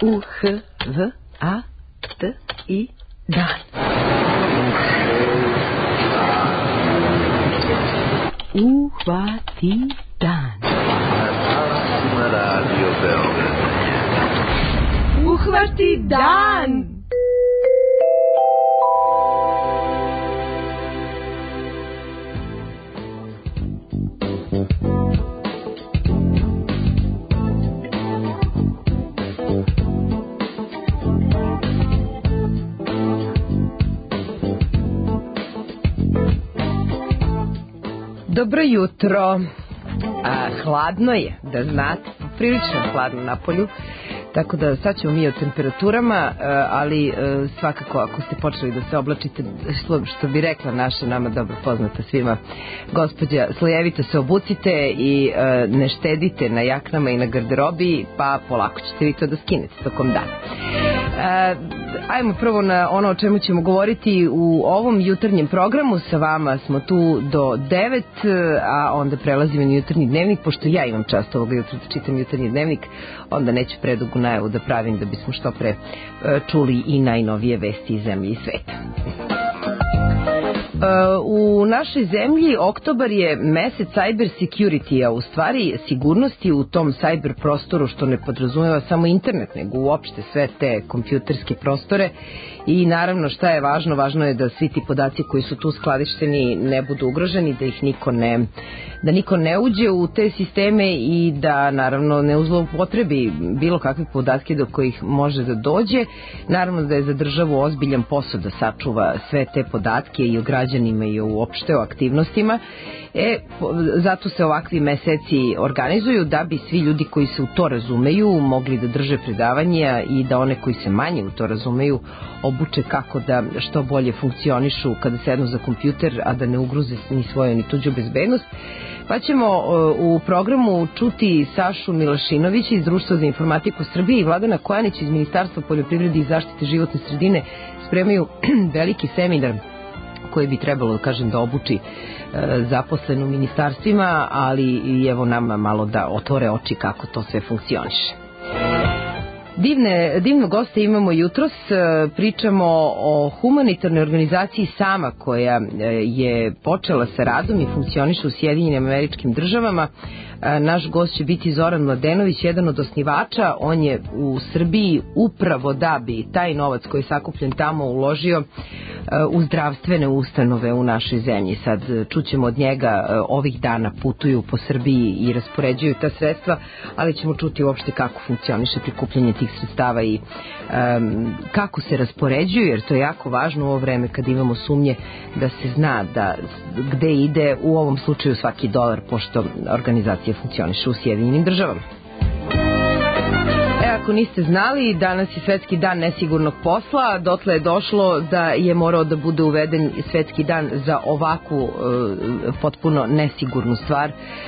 U-H-V-A-T-I dan. Uhvati dan. Uhvati dan. Dobro jutro. Hladno je, da znate, prilično hladno na polju, tako da sad ćemo mi o temperaturama, ali svakako ako ste počeli da se oblačite, što bi rekla naša nama dobro poznata svima gospođa, slojevito se obucite i ne štedite na jaknama i na garderobi, pa polako ćete vi to da skinete tokom dana. Ajmo prvo na ono o čemu ćemo govoriti u ovom jutarnjem programu. Sa vama smo tu do 9, a onda prelazimo na jutarnji dnevnik. Pošto ja imam čast ovoga jutra da čitam jutarnji dnevnik, onda neću predugu najavu da pravim da bismo što pre čuli i najnovije vesti iz zemlje i sveta. U našoj zemlji oktobar je mesec cyber security, a u stvari sigurnosti u tom cyber prostoru, što ne podrazumeva samo internet, nego uopšte sve te kompjuterske prostore. I naravno šta je važno? Važno je da svi ti podaci koji su tu skladišteni ne budu ugroženi, da niko ne uđe u te sisteme i da naravno ne zloupotrebi bilo kakve podatke do kojih može da dođe. Naravno da je za državu ozbiljan posao da sačuva sve te podatke i o građanima i uopšte o aktivnostima. Zato se ovakvi meseci organizuju da bi svi ljudi koji se u to razumeju mogli da drže predavanja i da one koji se manje u to razumeju obuče kako da što bolje funkcionišu kada sednu za kompjuter, a da ne ugruze ni svoju ni tuđu bezbednost. Pa ćemo u programu čuti Sašu Milašinovića iz Društva za informatiku Srbije i Vladana Kojanić iz Ministarstva poljoprivrede i zaštite životne sredine. Spremaju veliki seminar koji bi trebalo, kažem, da obuči zaposlenu u ministarstvima, ali i evo nama malo da otvore oči kako to sve funkcioniše. Divno goste imamo jutros, pričamo o humanitarnoj organizaciji Sama koja je počela sa radom i funkcioniše u Sjedinjenim Američkim Državama. Naš gost će biti Zoran Mladenović, jedan od osnivača. On je u Srbiji upravo da bi taj novac koji je sakupljen tamo uložio u zdravstvene ustanove u našoj zemlji. Sad čućemo od njega, ovih dana putuju po Srbiji i raspoređuju ta sredstva, ali ćemo čuti uopšte kako funkcioniše prikupljanje tih sredstava i kako se raspoređuju, jer to je jako važno u ovo vreme kad imamo sumnje da se zna da gde ide u ovom slučaju svaki dolar, pošto organizacija funkcioniše u Sjedinjenim Državama. Ako niste znali, danas je Svetski dan nesigurnog posla, dotle je došlo da je morao da bude uveden Svetski dan za ovakvu potpuno nesigurnu stvar.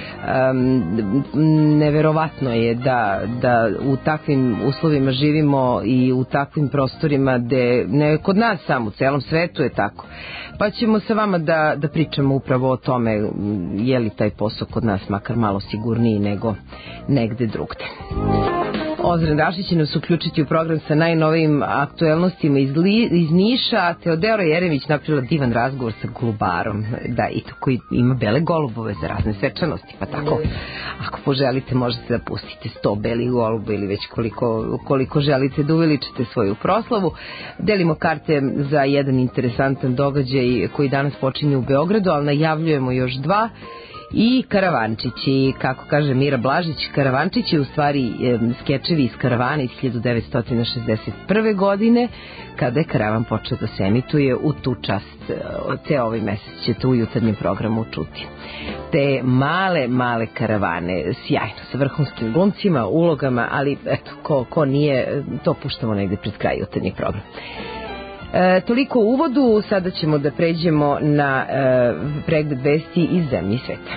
Neverovatno je da u takvim uslovima živimo i u takvim prostorima gde ne kod nas samo, u celom svetu je tako. Pa ćemo sa vama da pričamo upravo o tome je li taj posao kod nas makar malo sigurniji nego negde drugde. Ozren Rašić će nas uključiti u program sa najnovijim aktuelnostima iz Niša, a Teodora Jeremić napravila divan razgovor sa golubarom, da, i to koji ima bele golubove za razne svečanosti, pa tako, ako poželite možete da pustite 100 belih goluba ili već koliko želite da uveličite svoju proslavu. Delimo karte za jedan interesantan događaj koji danas počinje u Beogradu, ali najavljujemo još dva. I karavančići, kako kaže Mira Blažić, karavančići u stvari skečevi iz karavane iz 1961. godine, kada je karavan počeo da se emituje u tu čast. Ceo ovaj mesec ćete u jutarnjem programu čuti. Te male karavane, sjajno, sa vrhunskim glumcima, ulogama, ali eto, ko nije, to puštamo negde pred kraj jutarnjeg programa. Toliko u uvodu, sada ćemo da pređemo na pregled vesti iz zemlje i sveta.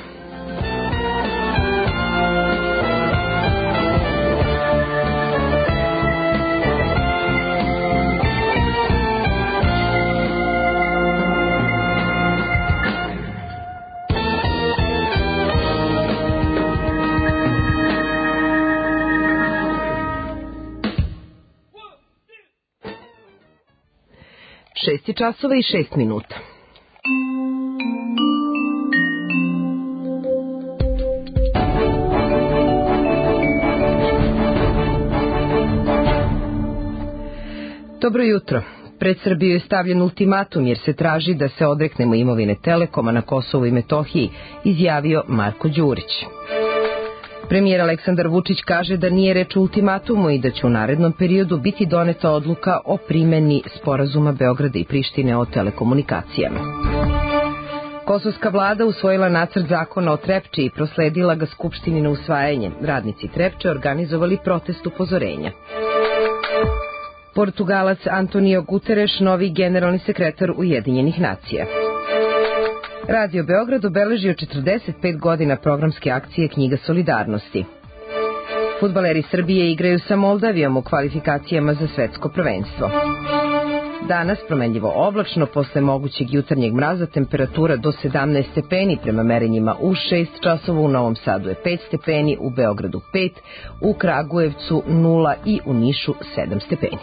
6 časova i 6 minuta. Dobro jutro. Pred Srbiju je stavljen ultimatum jer se traži da se odreknemo imovine Telekoma na Kosovu i Metohiji, izjavio Marko Đurić. Premijer Aleksandar Vučić kaže da nije reč o ultimatumu i da će u narednom periodu biti doneta odluka o primeni sporazuma Beograda i Prištine o telekomunikacijama. Kosovska vlada usvojila nacrt zakona o Trepči i prosledila ga Skupštini na usvajanje. Radnici Trepče organizovali protest upozorenja. Portugalac Antonio Guterres, novi generalni sekretar Ujedinjenih nacija. Radio Beograd obeležio 45 godina programske akcije Knjiga solidarnosti. Fudbaleri Srbije igraju sa Moldavijom u kvalifikacijama za svetsko prvenstvo. Danas promenljivo oblačno, posle mogućeg jutarnjeg mraza, temperatura do 17 stepeni, prema merenjima u 6 časova, u Novom Sadu je 5 stepeni, u Beogradu 5, u Kragujevcu 0 i u Nišu 7 stepeni.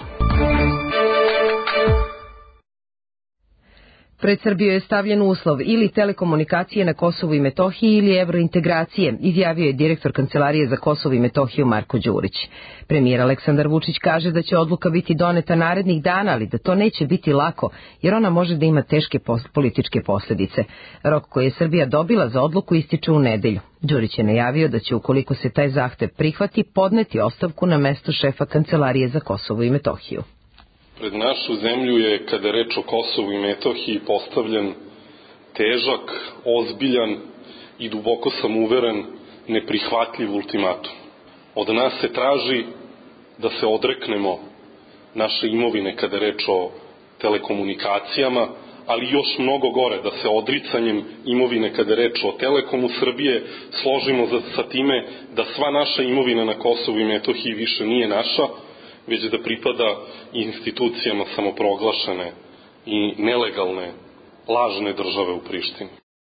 Pred Srbiju je stavljen uslov ili telekomunikacije na Kosovu i Metohiji ili evrointegracije, izjavio je direktor Kancelarije za Kosovo i Metohiju Marko Đurić. Premijer Aleksandar Vučić kaže da će odluka biti doneta narednih dana, ali da to neće biti lako, jer ona može da ima teške političke posljedice. Rok koji je Srbija dobila za odluku ističe u nedelju. Đurić je najavio da će, ukoliko se taj zahtev prihvati, podneti ostavku na mesto šefa Kancelarije za Kosovo i Metohiju. Pred našu zemlju je, kada je reč o Kosovu i Metohiji, postavljen težak, ozbiljan i duboko sam uveren neprihvatljiv ultimatum. Od nas se traži da se odreknemo naše imovine kada je reč o telekomunikacijama, ali još mnogo gore, da se odricanjem imovine kada je reč o Telekomu Srbije složimo sa time da sva naša imovina na Kosovu i Metohiji više nije naša, već da pripada institucijama samoproglašene i nelegalne, lažne države u Prištini.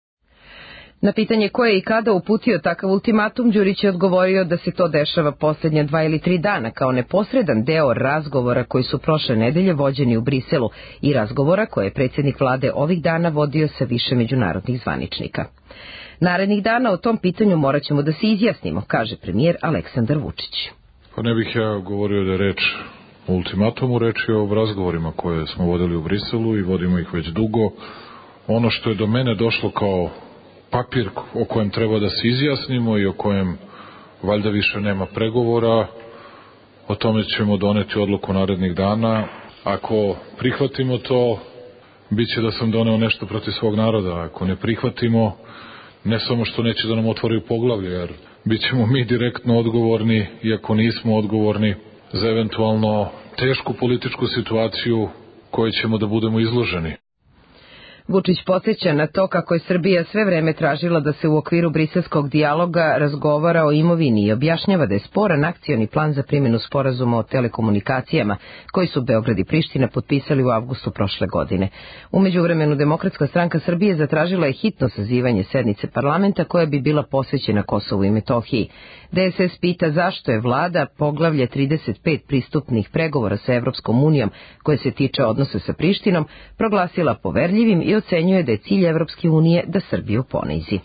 Na pitanje ko je i kada uputio takav ultimatum, Đurić je odgovorio da se to dešava posljednja 2 ili 3 dana kao neposredan deo razgovora koji su prošle nedelje vođeni u Briselu i razgovora koje je predsjednik vlade ovih dana vodio sa više međunarodnih zvaničnika. Narednih dana o tom pitanju morat ćemo da se izjasnimo, kaže premijer Aleksandar Vučić. Pa ne bih ja govorio da je reč o ultimatumu, reč je o razgovorima koje smo vodili u Briselu i vodimo ih već dugo. Ono što je do mene došlo kao papir o kojem treba da se izjasnimo i o kojem valjda više nema pregovora, o tome ćemo doneti odluku narednih dana. Ako prihvatimo to, bit će da sam doneo nešto protiv svog naroda. Ako ne prihvatimo, ne samo što neće da nam otvori poglavlje, jer bit ćemo mi direktno odgovorni, iako nismo odgovorni, za eventualno tešku političku situaciju kojoj ćemo da budemo izloženi. Vučić podsjeća na to kako je Srbija sve vreme tražila da se u okviru briselskog dijaloga razgovara o imovini i objašnjava da je sporan akcioni plan za primjenu sporazuma o telekomunikacijama koji su Beograd i Priština potpisali u avgustu prošle godine. U međuvremenu Demokratska stranka Srbije zatražila je hitno sazivanje sednice parlamenta koja bi bila posvećena Kosovu i Metohiji. DSS pita zašto je vlada poglavlje 35 pristupnih pregovora sa Evropskom unijom koje se tiče odnosa sa Prištinom proglasila poverljivim i ocenjuje da je cilj Evropske unije da Srbiju ponizi.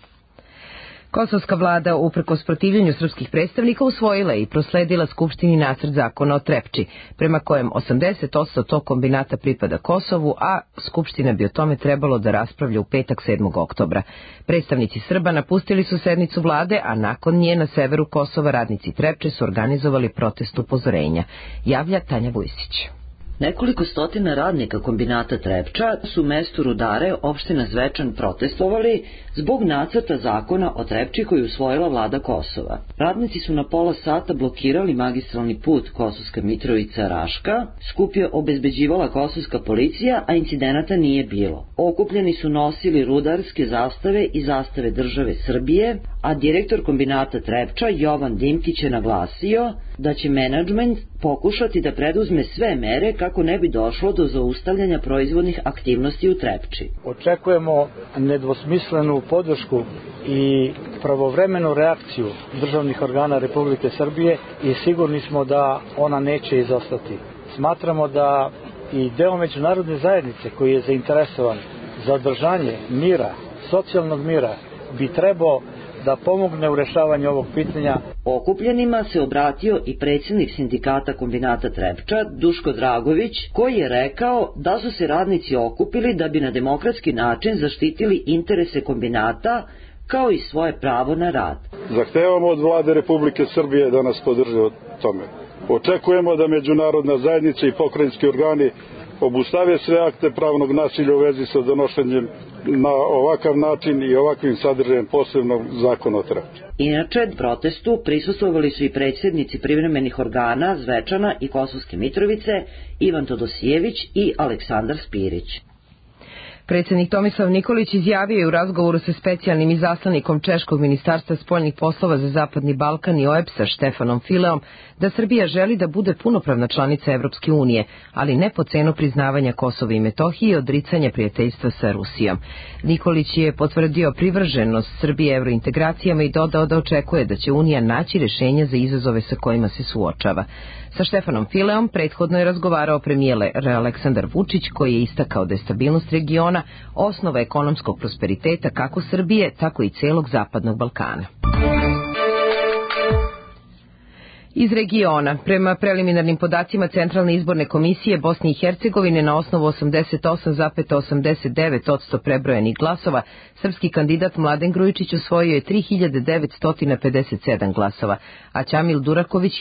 Kosovska vlada, uprkos protivljenju srpskih predstavnika, usvojila i prosledila Skupštini nacrt zakona o Trepči, prema kojem 80% tog kombinata pripada Kosovu, a Skupština bi o tome trebalo da raspravlja u petak 7. oktobra. Predstavnici Srba napustili su sednicu vlade, a nakon nje na severu Kosova radnici Trepče su organizovali protest upozorenja. Javlja Tanja Vujsić. Nekoliko stotina radnika kombinata Trepča su u mestu Rudare, opština Zvečan, protestovali zbog nacrta zakona o Trepči koji usvojila vlada Kosova. Radnici su na pola sata blokirali magistralni put Kosovska Mitrovica-Raška, skup je obezbeđivala kosovska policija, a incidenata nije bilo. Okupljeni su nosili rudarske zastave i zastave države Srbije, a direktor kombinata Trepča Jovan Dimkić je naglasio da će menadžment pokušati da preduzme sve mere kako ne bi došlo do zaustavljanja proizvodnih aktivnosti u Trepči. Očekujemo nedvosmislenu podršku i pravovremenu reakciju državnih organa Republike Srbije i sigurni smo da ona neće izostati. Smatramo da i deo međunarodne zajednice koji je zainteresovan za održanje mira, socijalnog mira, bi trebao da pomogne u rešavanju ovog pitanja. Okupljenima se obratio i predsjednik sindikata kombinata Trepča, Duško Dragović, koji je rekao da su se radnici okupili da bi na demokratski način zaštitili interese kombinata kao i svoje pravo na rad. Zahtevamo od vlade Republike Srbije da nas podrže o tome. Očekujemo da međunarodna zajednica i pokrajinski organi obustave sve akte pravnog nasilja u vezi sa donošenjem na ovakav način i ovakvim sadržajem posebnog zakona o Trepči. Inače, protestu prisustvovali su i predsjednici privremenih organa Zvečana i Kosovske Mitrovice, Ivan Todosijević i Aleksandar Spirić. Predsjednik Tomislav Nikolić izjavio je u razgovoru sa specijalnim izaslanikom Češkog ministarstva spoljnih poslova za Zapadni Balkan i OEBS-a Štefanom Fileom da Srbija želi da bude punopravna članica Evropske unije, ali ne po cenu priznavanja Kosova i Metohije i odricanja prijateljstva sa Rusijom. Nikolić je potvrdio privrženost Srbije evrointegracijama i dodao da očekuje da će Unija naći rješenja za izazove sa kojima se suočava. Sa Štefanom Fileom prethodno je razgovarao premijer Aleksandar Vučić, koji je istakao da je stabilnost regiona osnova ekonomskog prosperiteta kako Srbije, tako i celog Zapadnog Balkana. Iz regiona, prema preliminarnim podacima Centralne izborne komisije Bosne i Hercegovine, na osnovu 88,89% prebrojenih glasova, srpski kandidat Mladen Grujičić osvojio je 3.957 glasova, a Ćamil Duraković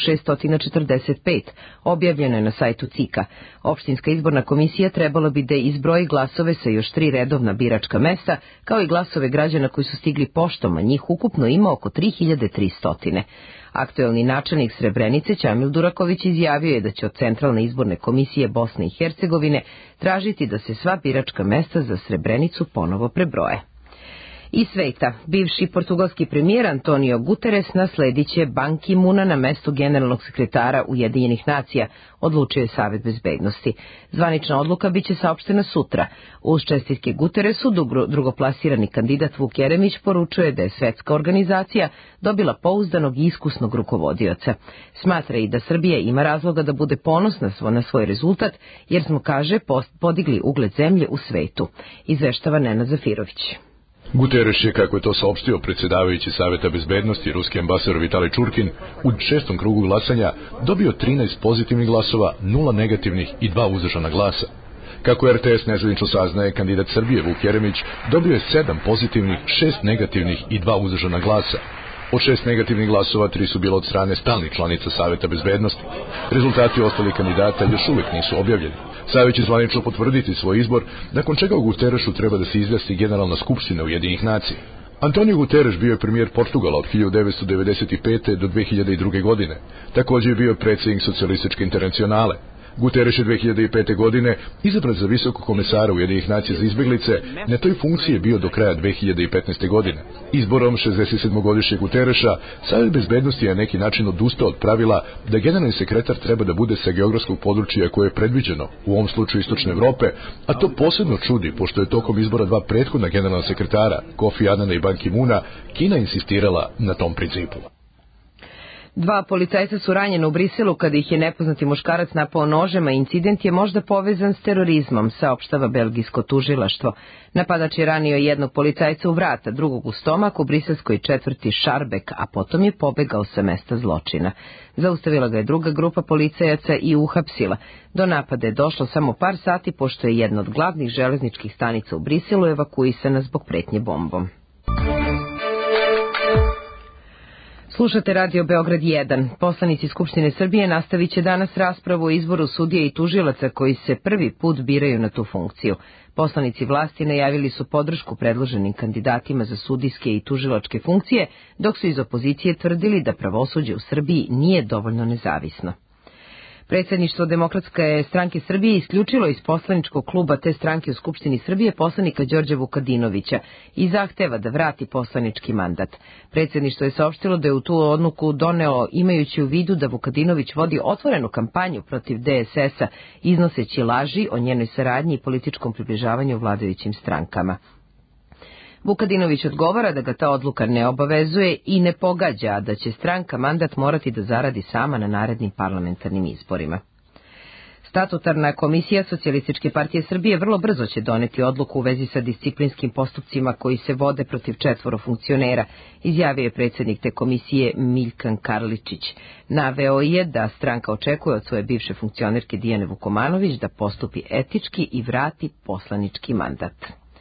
1.645, objavljeno je na sajtu CIK-a. Opštinska izborna komisija trebalo bi da izbroji glasove sa još 3 redovna biračka mesta, kao i glasove građana koji su stigli poštom, a njih ukupno ima oko 3.300. Aktuelni načelnik Srebrenice Ćamil Duraković izjavio je da će od Centralne izborne komisije Bosne i Hercegovine tražiti da se sva biračka mesta za Srebrenicu ponovo prebroje. Iz sveta, bivši portugalski premijer Antonio Guterres naslediće Ban Ki-muna na mestu generalnog sekretara Ujedinjenih nacija, odlučio je Savet bezbednosti. Zvanična odluka biće saopštena sutra. Uz čestitke Guterresu, drugoplasirani kandidat Vuk Jeremić poručuje da je svetska organizacija dobila pouzdanog i iskusnog rukovodioca. Smatra i da Srbija ima razloga da bude ponosna na svoj rezultat, jer smo, kaže, podigli ugled zemlje u svetu. Izveštava Nenad Zafirović. Guterres je, kako je to saopštio predsjedavajući Saveta bezbednosti, ruski ambasador Vitalij Čurkin, u 6. krugu glasanja dobio 13 pozitivnih glasova, 0 negativnih i 2 uzdržana glasa. Kako RTS nezvanično saznaje, kandidat Srbije Vuk Jeremić dobio je 7 pozitivnih, 6 negativnih i 2 uzdržana glasa. Od 6 negativnih glasova 3 su bila od strane stalnih članica Saveta bezbednosti. Rezultati ostalih kandidata još uvijek nisu objavljeni. Savet će zvanično potvrditi svoj izbor, nakon čega u Guterresu treba da se izjasni Generalna skupština Ujedinjenih nacija. Antonio Guterres bio je premijer Portugala od 1995. do 2002. godine. Također je bio predsjednik Socijalističke internacionale. Guterres je 2005. godine izabran za visokog komesara Ujedinjenih nacija za izbjeglice, na toj funkciji je bio do kraja 2015. godine. Izborom 67-godišnjeg Guterresa, Savet bezbednosti je na neki način odustao od pravila da generalni sekretar treba da bude sa geografskog područja koje je predviđeno, u ovom slučaju Istočne Evrope, a to posebno čudi, pošto je tokom izbora 2 prethodna generalna sekretara, Kofi Anana i Ban Ki-muna, Kina insistirala na tom principu. 2 policajca su ranjena u Briselu kada ih je nepoznati muškarac napao nožem, a incident je možda povezan s terorizmom, saopštava belgijsko tužilaštvo. Napadač je ranio jednog policajca u vrat, a drugog u stomak u briselskoj četvrti Šarbek, a potom je pobegao sa mesta zločina. Zaustavila ga je druga grupa policajaca i uhapsila. Do napada je došlo samo par sati, pošto je jedna od glavnih železničkih stanica u Briselu evakuisana zbog pretnje bombom. Slušate Radio Beograd 1. Poslanici Skupštine Srbije nastavit će danas raspravu o izboru sudija i tužilaca koji se prvi put biraju na tu funkciju. Poslanici vlasti najavili su podršku predloženim kandidatima za sudijske i tužilačke funkcije, dok su iz opozicije tvrdili da pravosuđe u Srbiji nije dovoljno nezavisno. Predsjedništvo Demokratske stranke Srbije isključilo iz poslaničkog kluba te stranke u Skupštini Srbije poslanika Đorđa Vukadinovića i zahteva da vrati poslanički mandat. Predsjedništvo je saopštilo da je u tu odluku doneo imajući u vidu da Vukadinović vodi otvorenu kampanju protiv DSS-a, iznoseći laži o njenoj saradnji i političkom približavanju vladajućim strankama. Vukadinović odgovara da ga ta odluka ne obavezuje i ne pogađa, da će stranka mandat morati da zaradi sama na narednim parlamentarnim izborima. Statutarna komisija Socijalističke partije Srbije vrlo brzo će doneti odluku u vezi sa disciplinskim postupcima koji se vode protiv 4 funkcionera, izjavio je predsjednik te komisije Miljkan Karličić. Naveo je da stranka očekuje od svoje bivše funkcionerke Dijane Vukomanović da postupi etički i vrati poslanički mandat.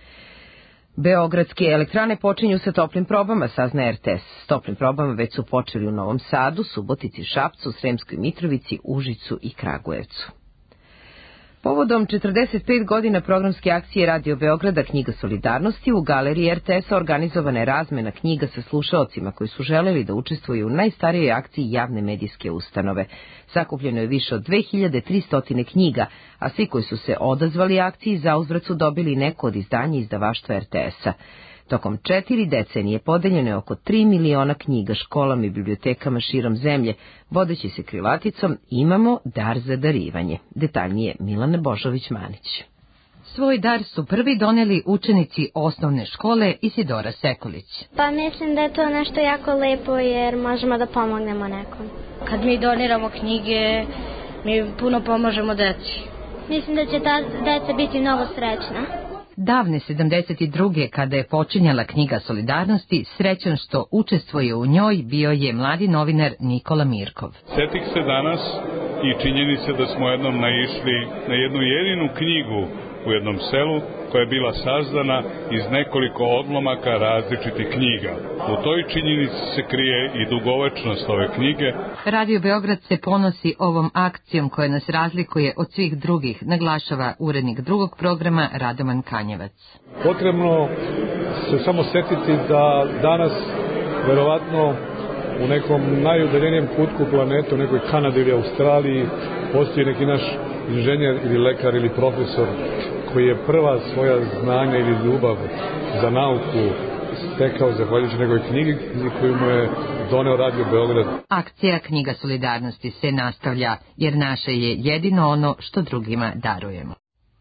Beogradske elektrane počinju sa toplim probama, saznaje RTS. S toplim probama već su počeli u Novom Sadu, Subotici, Šapcu, Sremskoj Mitrovici, Užicu i Kragujevcu. Povodom 45 godina programske akcije Radio Beograda Knjiga solidarnosti u galeriji RTS-a organizovana je razmena knjiga sa slušaocima koji su želeli da učestvuju u najstarijoj akciji javne medijske ustanove. Sakupljeno je više od 2300 knjiga, a svi koji su se odazvali akciji zauzvrat su dobili neko od izdanja izdavaštva RTS-a. Tokom 4 decenije podeljeno je oko 3 miliona knjiga školama i bibliotekama širom zemlje, vodeći se krilaticom "Imamo dar za darivanje". Detaljnije Milana Božović-Manić. Svoj dar su prvi doneli učenici osnovne škole Isidora Sekulić. Pa mislim da je to nešto jako lepo jer možemo da pomognemo nekom. Kad mi doniramo knjige, mi puno pomažemo deci. Mislim da će ta deca biti mnogo srećna. Davne 72. kada je počinjala Knjiga solidarnosti, srećan što učestvuje u njoj bio je mladi novinar Nikola Mirkov. Setih se danas i činjeni se da smo jednom naišli na jednu jedinu knjigu u jednom selu koja je bila sazdana iz nekoliko odlomaka različitih knjiga. U toj činjenici se krije i dugovečnost ove knjige. Radio Beograd se ponosi ovom akcijom koja nas razlikuje od svih drugih, naglašava urednik drugog programa Radoman Kanjevac. Potrebno se samo setiti da danas, verovatno, u nekom najudaljenijem kutku planeta, u nekoj Kanadi ili Australiji, postoji neki naš inženjer ili lekar ili profesor koji je prva svoja znanja ili ljubav za nauku stekao zahvaljujući nekoj knjigi koju mu je doneo Radio Beograd. Akcija Knjiga solidarnosti se nastavlja jer naše je jedino ono što drugima darujemo.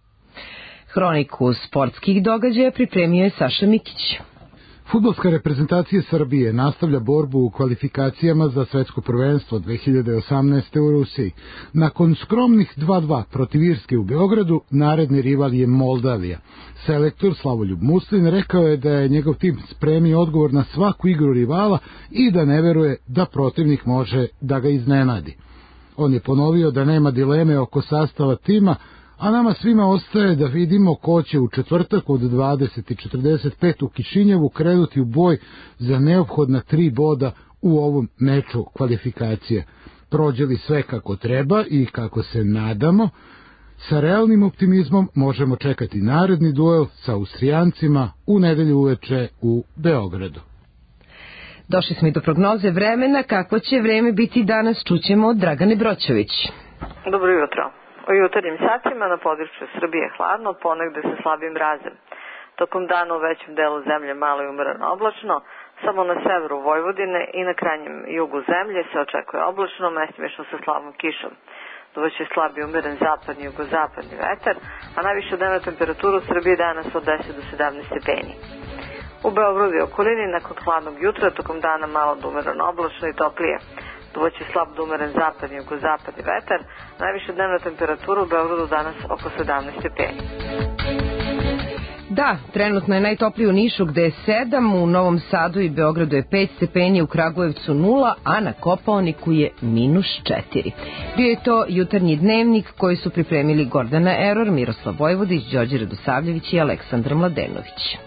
Hroniku sportskih događaja pripremio je Saša Mikić. Fudbalska reprezentacija Srbije nastavlja borbu u kvalifikacijama za svetsko prvenstvo 2018. u Rusiji. Nakon skromnih 2:2 protiv Irske u Beogradu, naredni rival je Moldavija. Selektor Slavoljub Muslin rekao je da je njegov tim spremio odgovor na svaku igru rivala i da ne veruje da protivnik može da ga iznenadi. On je ponovio da nema dileme oko sastava tima, a nama svima ostaje da vidimo ko će u četvrtak od 20:45 u Kišinjevu krenuti u boj za neophodna 3 boda u ovom meču kvalifikacije. Prođe li sve kako treba i kako se nadamo, sa realnim optimizmom možemo čekati naredni duel sa Austrijancima u nedelju uveče u Beogradu. Došli smo i do prognoze vremena. Kako će vreme biti danas, čućemo od Dragane Broćović. Dobro jutro. U jutarnjim satima na području Srbije hladno, ponegde sa slabim mrazem. Tokom dana u većem delu zemlje malo i umereno oblačno, samo na severu Vojvodine i na krajnjem jugu zemlje se očekuje oblačno, mestimično sa slabom kišom. Duvaće slabi umeren zapadni i jugozapadni vetar, a najviša dnevna temperatura u Srbiji danas od 10 do 17 stepeni. U Beogradu i okolini nakon hladnog jutra tokom dana malo do umereno oblačno i toplije. Duvaće slab do umeren zapadni i jugozapadni vetar, najviša dnevna temperatura u Beogradu danas oko 17 stepeni. Da, trenutno je najtoplije u Nišu gde je 7, u Novom Sadu i Beogradu je 5 stepeni, u Kragujevcu 0, a na Kopaoniku je -4. Bio je to jutarnji dnevnik koji su pripremili Gordana Eror, Miroslav Vojvodić, Đorđe Radosavljević i Aleksandar Mladenović.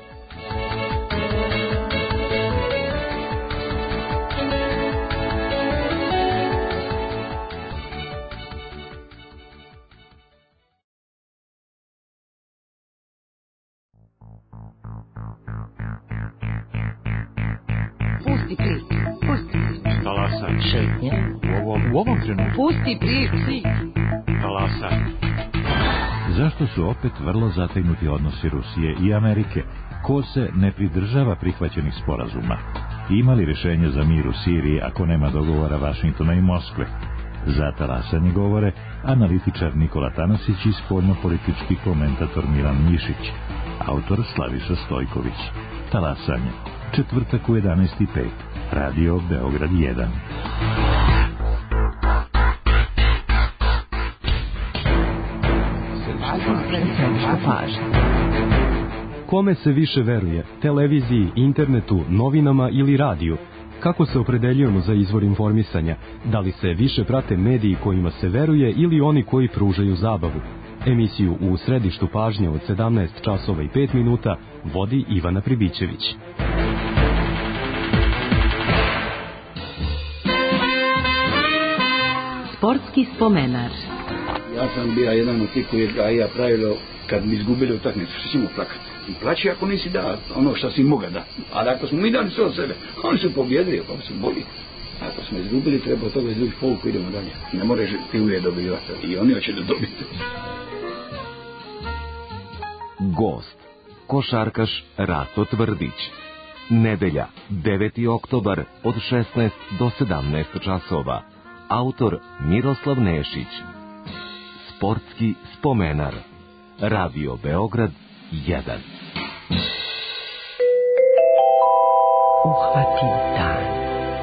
Pusti plik, pusti. Talasaj. Šetnja. U ovom trenutku. Pusti plik. Talasaj. Zašto su opet vrlo zategnuti odnosi Rusije i Amerike? Ko se ne pridržava prihvaćenih sporazuma? Ima li rješenje za mir u Siriji ako nema dogovora Vašingtona i Moskve? Za talasanje govore analitičar Nikola Tanasić i spoljnopolitički komentator Milan Mišić. Autor Slaviša Stojković. Talasanje. Četvrtak u 11:05. Radio Beograd 1. pažnju. Kome se više veruje? Televiziji, internetu, novinama ili radiju? Kako se opredeljujemo za izvor informisanja? Da li se više prate mediji kojima se veruje ili oni koji pružaju zabavu? Emisiju U središtu pažnje od 17 časova i 5 minuta vodi Ivana Pribićević. Sportski spomenar. Ja sam bio jedan od tih koji je gajija pravilo kad mi izgubili utakmicu, što ćemo plakati. I plaći ako nisi da ono što si moga da. Ali ako smo mi dali sve od sebe, oni su pobjedili, pa su bolji. Ako smo izgubili, treba od toga izvući pouku, idemo dalje. Ne moraš ti uvijek dobivati i oni hoće da dobiti. Gost, košarkaš Rasto Tvrdić. Nedelja, 9. oktobar od 16 do 17 časova. Autor Miroslav Nešić. Sportski spomenar. Radio Beograd 1. Uhvati dan.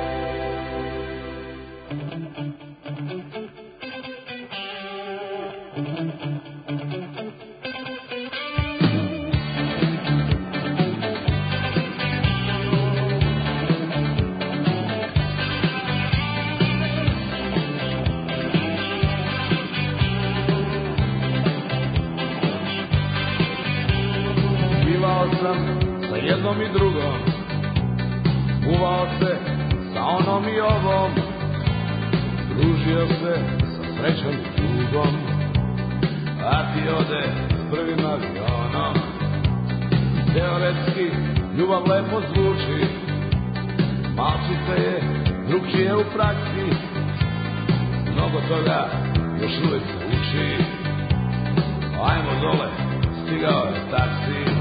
Sa jednom i drugom, uvao se sa onom i ovom, družio se sa srećom i tugom, a ti ode s prvim avionom. Teoretski ljubav lepo zvuči, malčice je drugčije u praksi, mnogo toga još uvek se uči. Ajmo dole, stigao je taksi.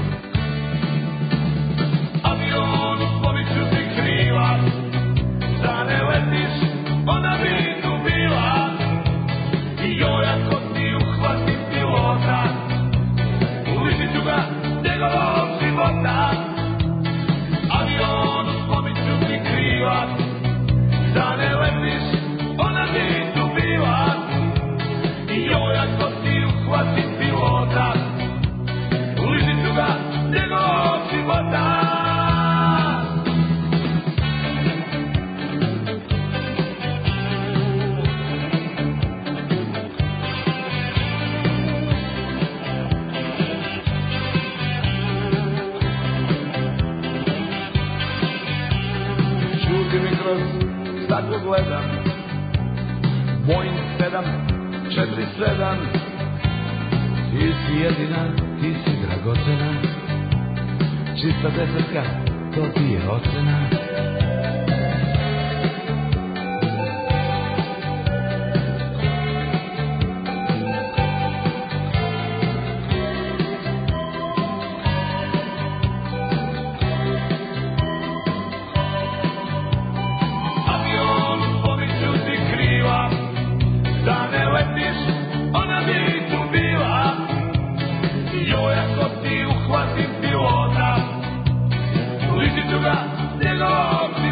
Avionu pomiču ti krila, da ne letiš, ona bi tu bila. I joj ako ti uhvatim pilota, uličit ću ga njegovog života. Avionu pomiču ti krila, da ne letiš, ona bi tu bila. I joj ako ti uhvatim pilota, uličit ću ga njegovog života. Tako gledam Boeing 747. Ti si jedina, ti si dragocena, čista desetka, to ti je ocena. Uhvatim pilota, ličit ću ga njegovog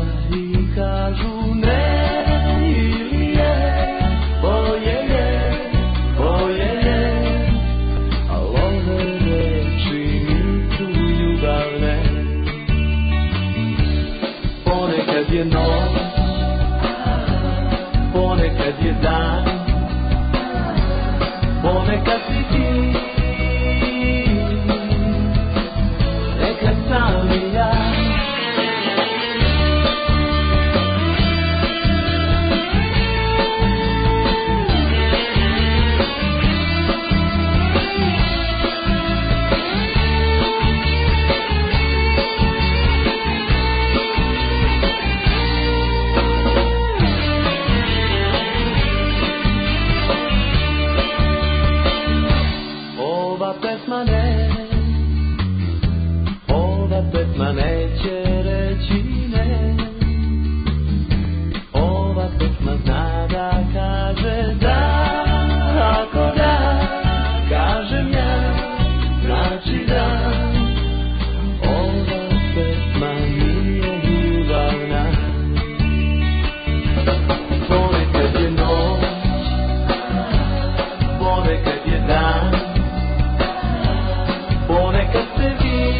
i kažu ne ili je, bolje je, al ove reči nisu ljubavne. Ponekad je noć, ponekad je dan, ponekad si ti, nekad sam i ja. Ova pesma neće reći ne, ova pesma zna da kaže da, ako da, kažem ja, znači da. Ova pesma nije ljubavna. Ponekad je noć, ponekad je dan, ponekad se vi,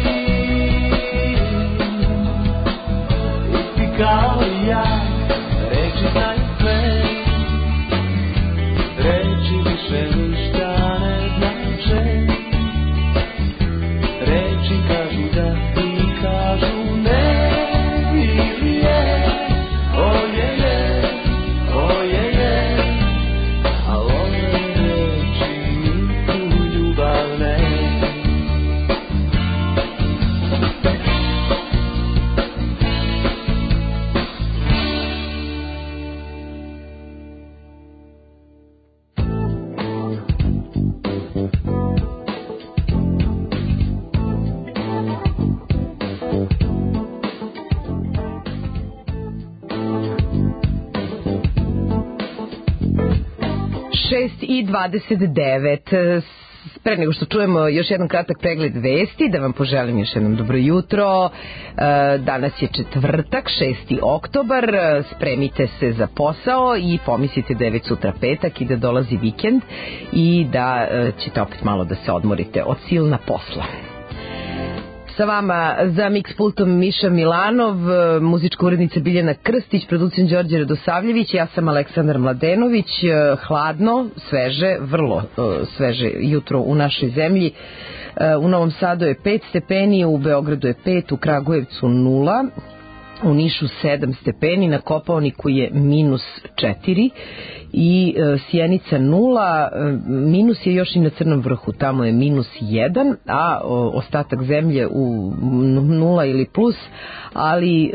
isti kao i ja, reči znaju sve, reči više ništa ne znače, reči kažu da i kažu ne, ili je, oje je, a ove reči nisu ljubavne. i 29. Pre nego što čujemo još jedan kratak pregled vesti, da vam poželim još jednom dobro jutro. Danas je četvrtak, 6. oktobar, spremite se za posao i pomislite da je već sutra petak i da dolazi vikend i da ćete opet malo da se odmorite od silna posla. Sa vama za Mix pultom Miša Milanov, muzička urednica Biljana Krstić, producent Đorđe Radosavljević, ja sam Aleksandar Mladenović. Hladno, sveže, vrlo sveže jutro u našoj zemlji. U Novom Sadu je 5 stepeni, u Beogradu je 5, u Kragujevcu 0, u Nišu 7 stepeni, na Kopaoniku je -4 i Sjenica 0, minus je još i na Crnom vrhu, tamo je -1, a ostatak zemlje u 0 ili plus, ali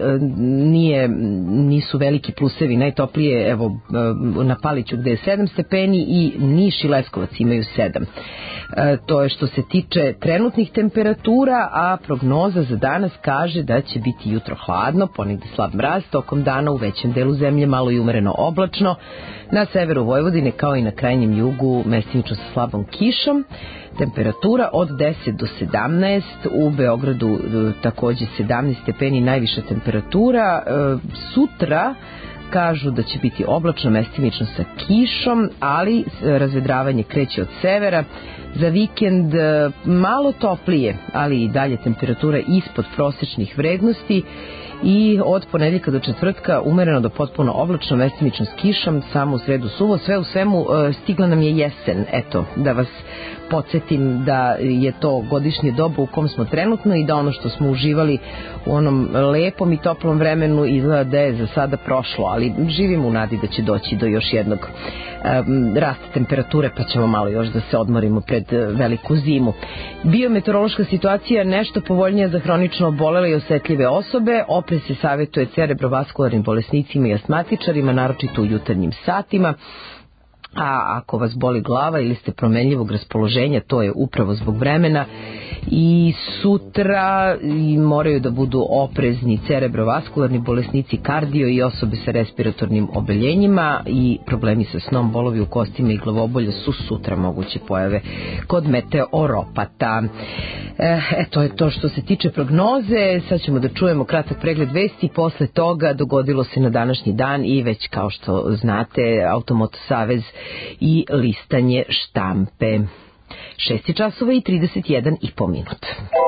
nisu veliki plusevi. Najtoplije evo na Paliću gde je 7 stepeni i Niš i Leskovac imaju 7. To je što se tiče trenutnih temperatura, a prognoza za danas kaže da će biti jutro hladno, ponegde slab mraz, tokom dana u većem delu zemlje malo i umereno oblačno, na severu Vojvodine kao i na krajnjem jugu mestimično sa slabom kišom. Temperatura od 10 do 17, u Beogradu takođe 17 stepeni najviša temperatura. Sutra kažu da će biti oblačno, mestimično sa kišom, ali razvedravanje kreće od severa. Za vikend malo toplije, ali i dalje temperatura ispod prosečnih vrednosti i od ponedeljka do četvrtka umereno do potpuno oblačno, mestimično s kišom, samo u sredu suvo. Sve u svemu stigla nam je jesen. Eto, da vas podsjetim da je to godišnje doba u kom smo trenutno i da ono što smo uživali u onom lepom i toplom vremenu izgleda da je za sada prošlo, ali živimo u nadi da će doći do još jednog rasta temperature, pa ćemo malo još da se odmorimo pred veliku zimu. Biometeorološka situacija nešto povoljnija za hronično obolele i osetljive osobe. Oprez se savjetuje cerebrovaskularnim bolesnicima i astmatičarima, naročito u jutarnjim satima. A ako vas boli glava ili ste promenljivog raspoloženja, to je upravo zbog vremena. I sutra moraju da budu oprezni cerebrovaskularni bolesnici, kardio i osobe sa respiratornim oboljenjima i problemi sa snom, bolovi u kostima i glavobolje su sutra moguće pojave kod meteoropata. To je to što se tiče prognoze. Sad ćemo da čujemo kratak pregled vesti. Posle toga dogodilo se na današnji dan i već kao što znate Automoto savez i listanje štampe. 6 časova i 31,5 minut.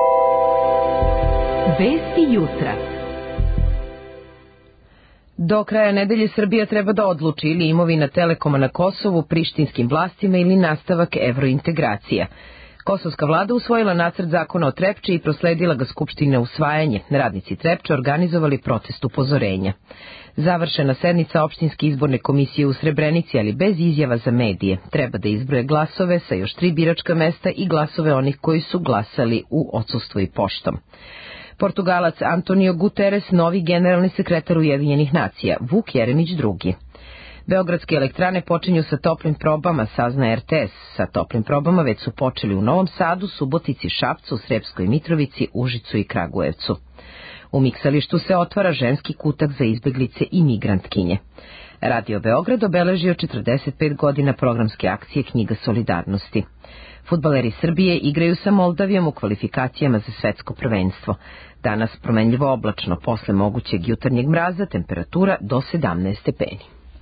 Vesti jutra. Do kraja nedelje Srbija treba da odluči ili imovina Telekoma na Kosovu, prištinskim vlastima ili nastavak evrointegracija. Kosovska vlada usvojila nacrt zakona o Trepči i prosledila ga Skupštini na usvajanje. Radnici Trepče organizovali protest upozorenja. Završena sednica opštinske izborne komisije u Srebrenici, ali bez izjava za medije. Treba da izbroje glasove sa još 3 biračka mesta i glasove onih koji su glasali u odsustvu i poštom. Portugalac Antonio Guterres, novi generalni sekretar Ujedinjenih nacija, Vuk Jeremić drugi. Beogradske elektrane počinju sa toplim probama, sazna RTS. Sa toplim probama već su počeli u Novom Sadu, Subotici, Šapcu, Srepskoj Mitrovici, Užicu i Kragujevcu. U miksalištu se otvara ženski kutak za izbeglice i migrantkinje. Radio Beograd obeležio 45 godina programske akcije Knjiga solidarnosti. Fudbaleri Srbije igraju sa Moldavijom u kvalifikacijama za svetsko prvenstvo. Danas promenljivo oblačno, posle mogućeg jutarnjeg mraza, temperatura do 17 stepeni.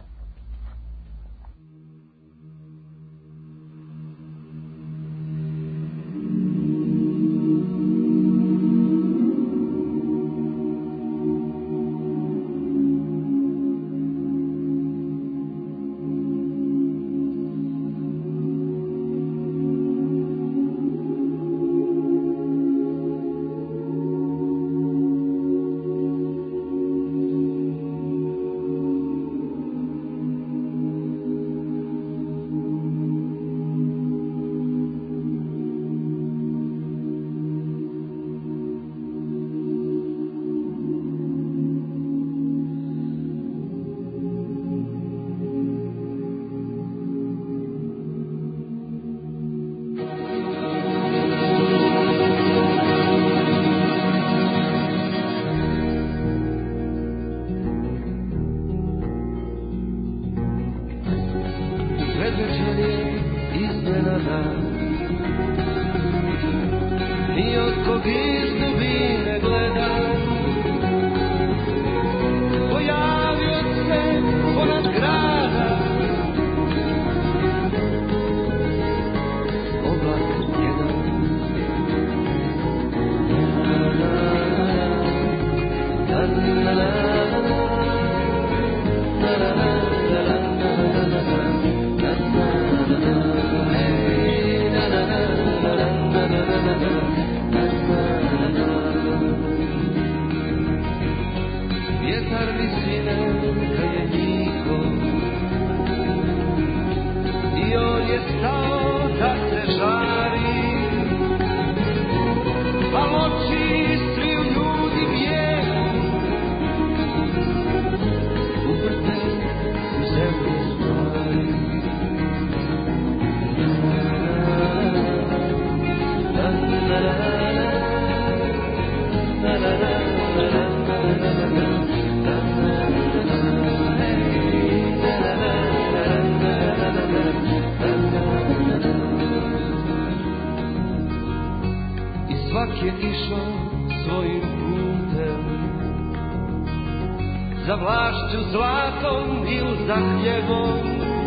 za vlašću zlatom ili za hljebom,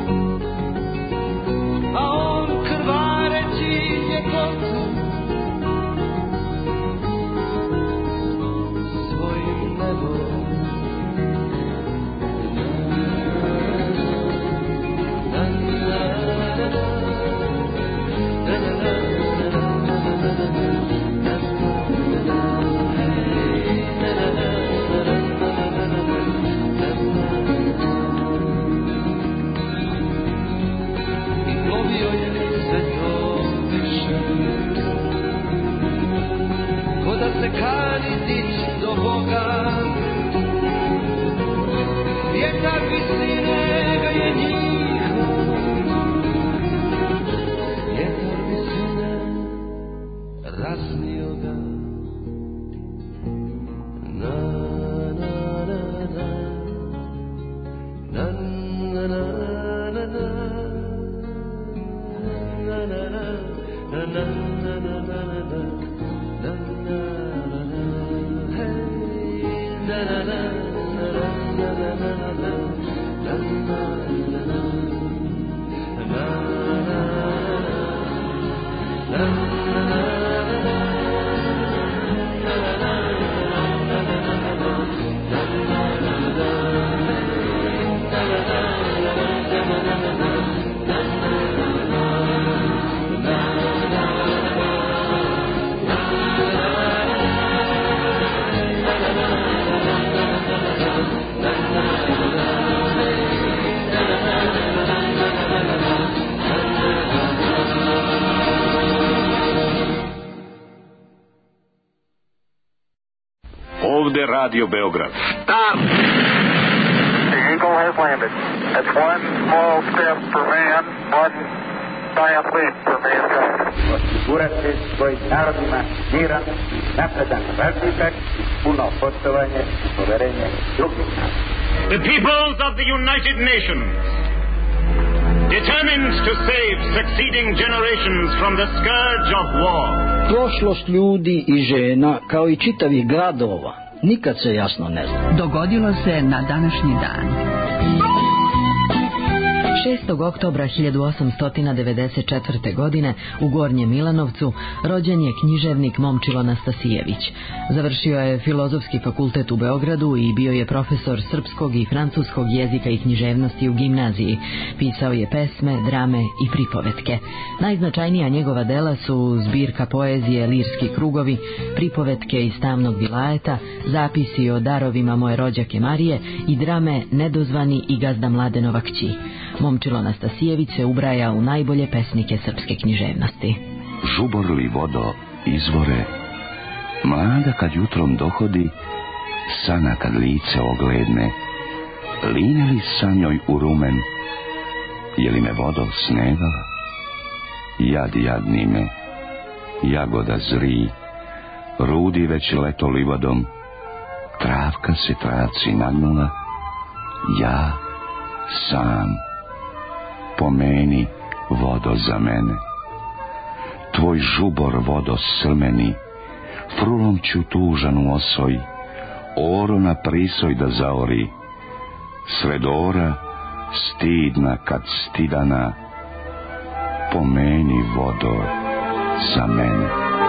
a on krvareći ljepotu svojim nebom. Se kani dići do Boga, vjetar visine ga je njihov Ovde Radio Beograd. Stop! The Eagle has landed. That's one small step for man, one giant leap for mankind. Osigurati svojim narodima miran, napredan razvitak, puno poštovanje i poverenje drugih naroda. The peoples of the United Nations, determined to save succeeding generations from the scourge of war. Prošlost ljudi i žena, kao i čitavih gradova, nikad se jasno ne zna. Dogodilo se na današnji dan. 6. oktobra 1894. godine u Gornjem Milanovcu rođen je književnik Momčilo Nastasijević. Završio je Filozofski fakultet u Beogradu i bio je profesor srpskog i francuskog jezika i književnosti u gimnaziji. Pisao je pesme, drame i pripovetke. Najznačajnija njegova dela su zbirka poezije Lirski krugovi, pripovetke iz Tamnog vilajeta, zapisi o darovima moje rođake Marije i drame Nedozvani i Gazda Mladenova kći. Momčilo Nastasijević se ubraja u najbolje pesnike srpske književnosti. Žuborli vodo izvore, mlada kad jutrom dohodi, sana kad lice ogledne, line li sa njoj u rumen, je li me vodo snevala? Jad jadni me, jagoda zri, rudi već leto livadom, travka se travci nagnula, ja sam. Pomeni, vodo za mene. Tvoj žubor, vodo srmeni, frulom ću tužan osoj, oro na prisoj da zaori, sred ora, stidna kad stidana, pomeni, vodo za mene.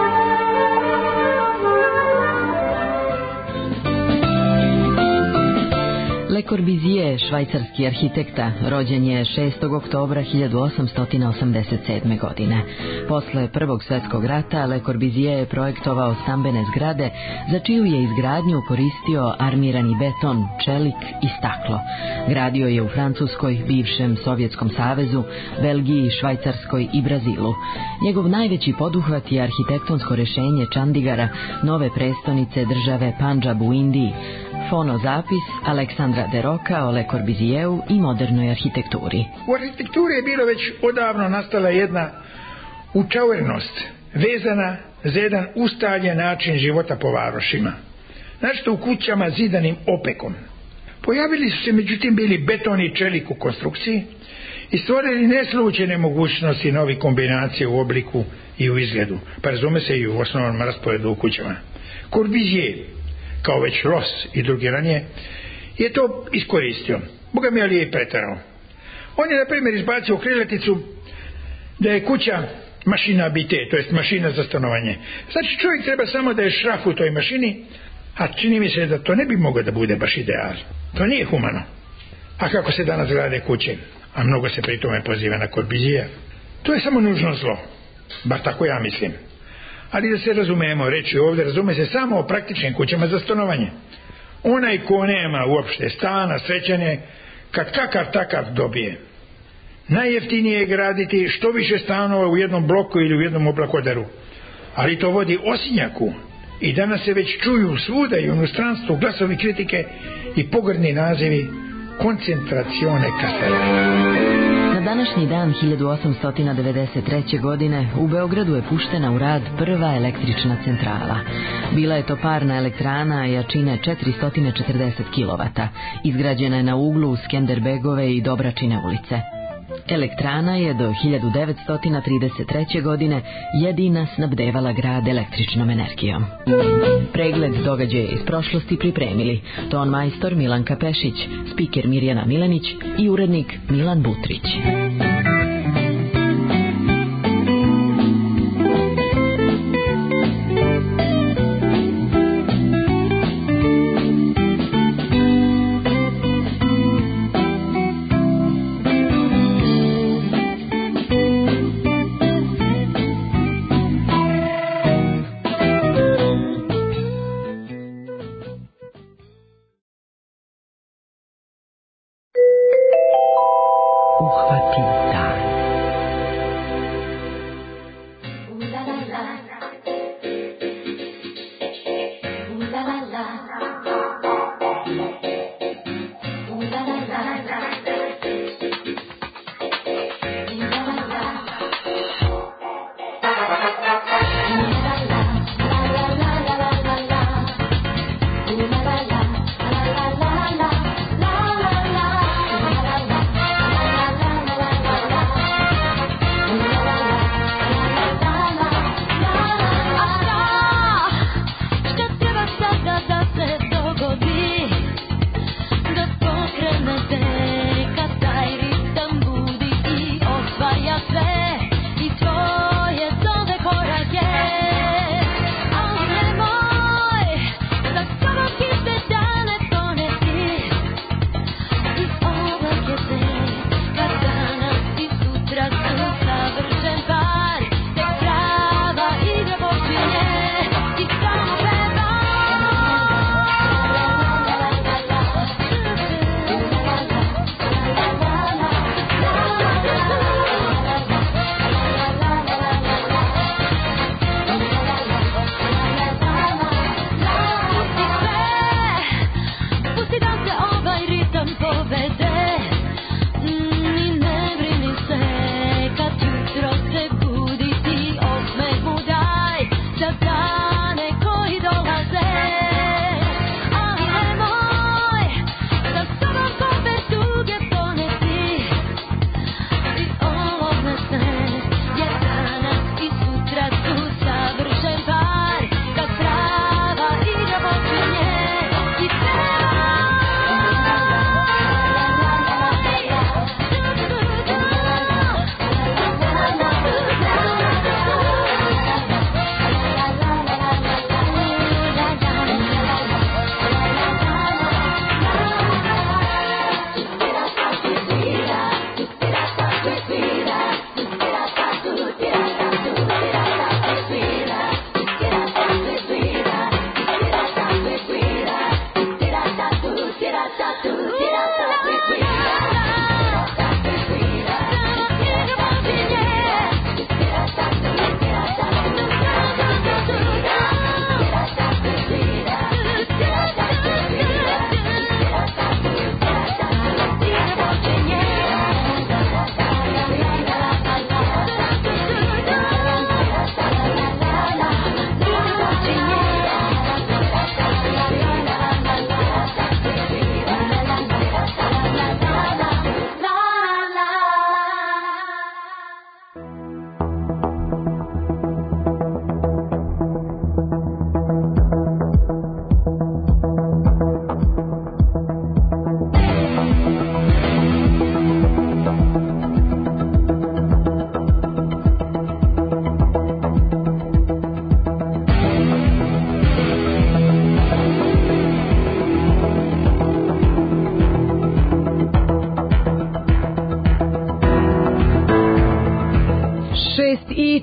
Le Corbusier, švajcarski arhitekta, rođen je 6. oktobra 1887. godine. Posle Prvog svjetskog rata Le Corbusier je projektovao stambene zgrade za čiju je izgradnju koristio armirani beton, čelik i staklo. Gradio je u Francuskoj, bivšem Sovjetskom savezu, Belgiji, Švajcarskoj i Brazilu. Njegov najveći poduhvat je arhitektonsko rešenje Čandigara, nove prestonice države Pandžab u Indiji, fonozapis Aleksandra de Roca o Le Corbusieru i modernoj arhitekturi. U arhitekturi je bilo već odavno nastala jedna učaurenost vezana za jedan ustaljen način života po varošima. Znači u kućama zidanim opekom. Pojavili su se međutim bili beton i čelik u konstrukciji i stvorili neslučajne mogućnosti novih kombinacija u obliku i u izgledu, pa razume se i u osnovnom rasporedu u kućama. Corbusier, kao već Ross i drugi ranije, je to iskoristio. Boga mi ali je i preterao. On je na primjer izbacio krilaticu da je kuća mašina bite, to jest mašina za stanovanje. Znači čovjek treba samo da je šraf u toj mašini, a čini mi se da to ne bi moglo da bude baš ideal. To nije humano. A kako se danas grade kuće, a mnogo se pri tome poziva na Corbusier, to je samo nužno zlo. Bar tako ja mislim. Ali da se razumemo, reći ovdje, razume se samo o praktičnim kućama za stanovanje. Onaj ko nema uopšte stana, srećan je kad kakav takav dobije. Najjeftinije je graditi što više stanova u jednom bloku ili u jednom oblakodaru. Ali to vodi osinjaku. I danas se već čuju svuda i u inostranstvu glasovi kritike i pogrdni nazivi koncentracione kasere. Na današnji dan 1893. godine u Beogradu je puštena u rad prva električna centrala. Bila je to parna elektrana jačine 440 kW. Izgrađena je na uglu Skenderbegove i Dobračine ulice. Elektrana je do 1933. godine jedina snabdevala grad električnom energijom. Pregled događaja iz prošlosti pripremili ton majstor Milanka Pešić, spiker Mirjana Milenić i urednik Milan Butrić.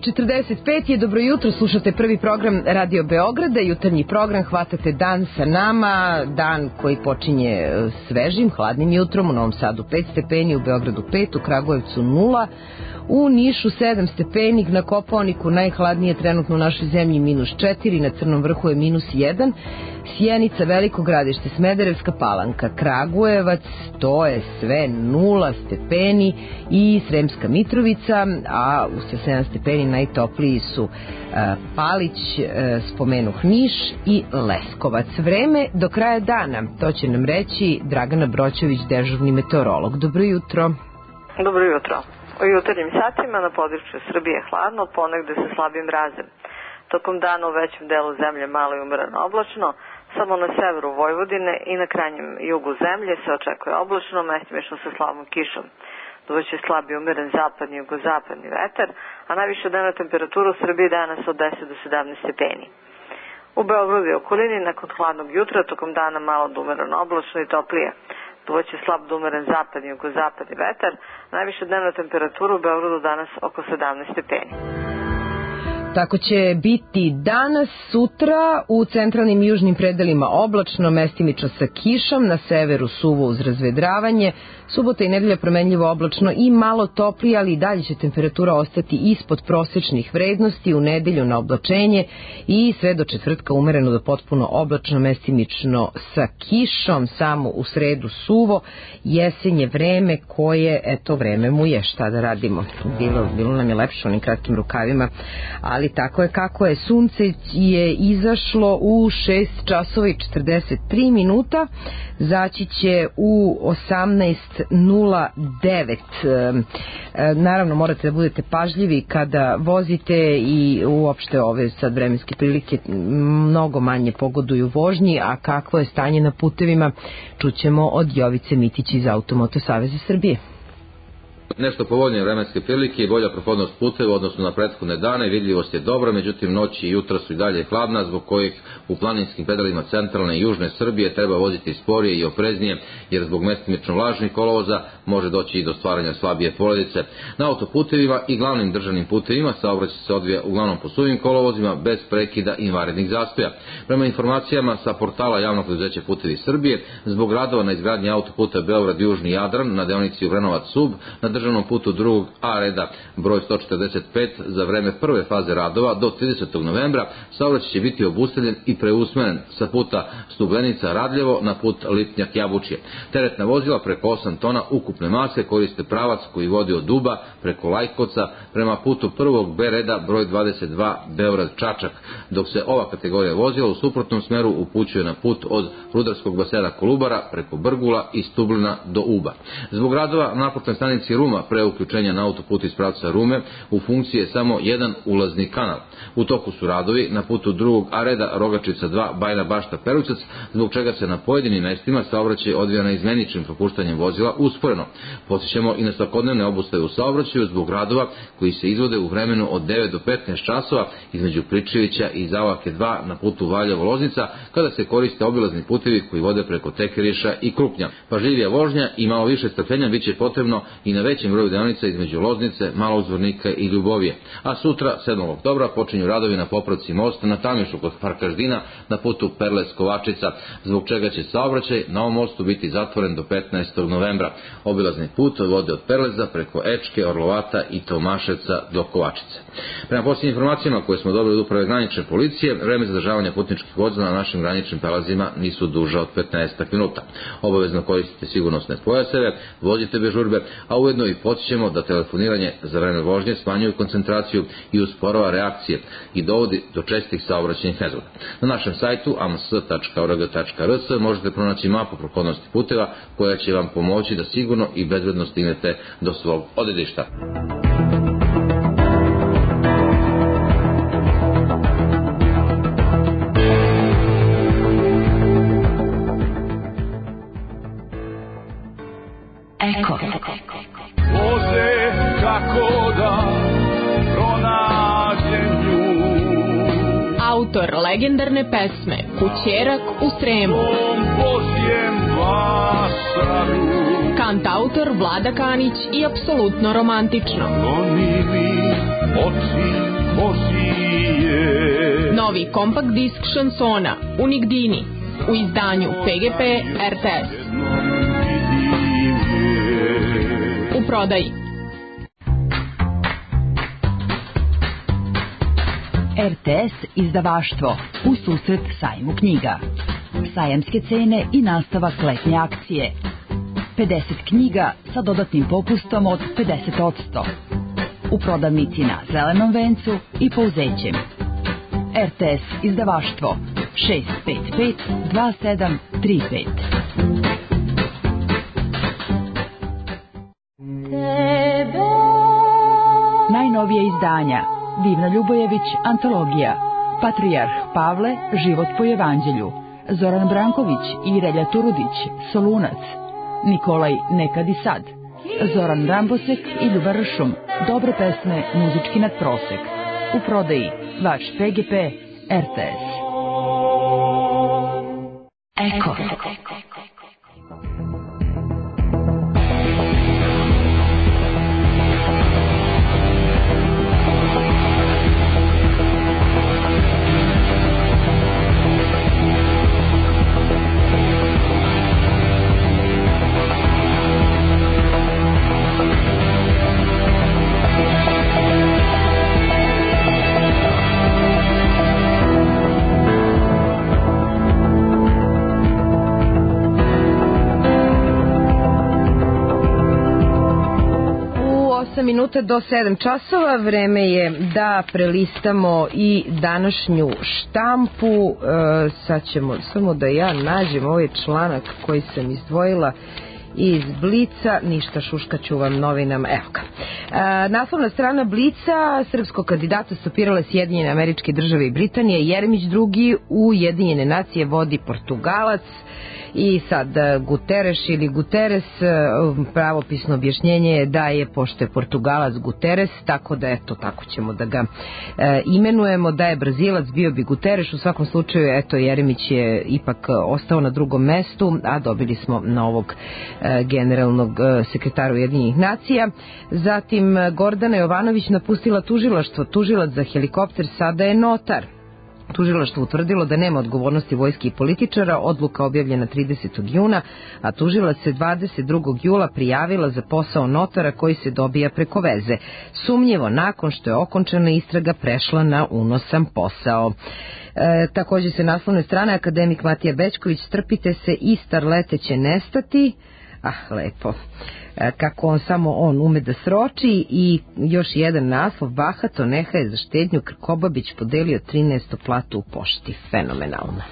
8:45 je, dobro jutro, slušate prvi program Radio Beograda, jutarnji program, hvatate dan sa nama, dan koji počinje svežim, hladnim jutrom, u Novom Sadu 5 stepeni, u Beogradu 5, u Kragujevcu 0, u Nišu 7 stepeni, na Kopaoniku najhladnije trenutno u našoj zemlji -4, na Crnom vrhu je -1, Sjenica, Veliko Gradište, Smederevska Palanka, Kragujevac, to je sve 0 stepeni i Sremska Mitrovica, a sa 7 stepeni najtopliji su Palić, spomenuh Niš i Leskovac. Vreme do kraja dana, to će nam reći Dragana Broćević, dežurni meteorolog. Dobro jutro. Dobro jutro. U jutarnjim satima na području Srbije hladno, ponegde sa slabim mrazem. Tokom dana u većem delu zemlje malo i umereno oblačno, samo na severu Vojvodine i na krajnjem jugu zemlje se očekuje oblačno, mestimično sa slabom kišom. Duvaće slabi umeren zapadni i jugozapadni vetar, a najviša dnevna temperatura u Srbiji danas od 10 do 17 stepeni. U Beogradu i okolini nakon hladnog jutra tokom dana malo do umereno oblačno i toplije. Duvaće slab do umeren zapadni i jugozapadni vetar, najviša dnevna temperatura u Beogradu danas oko 17 stepeni. Tako će biti danas, sutra, u centralnim i južnim predelima oblačno, mestimično sa kišom, na severu suvo uz razvedravanje, subota i nedelja promenljivo oblačno i malo toplije, ali i dalje će temperatura ostati ispod prosečnih vrednosti, u nedelju na oblačenje i sve do četvrtka umereno do potpuno oblačno, mestimično sa kišom, samo u sredu suvo, jesenje vreme koje, eto, vreme mu je, šta da radimo, bilo nam je lepše onim kratkim rukavima, ali tako je kako je. Sunce je izašlo u 6 časova i 43 minuta, zaći će u 18:09. Naravno morate da budete pažljivi kada vozite i uopšte ove sad vremenske prilike mnogo manje pogoduju vožnji, a kakvo je stanje na putevima čućemo od Jovice Mitić iz Automoto Saveza Srbije. Nešto povoljnije vremenske prilike i bolja prohodnost puteva odnosno na prethodne dane, vidljivost je dobra, međutim noći i jutra su i dalje hladna, zbog kojih u planinskim predelima centralne i južne Srbije treba voziti sporije i opreznije, jer zbog mestimično vlažnih kolovoza može doći i do stvaranja slabije poledice. Na autoputevima i glavnim državnim putevima saobraćaj se odvija uglavnom po suvim kolovozima bez prekida i vanrednih zastoja. Prema informacijama sa portala Javnog preduzeća Putevi Srbije, zbog radova na izgradnji autoputa Beograd-Južni Jadran na deonici Obrenovac-Sub, na državnom putu drugog A reda broj 145 za vreme prve faze radova do 30. novembra saobraćaj će biti obustavljen i preusmeren sa puta Stubenica-Radljevo na put Lipnjak-Jabučje. Teretna vozila preko 8 tona ukupne mase koriste pravac koji vodi od Duba preko Lajkovca prema putu prvog B reda broj 22 Beograd-Čačak, dok se ova kategorija vozila u suprotnom smeru upućuje na put od Rudarskog basena Kolubara preko Brgula i Stublina do Uba. Zbog radova na naplatnoj stanici Ruma pre uključenja na autoput iz pravca Rume u funkciji je samo jedan ulazni kanal. U toku su radovi na putu drugog A reda Rogačica 2 Bajna Bašta Perućac, zbog čega se na pojedinim mestima saobraćaj odvija na izmeničnim propuštanjem vozila usporeno. Podsjećamo i na svakodnevne obustave u saobraćaju zbog radova koji se izvode u vremenu od 9 do 15 časova između Pličevića i Zavake 2 na putu Valjevo-Loznica, kada se koriste obilazni putevi koji vode preko Tekeriša i Krupnja. Pažljivija vožnja i malo više strpljenja biće potrebno i na većem broju deonica između Loznice, Malog Zvornika i Ljubovije. A sutra, 7. oktobra, počinju radovi na popravci mosta na Tamišu kod Farkaždina na putu Perles-Kovačica, zbog čega će saobraćaj na ovom mostu biti zatvoren do 15. novembra. Obilazni put vode od Perleza preko Ečke, Orlovata i Tomaševca do Kovačice. Prema posljednjim informacijama koje smo dobili od uprave granične policije, vreme zadržavanja putničkih vozila na našim graničnim prelazima nisu duže od 15 minuta. Obavezno koristite sigurnosne pojaseve, vozite bez žurbe, a ujedno i podsjećamo da telefoniranje za vreme vožnje smanjuje koncentraciju i usporava reakcije i dovodi do čestih saobraćajnih nezgoda. Na našem sajtu ams.org.rs možete pronaći mapu prohodnosti puteva koja će vam pomoći da sigurno i bezbedno stignete do svog odredišta. Voze kako da pronađem nju. Autor legendarne pesme Kućerak u Sremu. Tom Božjem vasaru. Kantautor Vlada Kanić i apsolutno romantično. Novi kompakt disk šansona Unigdini u izdanju PGP RTS. U prodaji. RTS izdavaštvo u susret sajmu knjiga. Sajamske cene i nastavak letnje akcije. 50 knjiga sa dodatnim popustom od 50%. U prodavnici na Zelenom vencu i Pouzećem. RTS izdavaštvo 655 2735. Najnovije izdanja Divna Ljubojević, antologija, Patrijarh Pavle, život po evanđelju, Zoran Branković i Relja Turudić, Solunac, Nikolaj Nekad i sad, Zoran Rambosek i Ljuba Ršum, dobre pesme, muzički nadprosek. U prodaji vaš PGP RTS. Eko. Minuta do 7 časova, vreme je da prelistamo i današnju štampu. Sad ćemo samo da ja nađem ovaj članak koji sam izdvojila iz Blica, ništa, šuškaću vam novinama, evo ga. Naslovna strana Blica, srpskog kandidata stopirale Sjedinjene Američke Države i Britanije, Jeremić drugi u Ujedinjene nacije vodi Portugalac. I sad Guterres ili Guterres, pravopisno objašnjenje je da je, pošto je Portugalac Guterres, tako da eto, tako ćemo da ga imenujemo, da je Brazilac bio bi Guterres, u svakom slučaju eto, Jeremić je ipak ostao na drugom mestu, a dobili smo novog generalnog sekretara Ujedinjenih nacija. Zatim Gordana Jovanović napustila tužilaštvo, tužilac za helikopter sada je notar. Tužilaštvo utvrdilo da nema odgovornosti vojske i političara, odluka objavljena 30. juna, a tužilac se 22. jula prijavila za posao notara koji se dobija preko veze. Sumnjivo nakon što je okončana istraga prešla na unosan posao. Također se naslovne strane akademik Matija Bećković, strpite se i starlete će nestati. Lepo. Kako on ume da sroči. I još jedan naslov, bahato nehaje za štednju, Krkobabić podelio 13. platu u pošti. Fenomenalno.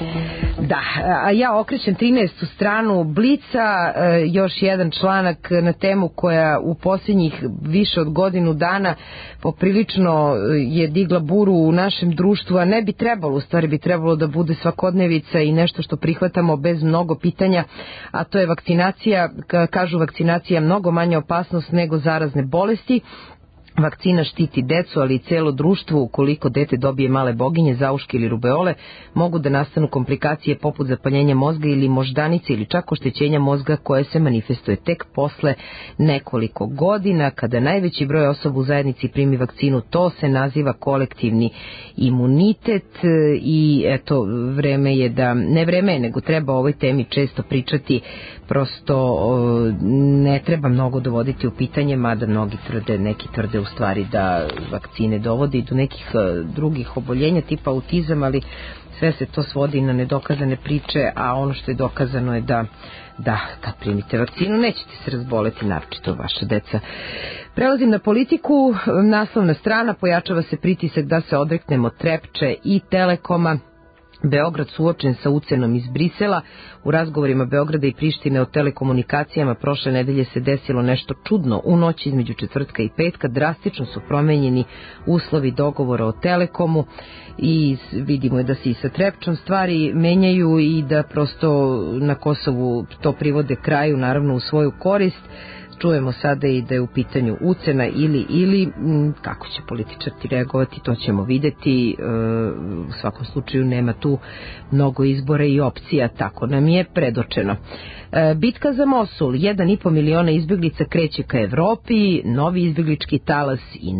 Da, a ja okrećem 13. stranu Blica, još jedan članak na temu koja u posljednjih više od godinu dana poprilično je digla buru u našem društvu, a ne bi trebalo, u stvari bi trebalo da bude svakodnevica i nešto što prihvatamo bez mnogo pitanja, a to je vakcinacija. Kažu vakcinacija mnogo manja opasnost nego zarazne bolesti. Vakcina štiti decu, ali i celo društvo. Ukoliko dete dobije male boginje, zauške ili rubeole, mogu da nastanu komplikacije poput zapaljenja mozga ili moždanice ili čak oštećenja mozga koje se manifestuje tek posle nekoliko godina. Kada najveći broj osoba u zajednici primi vakcinu, to se naziva kolektivni imunitet i eto, vreme je da, ne vreme je, nego treba o ovoj temi često pričati, prosto ne treba mnogo dovoditi u pitanje, mada mnogi tvrde, neki tvrde u stvari da vakcine dovode i do nekih drugih oboljenja tipa autizam, ali sve se to svodi na nedokazane priče, a ono što je dokazano je da kad primite vakcinu nećete se razboleti, naročito vaša deca. Prelazim na politiku. Naslovna strana, pojačava se pritisak da se odreknemo Trepče i Telekoma. Beograd suočen sa ucenom iz Brisela. U razgovorima Beograda i Prištine o telekomunikacijama prošle nedelje se desilo nešto čudno. U noći između četvrtka i petka drastično su promenjeni uslovi dogovora o Telekomu i vidimo da se i sa Trepčom stvari menjaju i da prosto na Kosovu to privode kraju, naravno u svoju korist. čujemo sada i da je u pitanju ucena ili kako će političari reagovati, to ćemo videti. U svakom slučaju nema tu mnogo izbora i opcija, tako nam je predočeno. Bitka za Mosul, 1,5 miliona izbjeglica kreće ka Evropi, novi izbjeglički talas i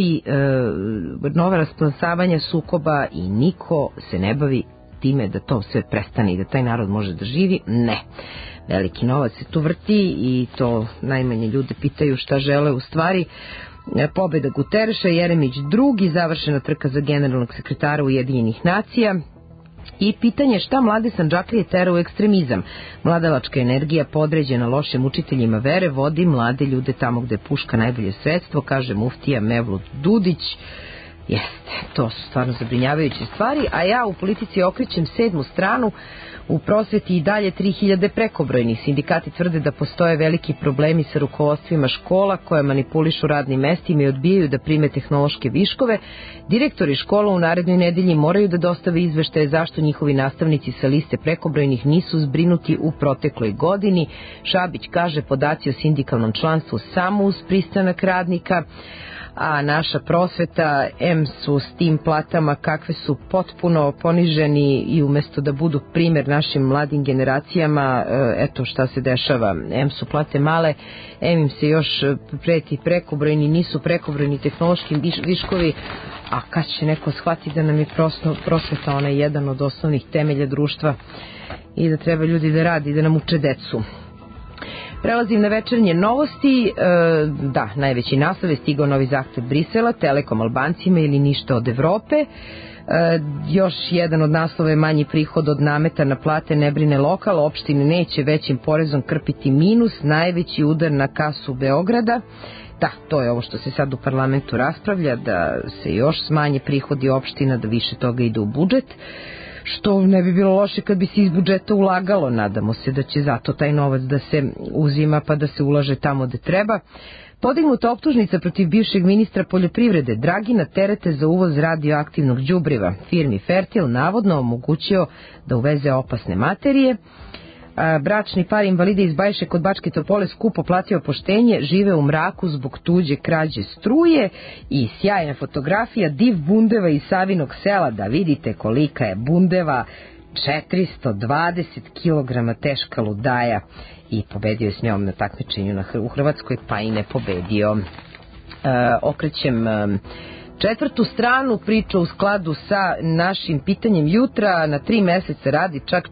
nova rasplamsavanja sukoba i niko se ne bavi time da to sve prestane i da taj narod može da živi. Ne. Veliki novac se tu vrti i to najmanje ljude pitaju šta žele u stvari. Pobeda Gutereša, Jeremić drugi, završena trka za generalnog sekretara Ujedinjenih nacija. I pitanje šta mlade Sandžaklije tera u ekstremizam. Mladalačka energija podređena lošim učiteljima vere vodi mlade ljude tamo gde je puška najbolje sredstvo, kaže muftija Mevlut Dudić. Jeste, to su stvarno zabrinjavajuće stvari, a ja u politici okrećem 7. stranu. U prosveti i dalje 3000 prekobrojnih. Sindikati tvrde da postoje veliki problemi sa rukovodstvima škola koje manipulišu radnim mestima i odbijaju da prime tehnološke viškove. Direktori škola u narednoj nedelji moraju da dostave izveštaje zašto njihovi nastavnici sa liste prekobrojnih nisu zbrinuti u protekloj godini. Šabić kaže podaci o sindikalnom članstvu samo uz pristanak radnika, a naša prosveta su s tim platama kakve su potpuno poniženi i umesto da budu primjer našim mladim generacijama, eto šta se dešava. Su plate male, im se još preti prekobrojni, nisu prekobrojni tehnološki viškovi, a kad će neko shvati da nam je prosveta onaj jedan od osnovnih temelja društva i da treba ljudi da radi, da nam uče decu. Prelazim na večernje novosti. Da, najveći naslov je stigao novi zahtev Brisela, Telekom Albancima ili ništa od Evrope. Još jedan od naslova je manji prihod od nameta na plate ne brine lokal, opštine neće većim porezom krpiti minus, najveći udar na kasu Beograda. Da, to je ovo što se sad u parlamentu raspravlja, da se još smanje prihodi opština, da više toga ide u budžet, što ne bi bilo loše kad bi se iz budžeta ulagalo. Nadamo se da će zato taj novac da se uzima pa da se ulaže tamo gde treba. Podignuta optužnica protiv bivšeg ministra poljoprivrede Dragina Terete za uvoz radioaktivnog đubriva. Firmi Fertil navodno omogućio da uveze opasne materije. Bračni par invalida iz Bajše kod Bačke Topole skupo platio poštenje, žive u mraku zbog tuđe krađe struje. I sjajna fotografija div bundeva iz Savinog sela, da vidite kolika je bundeva, 420 kg teška ludaja, i pobedio je s njom na takmičenju u Hrvatskoj, pa i ne pobedio. Okrećem 4. stranu, priča u skladu sa našim pitanjem jutra. Na 3 meseca radi čak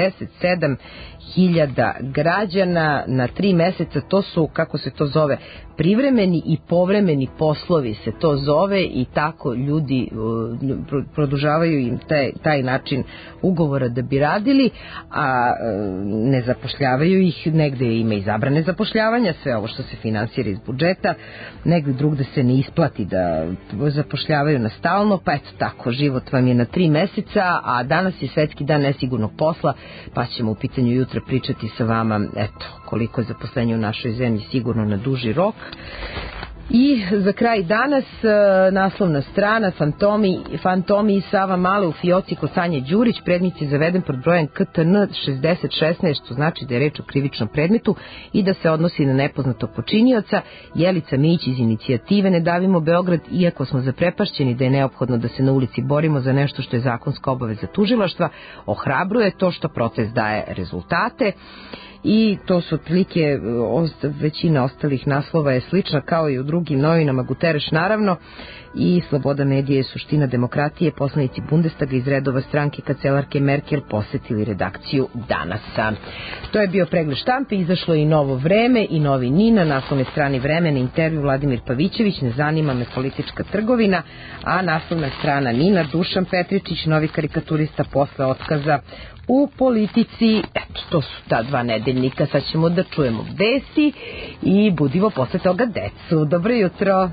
47.000 građana na 3 meseca. To su, kako se to zove, privremeni i povremeni poslovi se to zove, i tako ljudi produžavaju im taj način ugovora da bi radili, a ne zapošljavaju ih. Negde ima i zabrane zapošljavanja, sve ovo što se finansira iz budžeta, negde drugde se ne isplati da zapošljavaju na stalno, pa eto tako, život vam je na 3 meseca, a danas je svetski dan nesigurnog posla, pa ćemo u pitanju jutra pričati sa vama, eto, koliko je zaposlenje u našoj zemlji sigurno na duži rok. I za kraj danas naslovna strana, fantomi i Sava Male u fioci kod Sanje Đurić. Predmet je zaveden pod brojem KTN 6016, što znači da je reč o krivičnom predmetu i da se odnosi na nepoznatog počinioca. Jelica Mić iz inicijative Ne davimo Beograd, iako smo zaprepašćeni da je neophodno da se na ulici borimo za nešto što je zakonska obaveza tužilaštva, ohrabruje to što protest daje rezultate. I to su otprilike, većina ostalih naslova je slična kao i u drugim novinama. Guterres naravno i sloboda medija je suština demokratije. Poslanici Bundestaga iz redova stranke kancelarke Merkel posetili redakciju Danasa. To je bio pregled štampe. Izašlo je i Novo vreme i Novi NIN. Na naslovnoj strani Vremena intervju Vladimir Pavićević, ne zanima me politička trgovina, a naslovna strana NIN-a Dušan Petričić, novi karikaturista posle otkaza u politici. Eto, to su ta 2 nedeljnika. Sad ćemo da čujemo vesti i budimo posle toga decu. Dobro jutro.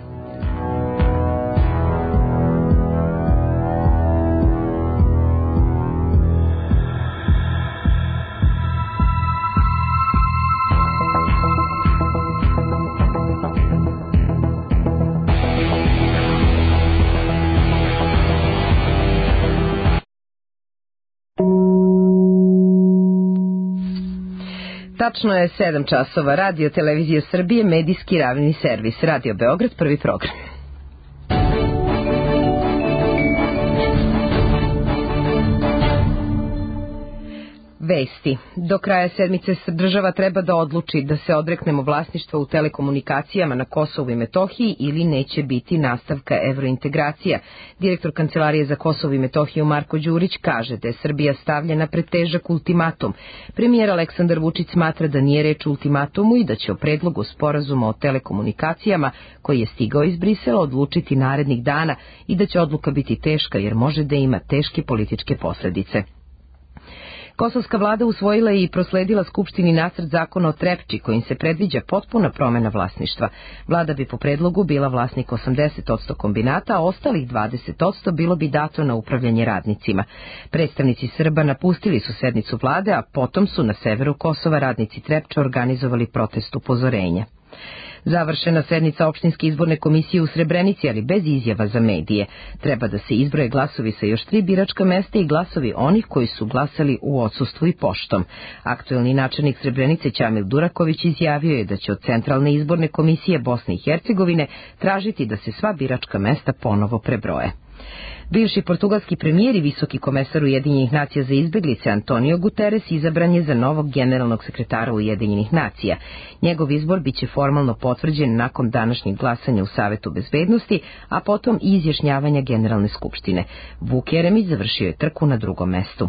Tačno je 7 časova. Radio Televizija Srbije, medijski javni servis. Radio Beograd, prvi program. Vesti. Do kraja sedmice država treba da odluči da se odreknemo vlasništva u telekomunikacijama na Kosovu i Metohiji ili neće biti nastavka evrointegracija. Direktor Kancelarije za Kosovo i Metohiju Marko Đurić kaže da je Srbija stavljena pred težak ultimatum. Premijer Aleksandar Vučić smatra da nije reč o ultimatumu i da će o predlogu sporazuma o telekomunikacijama koji je stigao iz Brisela odlučiti narednih dana i da će odluka biti teška jer može da ima teške političke posledice. Kosovska vlada usvojila i prosledila Skupštini nacrt zakona o Trepči kojim se predviđa potpuna promena vlasništva. Vlada bi po predlogu bila vlasnik 80% kombinata, a ostalih 20% bilo bi dato na upravljanje radnicima. Predstavnici Srba napustili su sednicu vlade, a potom su na severu Kosova radnici Trepče organizovali protest upozorenja. Završena sednica opštinske izborne komisije u Srebrenici, ali bez izjava za medije. Treba da se izbroje glasovi sa još 3 biračka mesta i glasovi onih koji su glasali u odsustvu i poštom. Aktuelni načelnik Srebrenice Ćamil Duraković izjavio je da će od Centralne izborne komisije Bosne i Hercegovine tražiti da se sva biračka mesta ponovo prebroje. Bivši portugalski premijer i visoki komesar Ujedinjenih nacija za izbeglice Antonio Guterres izabran je za novog generalnog sekretara Ujedinjenih nacija. Njegov izbor biće formalno potvrđen nakon današnjeg glasanja u Savetu bezbednosti, a potom i izjašnjavanja Generalne skupštine. Vuk Jeremić završio je trku na drugom mestu.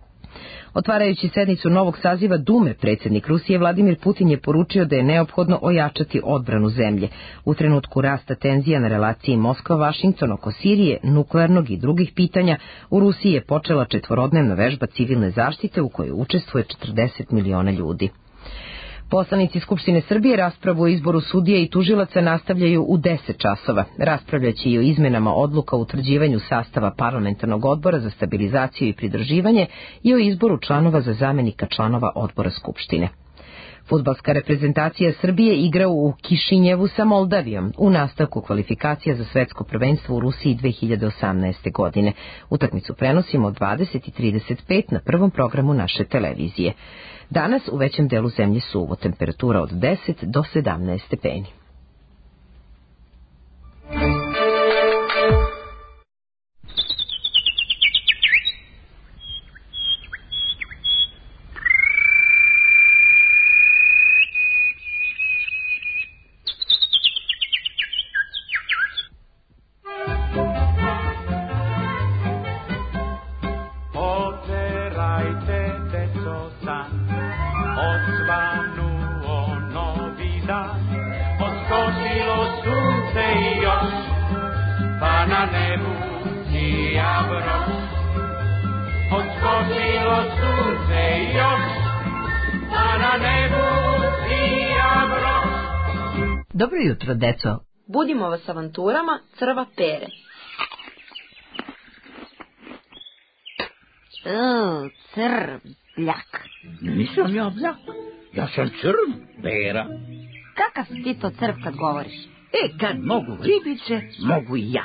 Otvarajući sednicu novog saziva Dume, predsjednik Rusije Vladimir Putin je poručio da je neophodno ojačati odbranu zemlje. U trenutku rasta tenzija na relaciji Moskva-Vašington oko Sirije, nuklearnog i drugih pitanja, u Rusiji je počela 4-dnevna vežba civilne zaštite u kojoj učestvuje 40 miliona ljudi. Poslanici Skupštine Srbije raspravu o izboru sudija i tužilaca nastavljaju u 10 časova. Raspravljaće i o izmenama odluka o utvrđivanju sastava parlamentarnog odbora za stabilizaciju i pridruživanje i o izboru članova za zamenika članova odbora Skupštine. Fudbalska reprezentacija Srbije igra u Kišinjevu sa Moldavijom u nastavku kvalifikacija za svetsko prvenstvo u Rusiji 2018. godine. Utakmicu prenosimo od 20:35 na prvom programu naše televizije. Danas u većem delu zemlje suvo, temperatura od 10 do 17 stepeni. Dobro jutro, deco. Budimo vas avanturama crva pere. Crvljak. Nisam ja bljak. Ja sam crv, pera. Kakav si ti to crv kad govoriš? Kad mogu ribice, mogu i ja.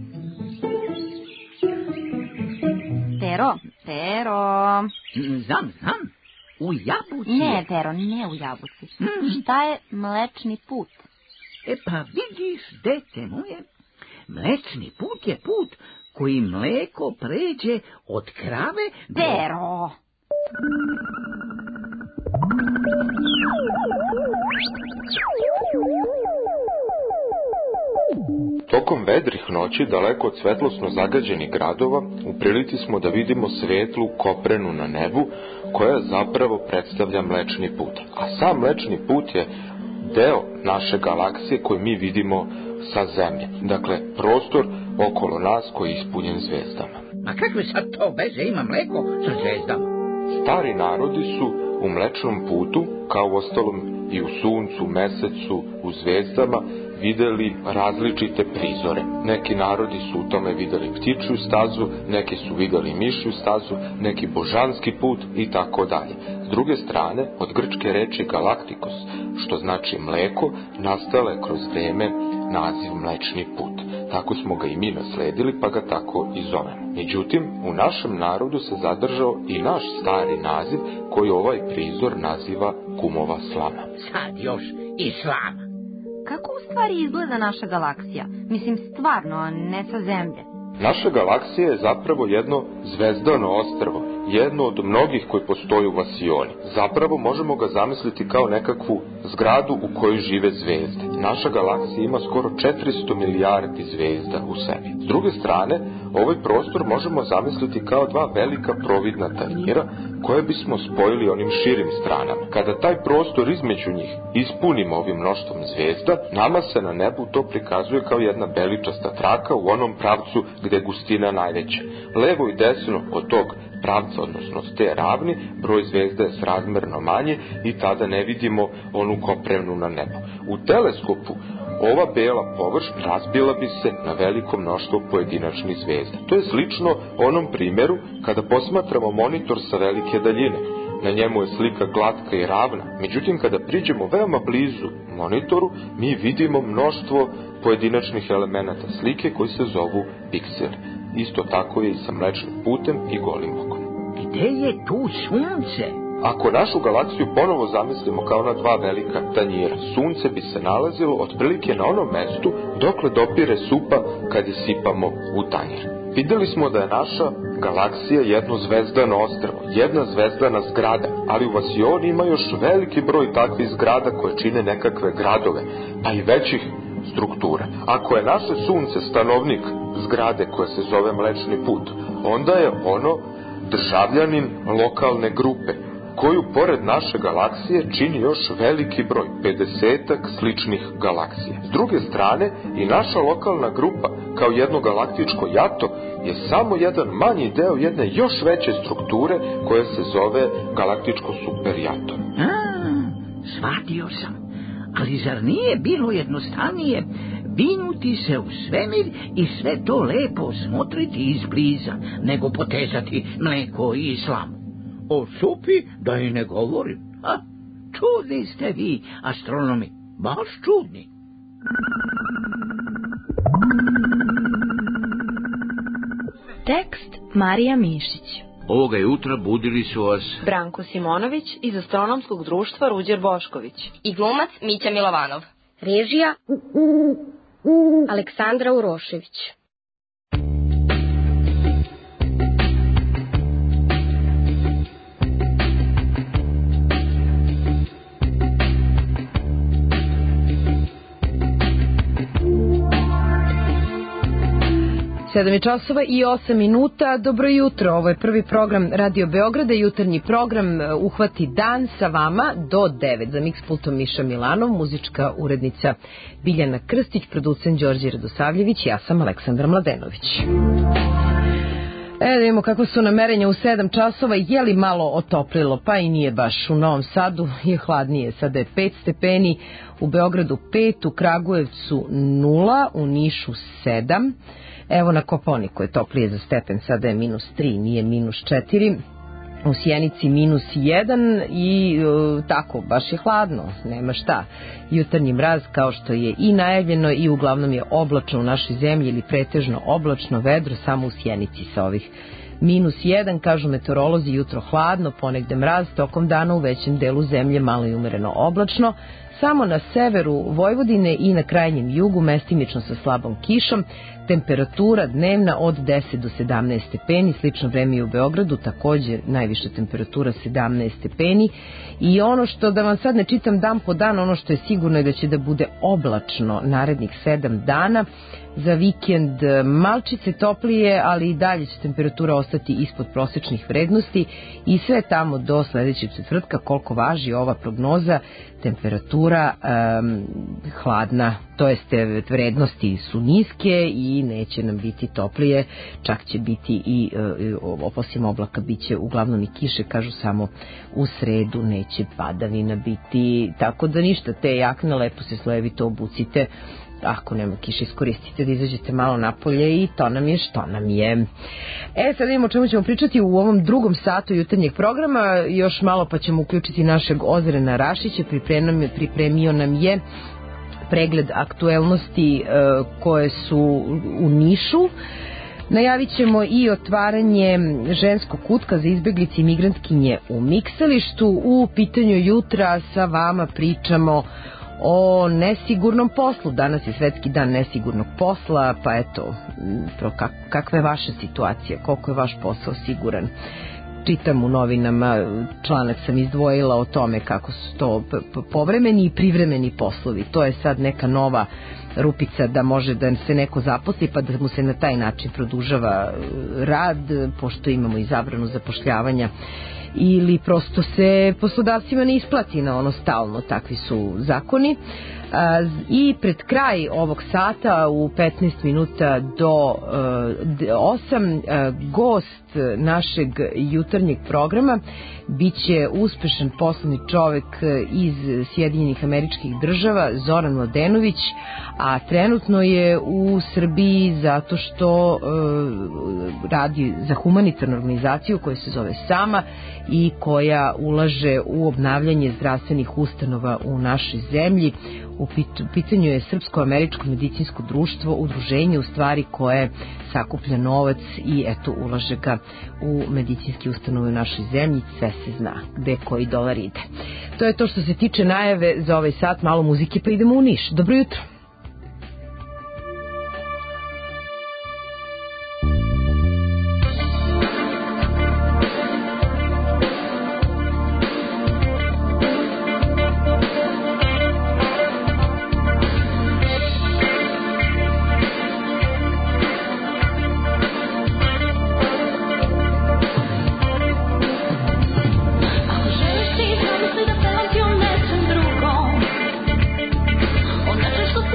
Pero. Znam. U jabuci. Ne, Pero, ne u jabuci. Šta je Mlečni put? Pa vidiš, dete moje, Mlečni put je put koji mleko pređe od krave do... Pero! Tokom vedrih noći, daleko od svetlosno zagađenih gradova, u prilici smo da vidimo svetlu koprenu na nebu, koja zapravo predstavlja Mlečni put. A sam Mlečni put je deo naše galaksije koji mi vidimo sa Zemlje. Dakle, prostor okolo nas koji je ispunjen zvezdama. A kakve sad to veze ima mleko sa zvezdama? Stari narodi su u Mlečnom putu, kao u ostalom i u suncu, mesecu, u zvezdama, videli različite prizore. Neki narodi su u tome videli ptičju stazu, neki su videli mišju stazu, neki božanski put i tako dalje. S druge strane, od grčke reči galaktikos, što znači mleko, nastale kroz vreme naziv Mlečni put. tako smo ga i mi nasledili, pa ga tako i zovemo. Međutim, u našem narodu se zadržao i naš stari naziv koji ovaj prizor naziva kumova slama. Sad još i slama. Kako u stvari izgleda naša galaksija? Mislim, stvarno, a ne sa Zemlje. Naša galaksija je zapravo jedno zvezdano ostrvo, jedno od mnogih koji postoji u vasioni. Zapravo možemo ga zamisliti kao nekakvu zgradu u kojoj žive zvezde. Naša galaksija ima skoro 400 milijardi zvezda u sebi. S druge strane, ovaj prostor možemo zamisliti kao dva velika providna tanjira koje bismo spojili onim širim stranama. Kada taj prostor između njih ispunimo ovim mnoštvom zvezda, nama se na nebu to prikazuje kao jedna beličasta traka u onom pravcu gde je gustina najveća. Levo i desno od tog pravca, odnosno s te ravni, broj zvezda je srazmerno manje i tada ne vidimo onu koprenu na nebu. U teleskopu ova bela površina razbila bi se na veliko mnoštvo pojedinačnih zvezda. To je slično onom primjeru kada posmatramo monitor sa velike daljine. Na njemu je slika glatka i ravna, međutim kada priđemo veoma blizu monitoru, mi vidimo mnoštvo pojedinačnih elemenata slike koji se zovu pikseli. Isto tako je i sa Mlečnim putem i Golim okom. Gde je tu sunce? Ako našu galaksiju ponovo zamislimo kao na dva velika tanjira, sunce bi se nalazilo otprilike na onom mestu dokle dopire supa kad je sipamo u tanjir. Videli smo da je naša galaksija jedno zvezdano ostrvo, jedna zvezdana zgrada, ali u vasioni ima još veliki broj takvih zgrada koje čine nekakve gradove, pa i većih struktura. Ako je naše sunce stanovnik zgrade koja se zove Mlečni put, onda je ono državljanin lokalne grupe, koju pored naše galaksije čini još veliki broj, 50-ak sličnih galaksija. S druge strane, i naša lokalna grupa, kao jedno galaktičko jato, je samo jedan manji deo jedne još veće strukture koja se zove galaktičko superjato. Shvatio sam. Ali zar nije bilo jednostavnije vinuti se u svemir i sve to lepo smotriti izbliza, nego potezati mleko i slamu? O supi da i ne govorim. Čudni ste vi, astronomi, baš čudni. Tekst Marija Mišić. Ovoga jutra budili su vas Branko Simonović iz Astronomskog društva Ruđer Bošković i glumac Mića Milovanov. Režija Aleksandra Urošević. Sedam je časova i 8 minuta. Dobro jutro, ovo je prvi program Radio Beograda, jutarnji program Uhvati dan sa vama do 9. Za miks pultom Miša Milanov, muzička urednica Biljana Krstić, producent Đorđe Radosavljević, ja sam Aleksandra Mladenović. Da vidimo kako su namerenja u 7 časova, je li malo otoplilo, pa i nije baš. U Novom Sadu je hladnije, sada je 5 stepeni, u Beogradu 5, u Kragujevcu 0, u Nišu 7. Evo na Kopaoniku je toplije za stepen, sada je -3, nije -4. U Sjenici -1 i tako, baš je hladno, nema šta. Jutarnji mraz kao što je i najavljeno i uglavnom je oblačno u našoj zemlji ili pretežno oblačno, vedro samo u Sjenici sa ovih -1, kažu meteorolozi, jutro hladno, ponegde mraz, tokom dana u većem delu zemlje malo i umereno oblačno. Samo na severu Vojvodine i na krajnjem jugu mestimično sa slabom kišom, temperatura dnevna od 10 do 17 stepeni, slično vreme i u Beogradu, također najviša temperatura 17 stepeni. I ono što, da vam sad ne čitam dan po dan, ono što je sigurno je da će da bude oblačno narednih 7 dana, za vikend malčice toplije, ali i dalje će temperatura ostati ispod prosečnih vrednosti i sve tamo do sledećeg četvrtka, koliko važi ova prognoza, temperatura hladna, to jeste vrednosti su niske i neće nam biti toplije, čak će biti i osim oblaka biće uglavnom i kiše, kažu samo u sredu neće padavina biti, tako da ništa, te jakne lepo se slojevito obucite, ako nema kiše iskoristite da izađete malo napolje i to nam je što nam je. Sad vidimo o čemu ćemo pričati u ovom drugom satu jutarnjeg programa, još malo pa ćemo uključiti našeg Ozrena Rašića, pripremio nam je pregled aktuelnosti koje su u Nišu. Najavit ćemo i otvaranje ženskog kutka za izbeglice i migrantkinje u Mikselištu. U pitanju jutra sa vama pričamo o nesigurnom poslu. Danas je svetski dan nesigurnog posla, pa eto, kakva je vaša situacija, koliko je vaš posao siguran? Čitam u novinama, članak sam izdvojila o tome kako su to povremeni i privremeni poslovi. To je sad neka nova rupica da može da se neko zaposli pa da mu se na taj način produžava rad, pošto imamo i zabranu zapošljavanja, ili prosto se poslodavcima ne isplati na ono stalno, takvi su zakoni. I pred kraj ovog sata u 15 minuta do 8 gost našeg jutarnjeg programa biće uspešan poslovni čovek iz Sjedinjenih Američkih Država, Zoran Mladenović, a trenutno je u Srbiji zato što radi za humanitarnu organizaciju koja se zove Sama i koja ulaže u obnavljanje zdravstvenih ustanova u našoj zemlji. U pitanju je Srpsko-američko medicinsko društvo, udruženje u stvari koje sakuplja novac i eto ulaže ga u medicinske ustanove u našoj zemlji. Sve se zna gde koji dolar ide. To je to što se tiče najave za ovaj sat. Malo muzike pa idemo u Niš. Dobro jutro. Želiš ti zamisli da pamti o nečem drugom, o nečem što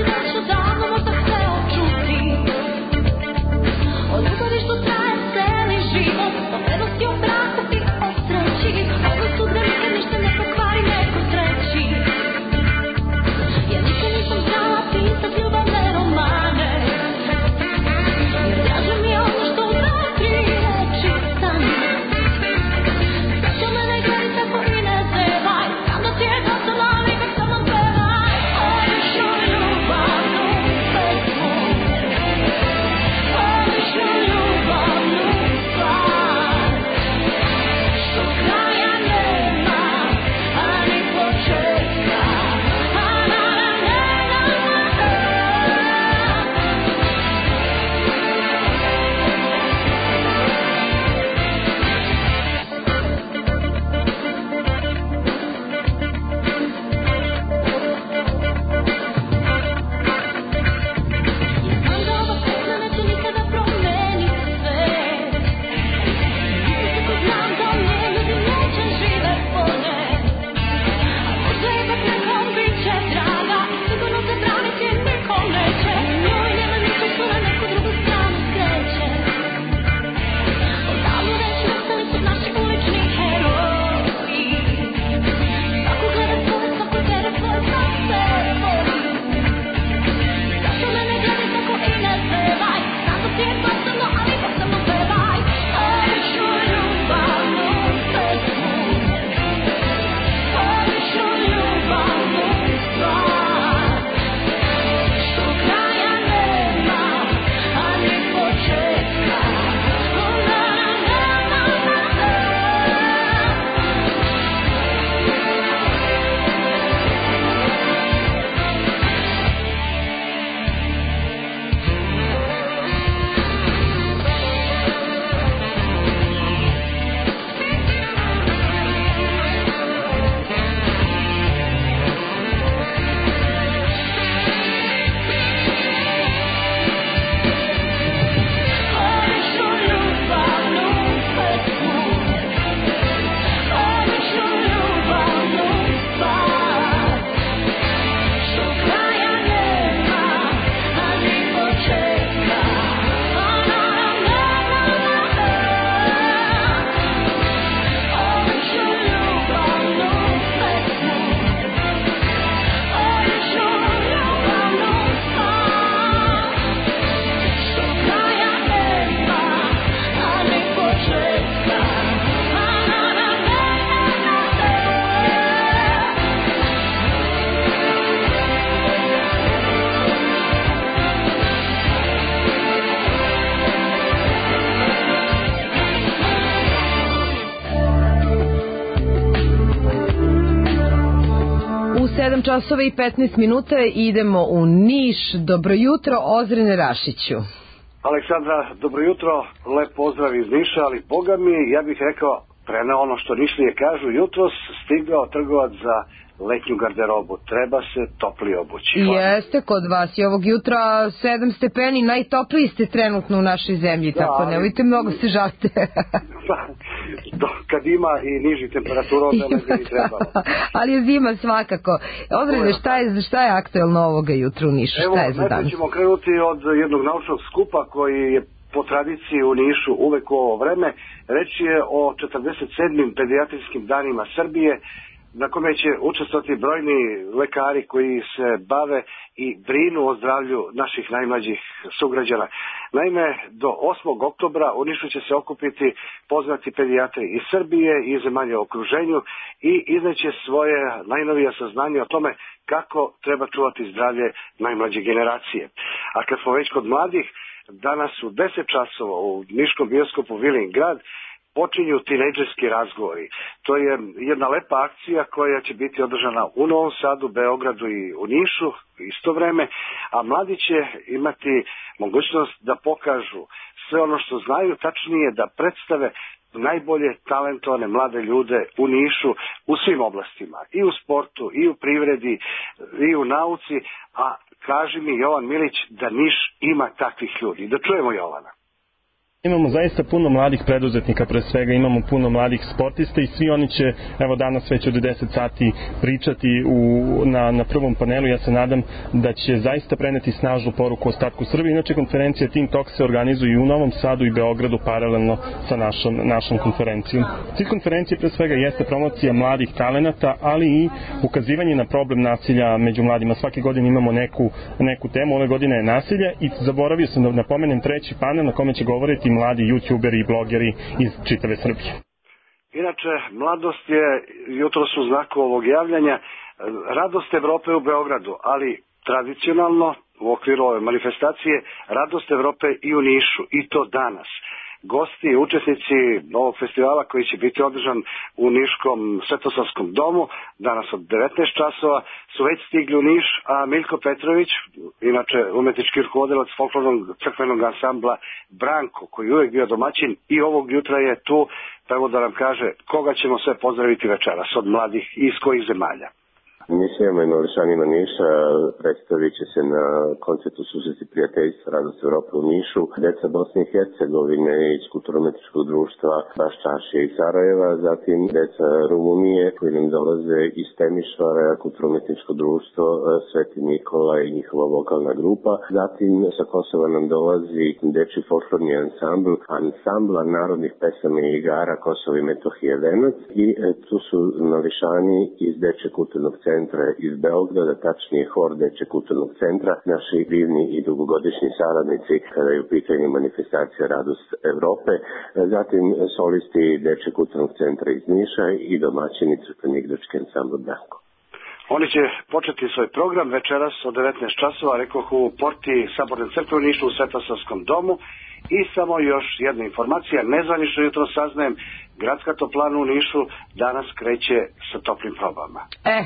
7 časova i 15 minuta idemo u Niš. Dobro jutro, Ozrene Rašiću. Aleksandra, dobro jutro, lep pozdrav iz Niša, ali boga mi, ja bih rekao, preneo ono što Nišlije kažu, jutros stigao trgovac za letnju garderobu, treba se topli obući. Jeste, kod vas i ovog jutra 7 stepeni, najtopliji ste trenutno u našoj zemlji, da, tako nemojte mnogo se žalite. Kad ima i niži temperatura, onda ne bi trebalo. Ali je zima svakako. Ozrene, šta je aktuelno ovoga jutra u Nišu? Evo, šta je za danas? najprije ćemo krenuti od jednog naučnog skupa koji je po tradiciji u Nišu uvek u ovo vreme. Reč je o 47. pedijatrijskim danima Srbije, na kome će učestvovati brojni lekari koji se bave i brinu o zdravlju naših najmlađih sugrađana. Naime, do 8. oktobra u Nišu će se okupiti poznati pedijatri iz Srbije i zemalja u okruženju i izneće svoje najnovije saznanje o tome kako treba čuvati zdravlje najmlađe generacije. A kad smo već kod mladih, danas u 10 časova u niškom bioskopu Vilin grad počinju tinejdžerski razgovori. To je jedna lepa akcija koja će biti održana u Novom Sadu, Beogradu i u Nišu isto vreme, a mladi će imati mogućnost da pokažu sve ono što znaju, tačnije da predstave najbolje talentovane mlade ljude u Nišu u svim oblastima, i u sportu, i u privredi, i u nauci, a kaži mi Jovan Milić da Niš ima takvih ljudi. Da čujemo Jovana. Imamo zaista puno mladih preduzetnika, pre svega imamo puno mladih sportista i svi oni će, evo danas već od 10 sati pričati na prvom panelu. Ja se nadam da će zaista preneti snažnu poruku ostatku Srbije. Inače, konferencija Team Talk se organizuje i u Novom Sadu i Beogradu paralelno sa našom konferencijom. Cilj konferencije pre svega jeste promocija mladih talenata, ali i ukazivanje na problem nasilja među mladima. Svake godine imamo neku temu, ove godine je nasilje i zaboravio sam da napomenem treći panel na kome će govoriti mladi youtuberi i blogeri iz čitave Srbije. Inače, mladost je jutros u znaku ovog javljanja, radost Evrope u Beogradu, ali tradicionalno u okviru ove manifestacije radost Evrope i u Nišu, i to danas. Gosti i učesnici ovog festivala koji će biti održan u Niškom Svetosavskom domu danas od 19 časova su već stigli u Niš, a Miljko Petrović, inače umetnički rukovodilac folklornog crkvenog ansambla Branko, koji je uvek bio domaćin i ovog jutra je tu, pa evo da nam kaže koga ćemo sve pozdraviti večeras od mladih i iz kojih zemalja. Misijama i mališanima Niša predstavit će se na koncertu Susreti prijateljstva Radost Evrope u Nišu deca Bosne i Hercegovine iz kulturno-umetničkog društva Baščašije iz Sarajeva, zatim deca Rumunije koji nam dolaze iz Temišvara, kulturno-umetničko društvo Sveti Nikola i njihova vokalna grupa, zatim sa Kosova nam dolazi dečji folklorni ansambla narodnih pesama i igara Kosova i Metohije Venac i tu su mališani iz dečje kulturnog centra iz Beograda, tačnije hor dečjeg kulturnog centra, naši divni i dugogodišnji saradnici kada je u pitanju manifestacija Radost Evrope, zatim solisti dečjeg kulturnog centra iz Niša i domaćini crkveni igrački ansambl Branko. Oni će početi svoj program večeras od 19 časova, rekoh u porti Saborne crkve u Nišu u Svetosavskom domu. I samo još jedna informacija, nezvanično jutro saznajem, gradska toplana u Nišu danas kreće sa toplim probama.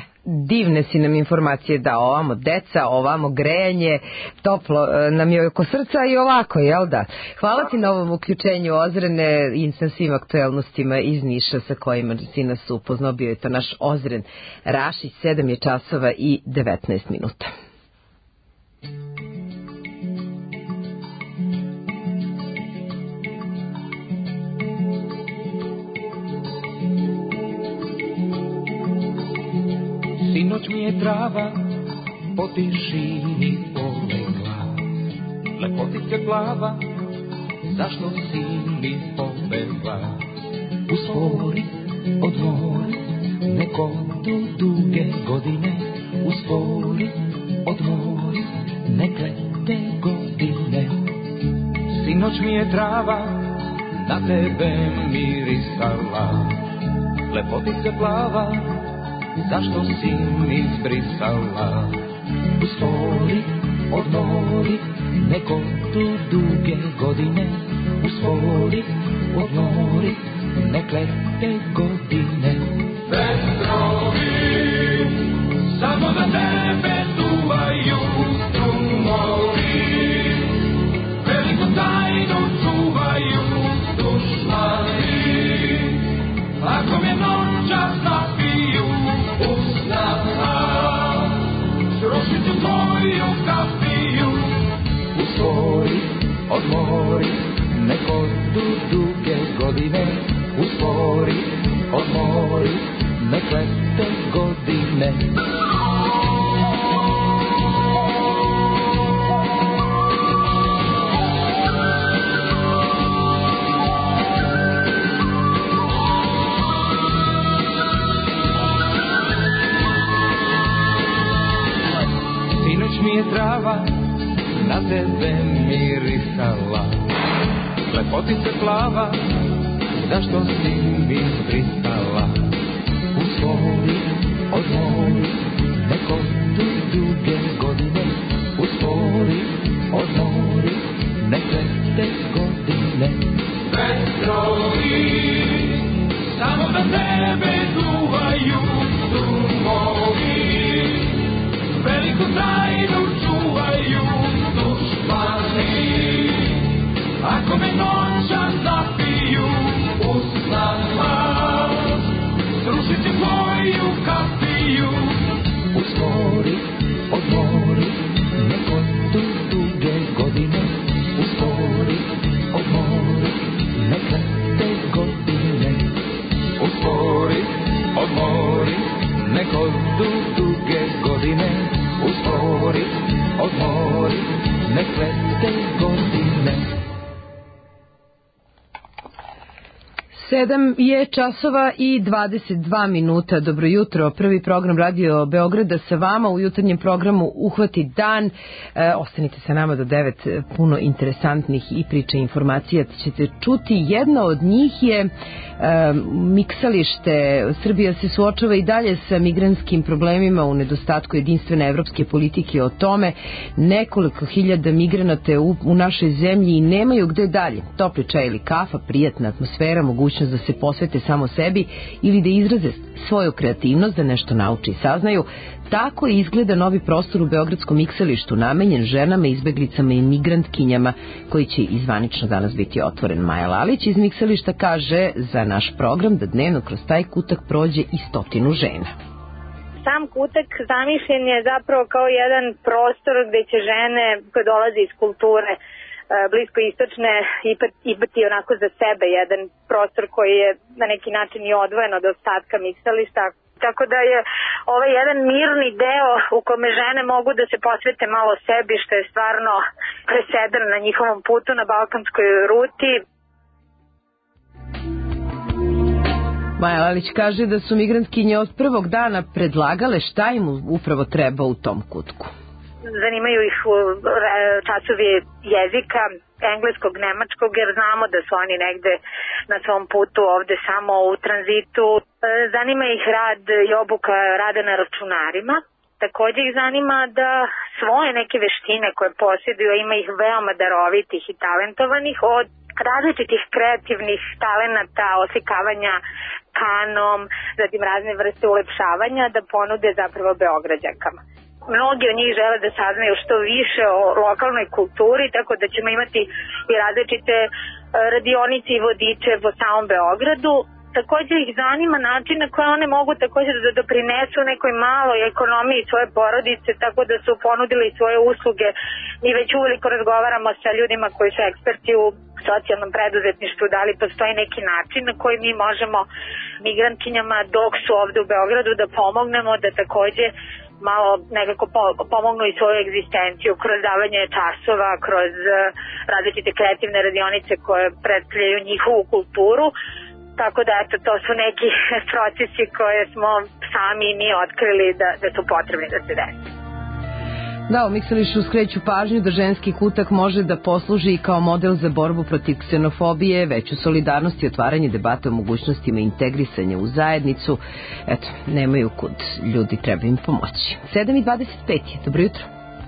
Divne si nam informacije dao, ovamo deca, ovamo grejanje, toplo nam je oko srca i ovako, jel da? Hvala ti na ovom uključenju, Ozrene, i sa svim aktuelnostima iz Niša sa kojima si nas upoznao. Bio je to naš Ozren Rašić, 7 je časova i 19 minuta. Sinoć mi je trava po tišini polegla, lepotice plava, zašto si mi pobegla? Uspori, odmori, neko duge godine, uspori, odmori, nek lete godine. Sinoć mi je trava na tebe mirisala, lepotice plava, zašto si mi zbrisala? Uspori, odmori, neko tu duge godine, uspori, odmori, nek lete godine. Vetrovi, samo da Dušicu tvoju kapiju Uspori, odmori, neko duge godine. Uspori, odmori, nek lete godine. Sinoć mi je trava na tebe mirisala, lepotice plava, zašto si mi pristala? Uspori, odmori, neko duge godine. Uspori, odmori, nek lete godine. Vetrovi samo da tebe duvaju, strumovi veliku tajnu čuvaju. Dušmani ako me noćas zapiju, usnama srušiti tvoju kapiju. Uspori, odmori, neko duge godine. Uspori, odmori, nek lete godine. Uspori, odmori, neko duge godine. Uspori, odmori, nek lete godine. 7 je časova i 22 minuta. Dobro jutro. Prvi program Radio Beograda sa vama u jutarnjem programu Uhvati dan. Ostanite sa nama do 9. Puno interesantnih i priča i informacija ćete čuti. Jedna od njih je miksalište. Srbija se suočava i dalje sa migrantskim problemima u nedostatku jedinstvene evropske politike o tome. Nekoliko hiljada migranata u našoj zemlji i nemaju gde dalje. Topli čaj ili kafa, prijatna atmosfera, mogućnost da se posvete samo sebi ili da izraze svoju kreativnost, da nešto nauče i saznaju. Tako izgleda novi prostor u Beogradskom miksalištu namenjen ženama, izbeglicama i migrantkinjama koji će izvanično danas biti otvoren. Maja Lalić iz miksališta kaže za naš program da dnevno kroz taj kutak prođe i 100 žena. Sam kutak zamišljen je zapravo kao jedan prostor gde će žene koje dolaze iz kulture bliskoistočne imati onako za sebe jedan prostor koji je na neki način i odvojen od ostatka miksališta. Tako da je ovaj jedan mirni deo u kome žene mogu da se posvete malo sebi, što je stvarno presedan na njihovom putu na balkanskoj ruti. Maja Lalić kaže da su migrantkinje od prvog dana predlagale šta im upravo treba u tom kutku. Zanimaju ih časovi jezika, engleskog, nemačkog, jer znamo da su oni negde na svom putu ovde samo u tranzitu. Zanima ih rad i obuka rada na računarima. Takođe ih zanima da svoje neke veštine koje posjeduju, ima ih veoma darovitih i talentovanih, od različitih kreativnih talenata, oslikavanja kanom, zatim razne vrste ulepšavanja, da ponude zapravo Beograđankama. Mnogi od njih žele da saznaju što više o lokalnoj kulturi, tako da ćemo imati i različite radionice i vodiče po samom Beogradu. Takođe ih zanima način na koje one mogu također da doprinesu nekoj maloj ekonomiji svoje porodice, tako da su ponudili svoje usluge. Mi već uveliko razgovaramo sa ljudima koji su eksperti u socijalnom preduzetništvu, da li postoji neki način na koji mi možemo migrantkinjama dok su ovde u Beogradu da pomognemo, da takođe malo nekako pomognu i svoju egzistenciju kroz davanje časova, kroz različite kreativne radionice koje predstavljaju njihovu kulturu. Tako da eto, to su neki procesi koje smo sami mi otkrili da su potrebni da se desi. Da, u miksalištu skreću pažnju da ženski kutak može da posluži i kao model za borbu protiv ksenofobije, veću solidarnost i otvaranje debata o mogućnostima integrisanja u zajednicu. Eto, nemaju kud, ljudi, treba im pomoći. 7:25, dobro jutro.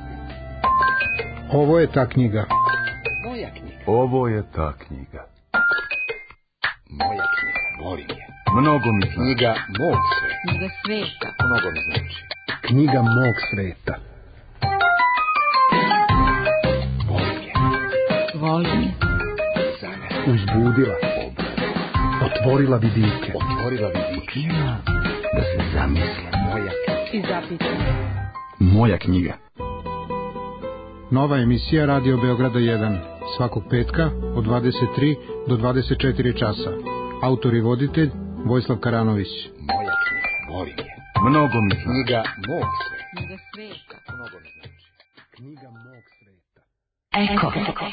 Ovo je ta knjiga. Moja knjiga. Ovo je ta knjiga. Moja knjiga, volim je. Mnogo mi znači. Knjiga mog sveta. Knjiga sveta. Mnogo mi znači. Knjiga mog sveta. Volim je. Volim je. Sana. Uzbudila. Otvorila vidike. Otvorila vidike. Ima da se zamisle. Moja knjiga. I zapita. Moja knjiga. Nova emisija Radio Beograda 1, svakog petka od 23 do 24 časa. Autor i voditelj Vojislav Karanović. Moja knjiga, volim je. Mnogo mi knjiga mog sveta. Knjiga sveta. Mnogo mi znači. Knjiga mog sveta. Eko.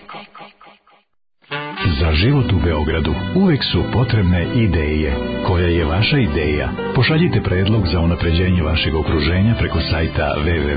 Za život u Beogradu uvek su potrebne ideje. Koja je vaša ideja? Pošaljite predlog za unapređenje vašeg okruženja preko sajta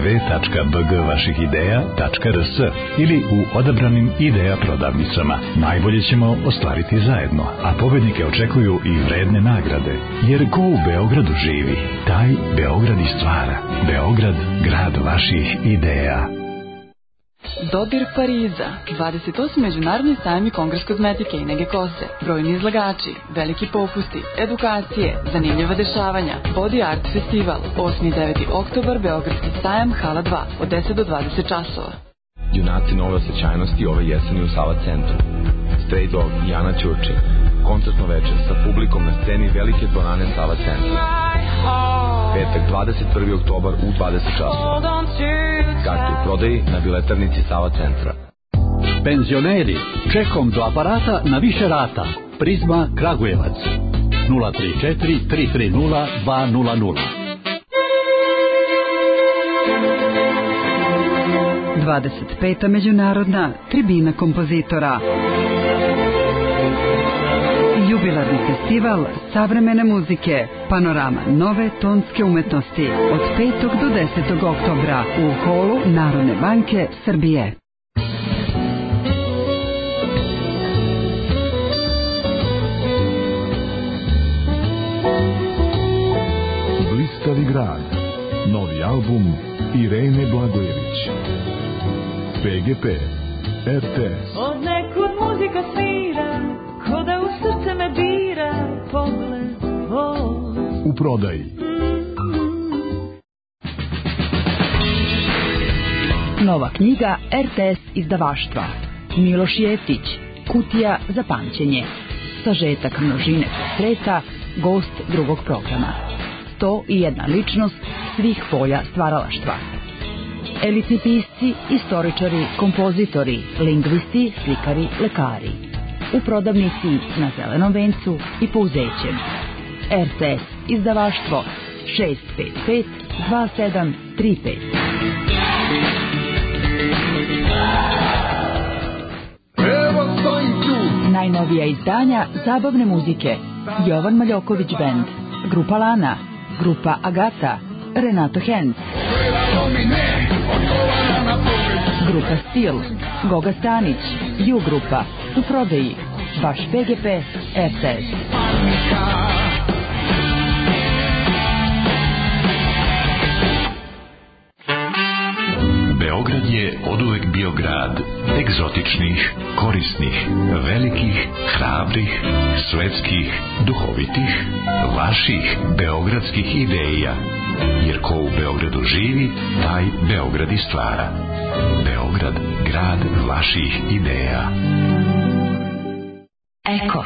www.bgvašihideja.rs ili u odabranim ideja prodavnicama. Najbolje ćemo ostvariti zajedno, a pobednike očekuju i vredne nagrade. Jer ko u Beogradu živi, taj Beograd i stvara. Beograd, grad vaših ideja. Dodir Pariza, 28. međunarodni sajam i kongres kozmetike i nege kose, brojni izlagači, veliki popusti, edukacije, zanimljiva dešavanja, Body Art Festival, 8. i 9. oktobar, Beogradski sajam, hala 2, od 10 do 20 časova. Junaci nove osjećajnosti ove jeseni u Sava centru. Stray Dog i Ana Ćurčin. Koncertno večer sa publikom na sceni velike dvorane Sava centra. Petak 21. oktobar u 20 časova. Karte u prodaji na biletarnici Sava centra. Penzioneri, čekom do aparata na više rata. Prizma Kragujevac. 034 330 200. 25. međunarodna tribina kompozitora. Jubilarni festival savremene muzike, panorama nove tonske umetnosti od 5. do 10. oktobra u holu Narodne banke Srbije. Blistavi grad. Novi album Irene Blagojević. PGP, RTS. Od nekud muzika svira, ko da u srce me dira, pogled tvoj. U prodaji. Nova knjiga RTS izdavaštva. Miloš Jeftić, Kutija za pamćenje. Sažetak množine portreta, gost drugog programa. 101 ličnost svih polja stvaralaštva. Elitni pisci, istoričari, kompozitori, lingvisti, slikari, lekari. U prodavnici na Zelenom vencu i Pouzećem. RTS izdavaštvo 655 2735. Najnovija izdanja zabavne muzike. Jovan Maljoković Band, Grupa Lana, Grupa Agata, Renato Henc, Grupa Stil, Goga Stanić, Ju Grupa, u prodaji, vaš PGP, RTS. Beograd je oduvek bio grad egzotičnih, korisnih, velikih, hrabrih, svetskih, duhovitih, vaših beogradskih ideja. Jer ko u Beogradu živi, taj Beograd i stvara. Beograd, grad vaših ideja. Eko.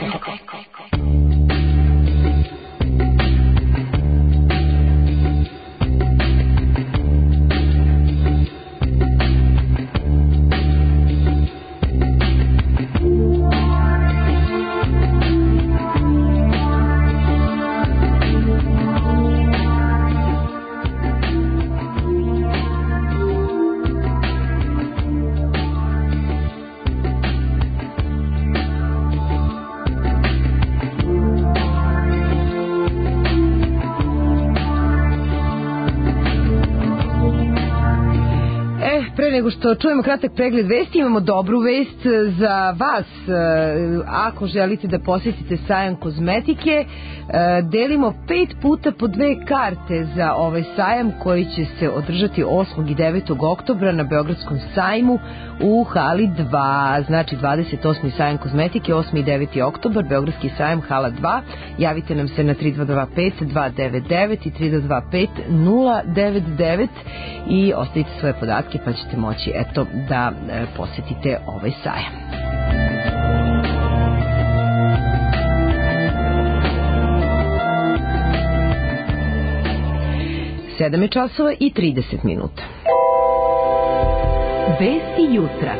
Nego što čujemo kratak pregled vesti, imamo dobru vest za vas. Ako želite da posjetite sajam kozmetike, delimo 5 puta po 2 karte za ovaj sajam koji će se održati 8. i 9. oktobra na Beogradskom sajmu u hali 2. Znači 28. sajam kozmetike, 8. i 9. oktobar, Beogradski sajam, hala 2. Javite nam se na 3225 299 i 3225 099 i ostavite svoje podatke pa ćete moći da posjetite ovaj sajam. 7 je časova i 30 minuta. Vesti jutra.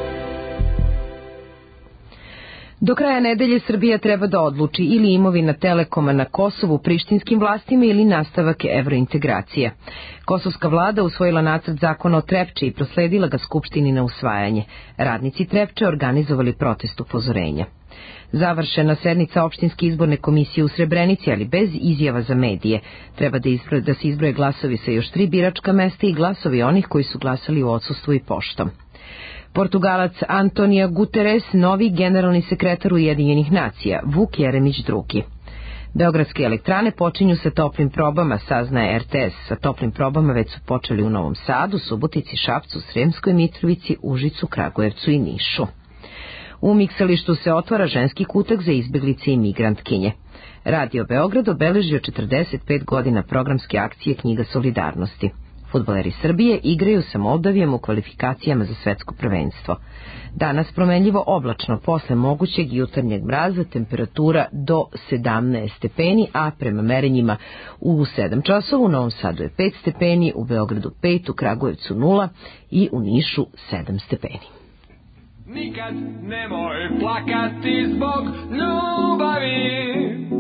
Do kraja nedelje Srbija treba da odluči ili imovina Telekoma na Kosovu prištinskim vlastima ili nastavak evrointegracije. Kosovska vlada usvojila nacrt zakona o Trepči i prosledila ga Skupštini na usvajanje. Radnici Trepče organizovali protest upozorenja. Završena sednica opštinske izborne komisije u Srebrenici, ali bez izjava za medije. Treba da se izbroje glasovi sa još 3 biračka mesta i glasovi onih koji su glasali u odsustvu i poštom. Portugalac Antonio Guterres, novi generalni sekretar Ujedinjenih nacija, Vuk Jeremić II. Beogradske elektrane počinju sa toplim probama, saznaje RTS. Sa toplim probama već su počeli u Novom Sadu, Subotici, Šapcu, Sremskoj Mitrovici, Užicu, Kragujevcu i Nišu. U miksalištu se otvara ženski kutak za izbeglice i migrantkinje. Radio Beograd obeležio 45 godina programske akcije Knjiga solidarnosti. Fudbaleri Srbije igraju sa Moldavijom u kvalifikacijama za svetsko prvenstvo. Danas promenljivo oblačno, posle mogućeg jutarnjeg mraza, temperatura do 17 stepeni, a prema merenjima u 7 časova u Novom Sadu je 5 stepeni, u Beogradu 5, u Kragujevcu 0 i u Nišu 7 stepeni. Nikad nemoj plakati zbog ljubavi,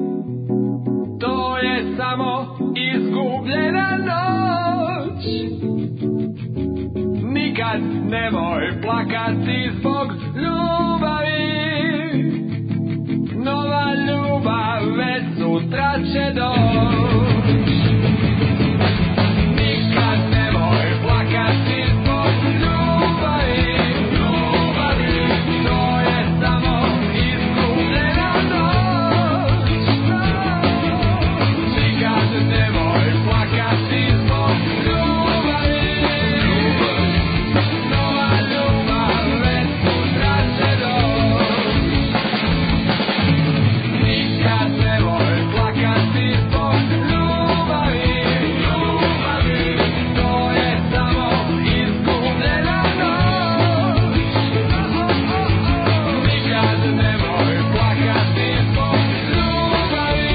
to je samo izgubljena noć. Nikad nemoj plakati zbog ljubavi, nova ljubav već sutra će doći. Nikad nemoj plakati zbog ljubavi, to je samo izgubljena noć. Nikad nemoj plakati zbog ljubavi, nova ljubav već sutra će doći. Nikad nemoj plakati zbog ljubavi, to je samo izgubljena noć. Nikad nemoj plakati zbog ljubavi,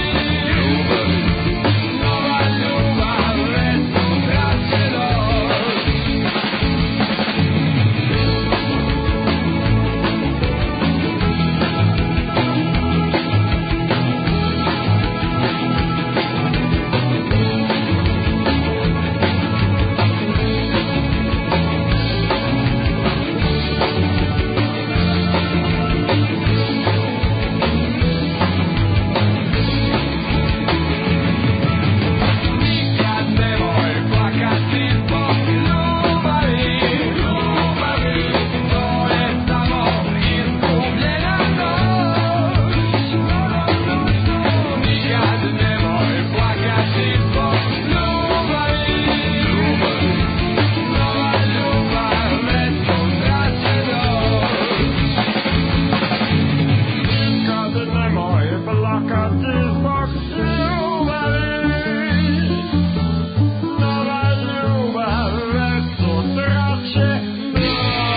nova ljubav već sutra će doći. Nikad nemoj plakati zbog ljubavi, to je samo izgubljena noć. Nikad nemoj plakati zbog ljubavi, nova ljubav već sutra će doći. Nikad nemoj plakati zbog ljubavi, nova ljubav već sutra će doći.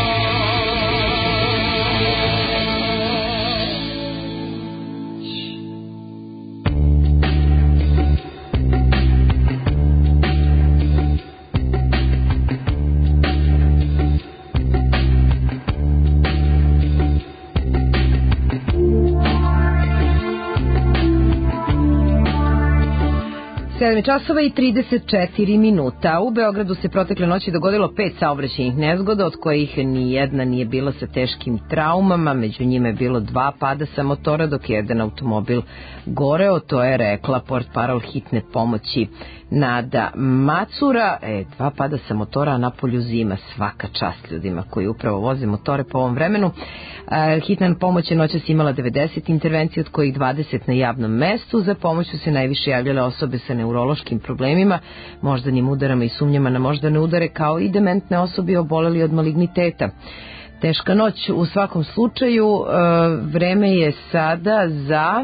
7 časova i 34 minuta. U Beogradu se protekle noći dogodilo 5 saobraćajnih nezgoda, od kojih ni jedna nije bila sa teškim traumama. Među njima je bilo 2 pada sa motora, dok je jedan automobil goreo. To je rekla portparol hitne pomoći Nada Macura. 2 pada sa motora, a napolju zima. Svaka čast ljudima koji upravo voze motore po ovom vremenu. Hitna pomoć je noćas imala 90 intervencija, od kojih 20 na javnom mestu. Za pomoć su se najviše javljale osobe sa neurološkim problemima, moždanim udarama i sumnjama na moždane udare, kao i dementne osobe oboleli od maligniteta. Teška noć u svakom slučaju. Vreme je sada za...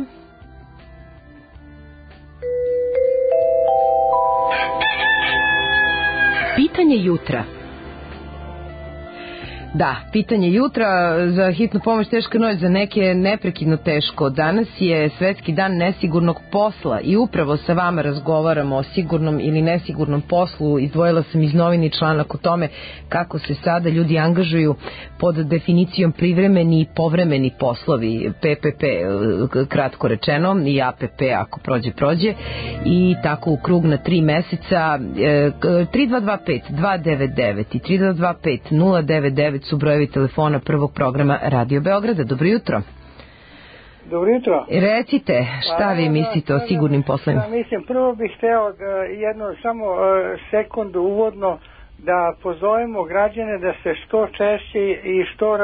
Pitanje jutra. Da, pitanje jutra za hitnu pomoć teška noć, za neke neprekidno teško. Danas je svetski dan nesigurnog posla i upravo sa vama razgovaramo o sigurnom ili nesigurnom poslu. Izdvojila sam iz novini članak o tome kako se sada ljudi angažuju pod definicijom privremeni i povremeni poslovi, PPP kratko rečeno i APP ako prođe i tako u krug na 3 meseca. 3225 299 i 3225 099 su brojevi telefona prvog programa Radio Beograda. Dobro jutro. Dobro jutro. Recite, šta vi mislite o sigurnim poslovima? Mislim, prvo bih hteo jedno samo sekundu uvodno da pozovemo građane da se što češće i što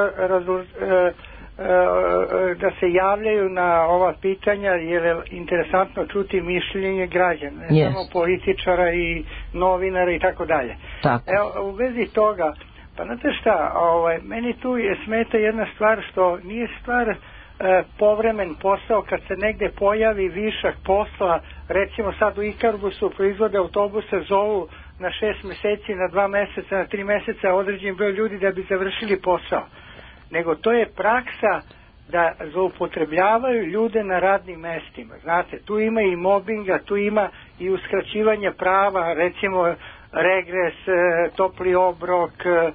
da se javljaju na ova pitanja, jer je interesantno čuti mišljenje građana, ne samo političara i novinara i tako dalje. Evo, u vezi toga, pa znate šta, meni tu smeta jedna stvar, što nije stvar povremen posao kad se negde pojavi višak posla, recimo sad u Ikarbusu proizvode autobuse, zovu na 6 meseci, na 2 meseca, na 3 meseca određen broj ljudi da bi završili posao. Nego to je praksa da zloupotrebljavaju ljude na radnim mestima. Znate, tu ima i mobinga, tu ima i uskraćivanje prava, recimo regres, topli obrok,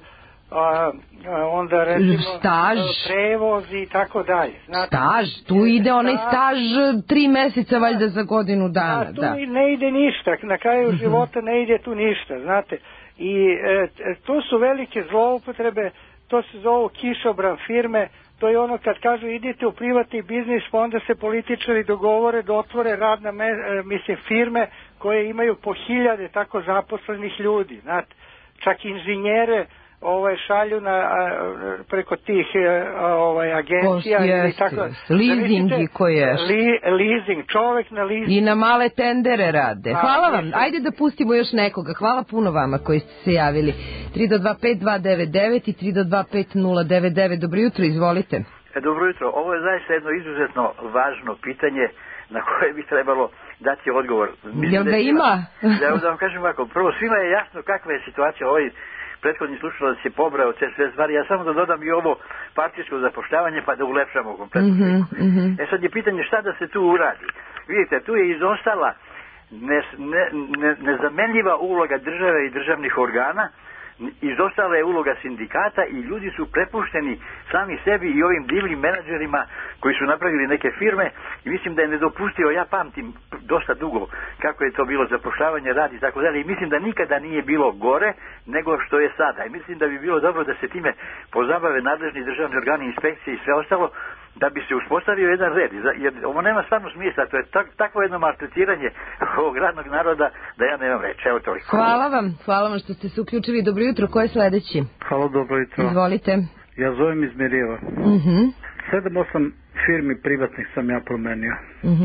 onda recimo staž, prevoz i tako dalje. Staž, tu ide onaj staž 3 meseca valjda za godinu dana. Tu ne ide ništa, na kraju života ne ide tu ništa, znate. I to su velike zloupotrebe, to se zovu kišobran firme, to je ono kad kažu idite u privatni biznis, pa onda se političari dogovore da otvore radna firme koje imaju po 1000 tako zaposlenih ljudi, znate. Čak inženjere šalju preko tih agencija i tako. Leasingi koje leasing, čovek na leasing i na male tendere rade. Hvala vam, ajde da pustimo još nekoga. Hvala puno vama koji ste se javili. 3225 299 i 3225 099. Dobro jutro, izvolite. Dobro jutro, ovo je zaista jedno izuzetno važno pitanje na koje bi trebalo dati odgovor. Jel ga ima? Da vam kažem ovako, prvo svima je jasno kakva je situacija. Ovaj prethodni slušalac je pobrao te sve stvari, ja samo da dodam i ovo partijsko zapošljavanje pa da ulepšamo kompletno sliku. Sad je pitanje šta da se tu uradi. Vidite, tu je izostala nezamenljiva uloga države i državnih organa, izostala je uloga sindikata i ljudi su prepušteni sami sebi i ovim divnim menadžerima koji su napravili neke firme i mislim da je nedopustivo, ja pamtim dosta dugo kako je to bilo zapošljavanje, rad i tako dalje i mislim da nikada nije bilo gore nego što je sada i mislim da bi bilo dobro da se time pozabave nadležni državni organi, inspekcije i sve ostalo da bi se uspostavio jedan red, jer ovo nema stvarno smisla, to je takvo jedno maltretiranje ovog radnog naroda da ja nemam reći. Evo toliko. Hvala vam što ste se uključili. Dobro jutro, ko je sledeći? Halo, dobro jutro. Izvolite. Ja zovem iz Mirjeva. 7-8 firmi privatnih sam ja promenio.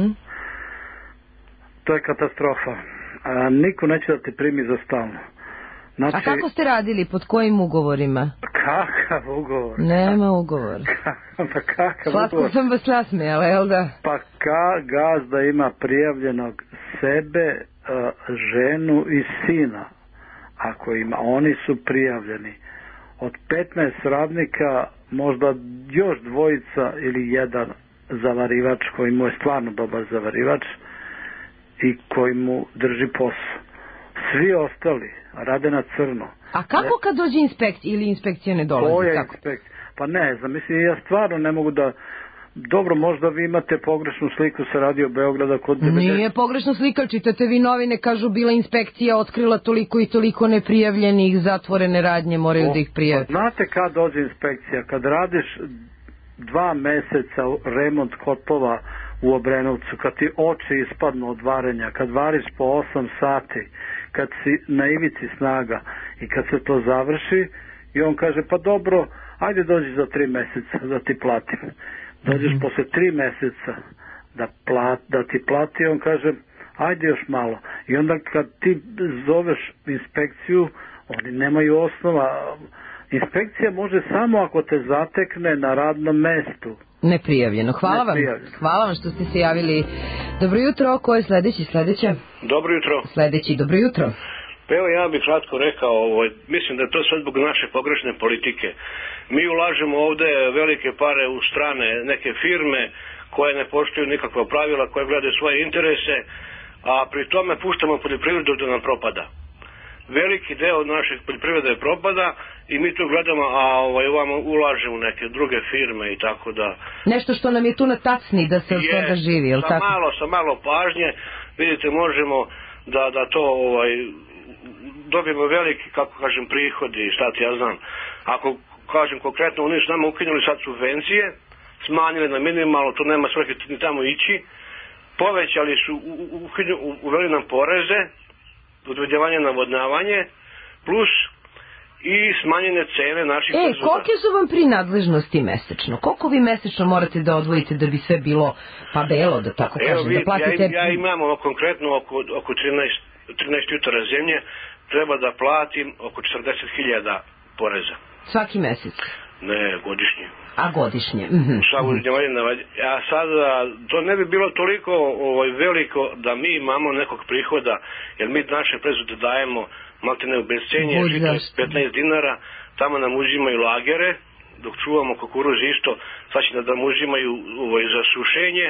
To je katastrofa. Niko neće da te primi za stalno. Znači, a kako ste radili? Pod kojim ugovorima? Kakav ugovor? Nema ugovor. Kakav Slatko ugovor? sam vas nasmejala, jel da? Pa gazda ima prijavljenog sebe, ženu i sina. Ako ima, oni su prijavljeni. Od 15 radnika možda još 2 ili 1 zavarivač koji mu je stvarno dobar zavarivač i koji mu drži posao. Svi ostali rade na crno. A kako kad dođe inspekcija ili inspekcija ne dolazi? Koja inspekcija? Pa ne znam, mislim, ja stvarno ne mogu da... Dobro, možda vi imate pogrešnu sliku sa Radio Beograda kod... Nije pogrešna slika, čitate vi novine, kažu bila inspekcija, otkrila toliko i toliko neprijavljenih, zatvorene radnje, moraju da ih prijaviti. Pa znate kad dođe inspekcija? Kad radiš 2 meseca remont kotlova u Obrenovcu, kad ti oči ispadnu od varenja, kad variš po 8 sati, kad si na ivici snaga i kad se to završi i on kaže pa dobro, ajde dođi za 3 meseca da ti platim. Dođeš posle 3 meseca da ti plati, on kaže ajde još malo. I onda kad ti zoveš inspekciju, oni nemaju osnova. Inspekcija može samo ako te zatekne na radnom mestu. Neprijavljeno. Hvala vam. Hvala vam što ste se javili. Dobro jutro, ko je sledeća? Dobro jutro. Sledeći, dobro jutro. Evo ja bih kratko rekao, mislim da je to sve zbog naše pogrešne politike. Mi ulažemo ovde velike pare u strane neke firme koje ne poštuju nikakva pravila, koje gledaju svoje interese, a pri tome puštamo poljoprivredu da nam propada. Veliki deo naših poljoprivrede propada i mi tu gledamo, a ovamo ulažemo u neke druge firme i tako da... Nešto što nam je tu na tacni da se od toga živi, je li tako? Sa malo pažnje, vidite, možemo da to dobijemo veliki, kako kažem, prihodi, šta ti ja znam. Ako kažem konkretno, oni su nama ukinuli sad subvencije, smanjili na minimalno, to nema svrhe ni tamo ići, povećali su, uveli nam poreze, odvodnjavanje, navodnavanje, plus i smanjene cene naših proizvoda. Kolike su vam prinadležnosti mesečno? Koliko vi mesečno morate da odvojite da bi sve bilo pa belo, da tako kažem, da platite... Ja imam konkretno oko 13 jutara zemlje, treba da platim oko 40.000 poreza. Svaki mesec? Ne, godišnje. A godišnje? A sad, to ne bi bilo toliko veliko da mi imamo nekog prihoda, jer mi naše proizvode dajemo maltene u bescenje, žito je 15 dinara, tamo nam uzimaju lagere, dok čuvamo kukuruz isto, sad će da nam uzimaju za sušenje,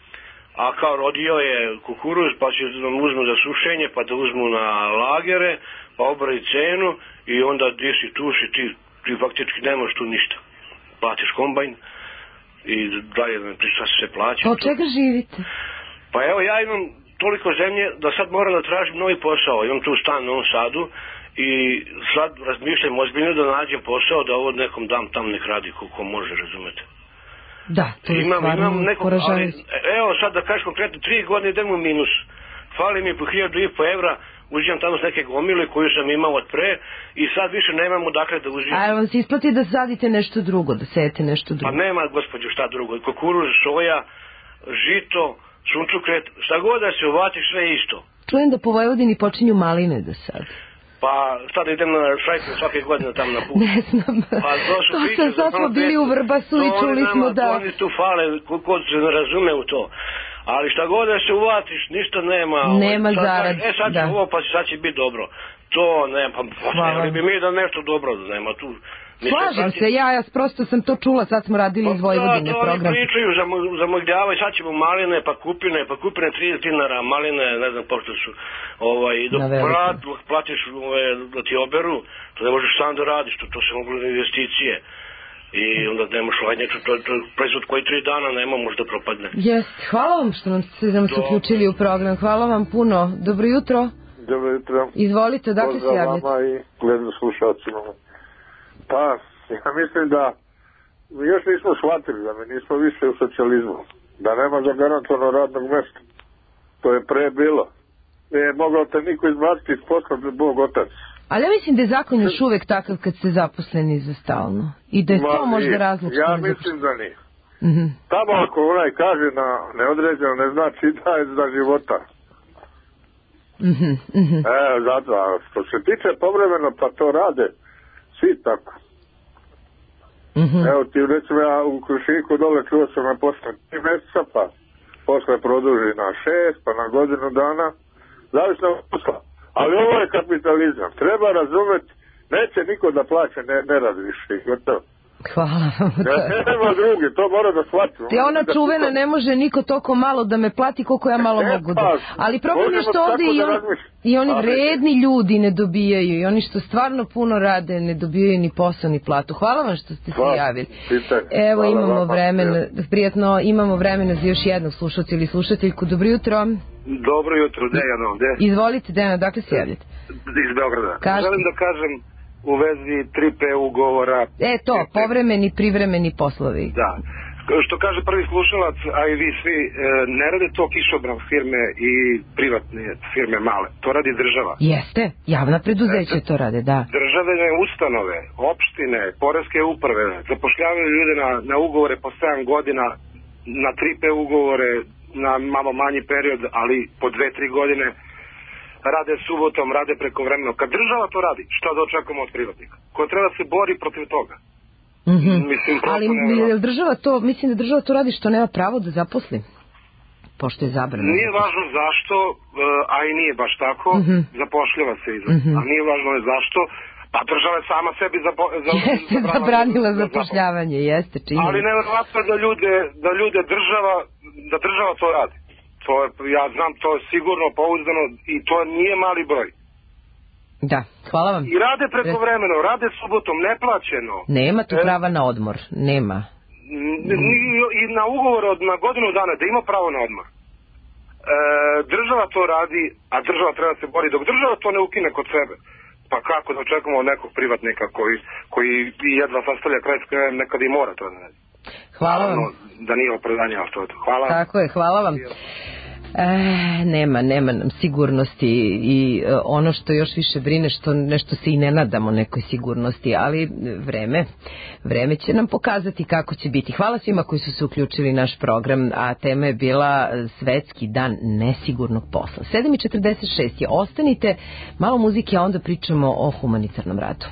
a kao rodio je kukuruz, pa će da nam uzmu za sušenje, pa da uzmu na lagere, pa obraju cenu i onda disi tuši, ti faktički nemaš tu ništa. Platiš kombajn i dalje šta se plaća. Od čega živite? Pa evo ja imam toliko zemlje da sad moram da tražim novi posao. Imam tu stan u Novom Sadu i sad razmišljam ozbiljno da nađem posao da ovo nekom dam tam nek radi ko može, razumete. Da, to je stvarno poražavajuće. Evo sad da kažeš konkretno 3 godine idem u minus. Fali mi po 1.500 evra, uzimam tamo s neke gomile koju sam imao od pre i sad više nemam odakle da uzimam. A vam se isplati da sadite nešto drugo, da sejete nešto drugo? Pa nema, gospođo, šta drugo. Kukuruz, soja, žito, sunčukret, šta god da se uvati, sve isto. Čujem da po Vojvodini počinju maline da sad. Pa sad idem na šajku svake godine tam na put. Ne znam. Pa sad smo bili u Vrbasu i čuli smo da... Oni tu fale, ko se ne razume u to. Ali šta god da se uvatiš, ništa nema. Nema zarad. Sad će ovo, pa sad će biti dobro. To nema, pa htjeli bi mi da nešto dobro da nema tu. Slažem se, ja prosto sam to čula, sad smo radili iz Vojvodine program. Da, to oni pričaju, zamogljavaju, sad ćemo maline, pa kupine 30 dinara, maline, ne znam, pošto su, dok platiš da ti oberu, to ne možeš sam da radiš, to se mogu investicije. I onda nemaš hladnjaču, to je proizvod koji 3 dana nema, možda propadne. Jest, hvala vam što nam se uključili u program, hvala vam puno. Dobro jutro. Dobro jutro. Izvolite, dakle se javljate. Pozdrav vama i gledam slušalcima. Pa, ja mislim da još nismo shvatili da mi nismo više u socijalizmu, da nema zagarantovano radnog mjesta. To je pre bilo. Nije mogao te niko izbaciti iz posla, Bog otac. Ali ja mislim da je zakon još uvek takav kad ste zaposleni za stalno. I da je to možda razlog. Ja mislim da nije. Tamo ako onaj kaže na neodređeno, ne znači da je za života. Zato, a što se tiče povremeno, pa to rade svi tako. Evo ti recimo ja u Krušiku dole čuo sam na posle 3 mjeseca, pa posle produži na 6, pa na godinu dana, zavisno od posla. Ali ovo je kapitalizam, treba razumjeti, neće niko da plaće, ne radi više, gotovo. Hvala vam. Nema drugi, to mora da shvatimo. Ti ona čuvena, ne može niko toliko malo da me plati koliko ja malo mogu da. Ali problem je što ovdje i oni vredni ljudi ne dobijaju i oni što stvarno puno rade ne dobijaju ni posao ni platu. Hvala vam što ste se javili. Evo imamo vremena, prijatno imamo vremena za još jednog slušatelja ili slušateljku. Dobro jutro. Dobro jutro, Dejano. Izvolite, Dejano, dakle se javljate? Iz Beograda. Želim da kažem u vezi 3P ugovora. Povremeni, privremeni poslovi. Da. Što kaže prvi slušalac, a i vi svi, ne rade to kišobran firme i privatne firme male. To radi država. Jeste, javna preduzeća to rade, da. Državne ustanove, opštine, poreske uprave, zapošljavaju ljude na ugovore po 7 godina, na 3P ugovore, na malo manji period, ali po 2-3 godine, rade subotom, rade prekovremeno. Kad država to radi, šta da očekujemo od privatnika? Ko treba se bori protiv toga? Ali država to, mislim da država to radi što nema pravo da zaposli. pošto je zabrano. Nije važno zašto, a i nije baš tako, zapošljava se izraz. A nije važno zašto, pa država je sama sebi zabranila zapošljavanje, jeste činjenica. Ali nevjerovatno da država to radi. To je, ja znam, to je sigurno pouzdano i to nije mali broj. Da, hvala vam. I rade prekovremeno, rade subotom, neplaćeno. Nema tu prava na odmor, nema. I na ugovor na godinu dana da ima pravo na odmor. Država to radi, a država treba se bori. Dok država to ne ukine kod sebe, pa kako da očekamo od nekog privatnika koji jedva sastavlja kraj s krajem, nekad i mora to da radi. Hvala vam. Da nije opravdanje, ali to. Hvala. Tako je, hvala vam. Nema nam sigurnosti i ono što još više brine što nešto se i ne nadamo nekoj sigurnosti, ali vreme će nam pokazati kako će biti. Hvala svima koji su se uključili u naš program, a tema je bila Svetski dan nesigurnog posla. 7:46 je, ostanite, malo muzike, a onda pričamo o humanitarnom radu.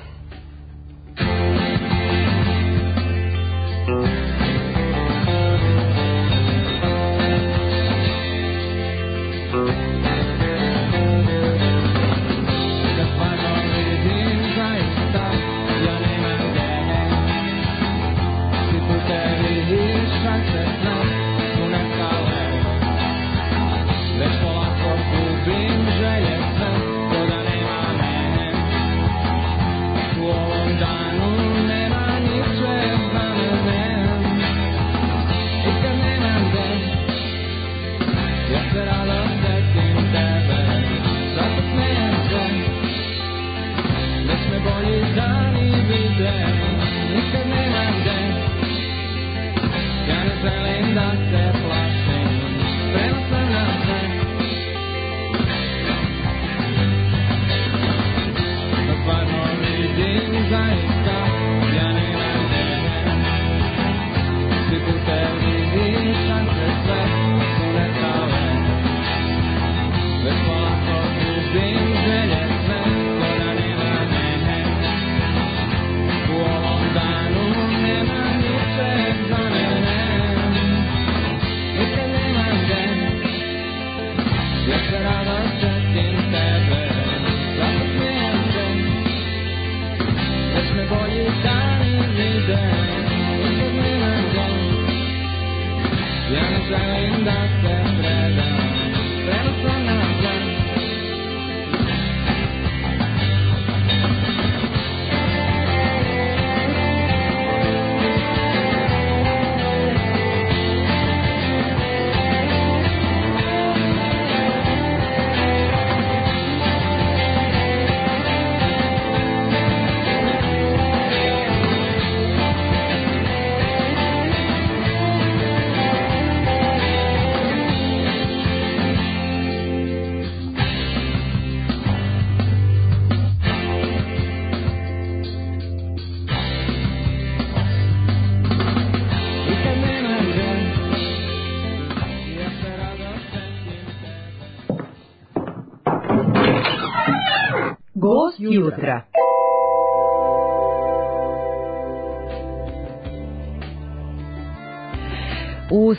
Gost jutra. U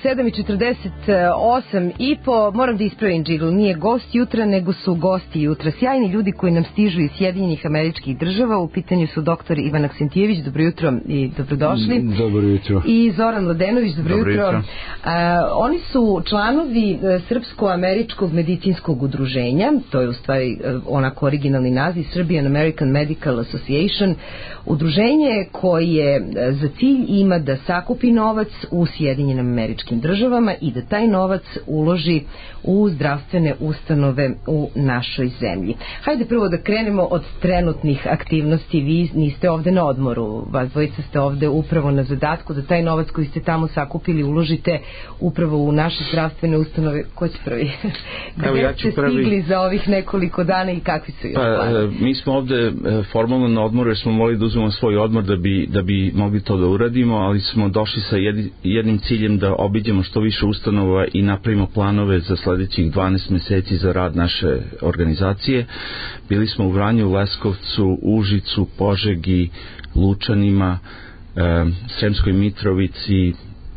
7:48 moram da ispravim džigl, nije gost jutra, nego su gosti jutra. Sjajni ljudi koji nam stižu iz Sjedinjenih Američkih Država. U pitanju su doktor Ivan Aksentijević, dobro jutro i dobrodošli. Dobro jutro. I Zoran Mladenović, dobro jutro. Oni su članovi Srpsko-američkog medicinskog udruženja, to je u stvari onako originalni naziv, Serbian American Medical Association, udruženje koje za cilj ima da sakupi novac u Sjedinjenim Američkim Državama i da taj novac uloži u zdravstvene ustanove u našoj zemlji. Hajde prvo da krenemo od trenutnih aktivnosti. Vi niste ovde na odmoru, vas dvojica ste ovde upravo na zadatku da taj novac koji ste tamo sakupili uložite upravo u naše zdravstvene ustanove. Ko će prvi? Gde ste stigli za ovih nekoliko dana i kakvi su još planovi? Mi smo ovde formalno na odmoru jer smo morali da uzmemo svoj odmor da bi mogli to da uradimo, ali smo došli sa jednim ciljem da obiđemo što više ustanova i napravimo planove za sledećih 12 meseci za rad naše organizacije. Bili smo u Vranju, Leskovcu, Užicu, Požegi, Lučanima, Sremskoj Mitrovici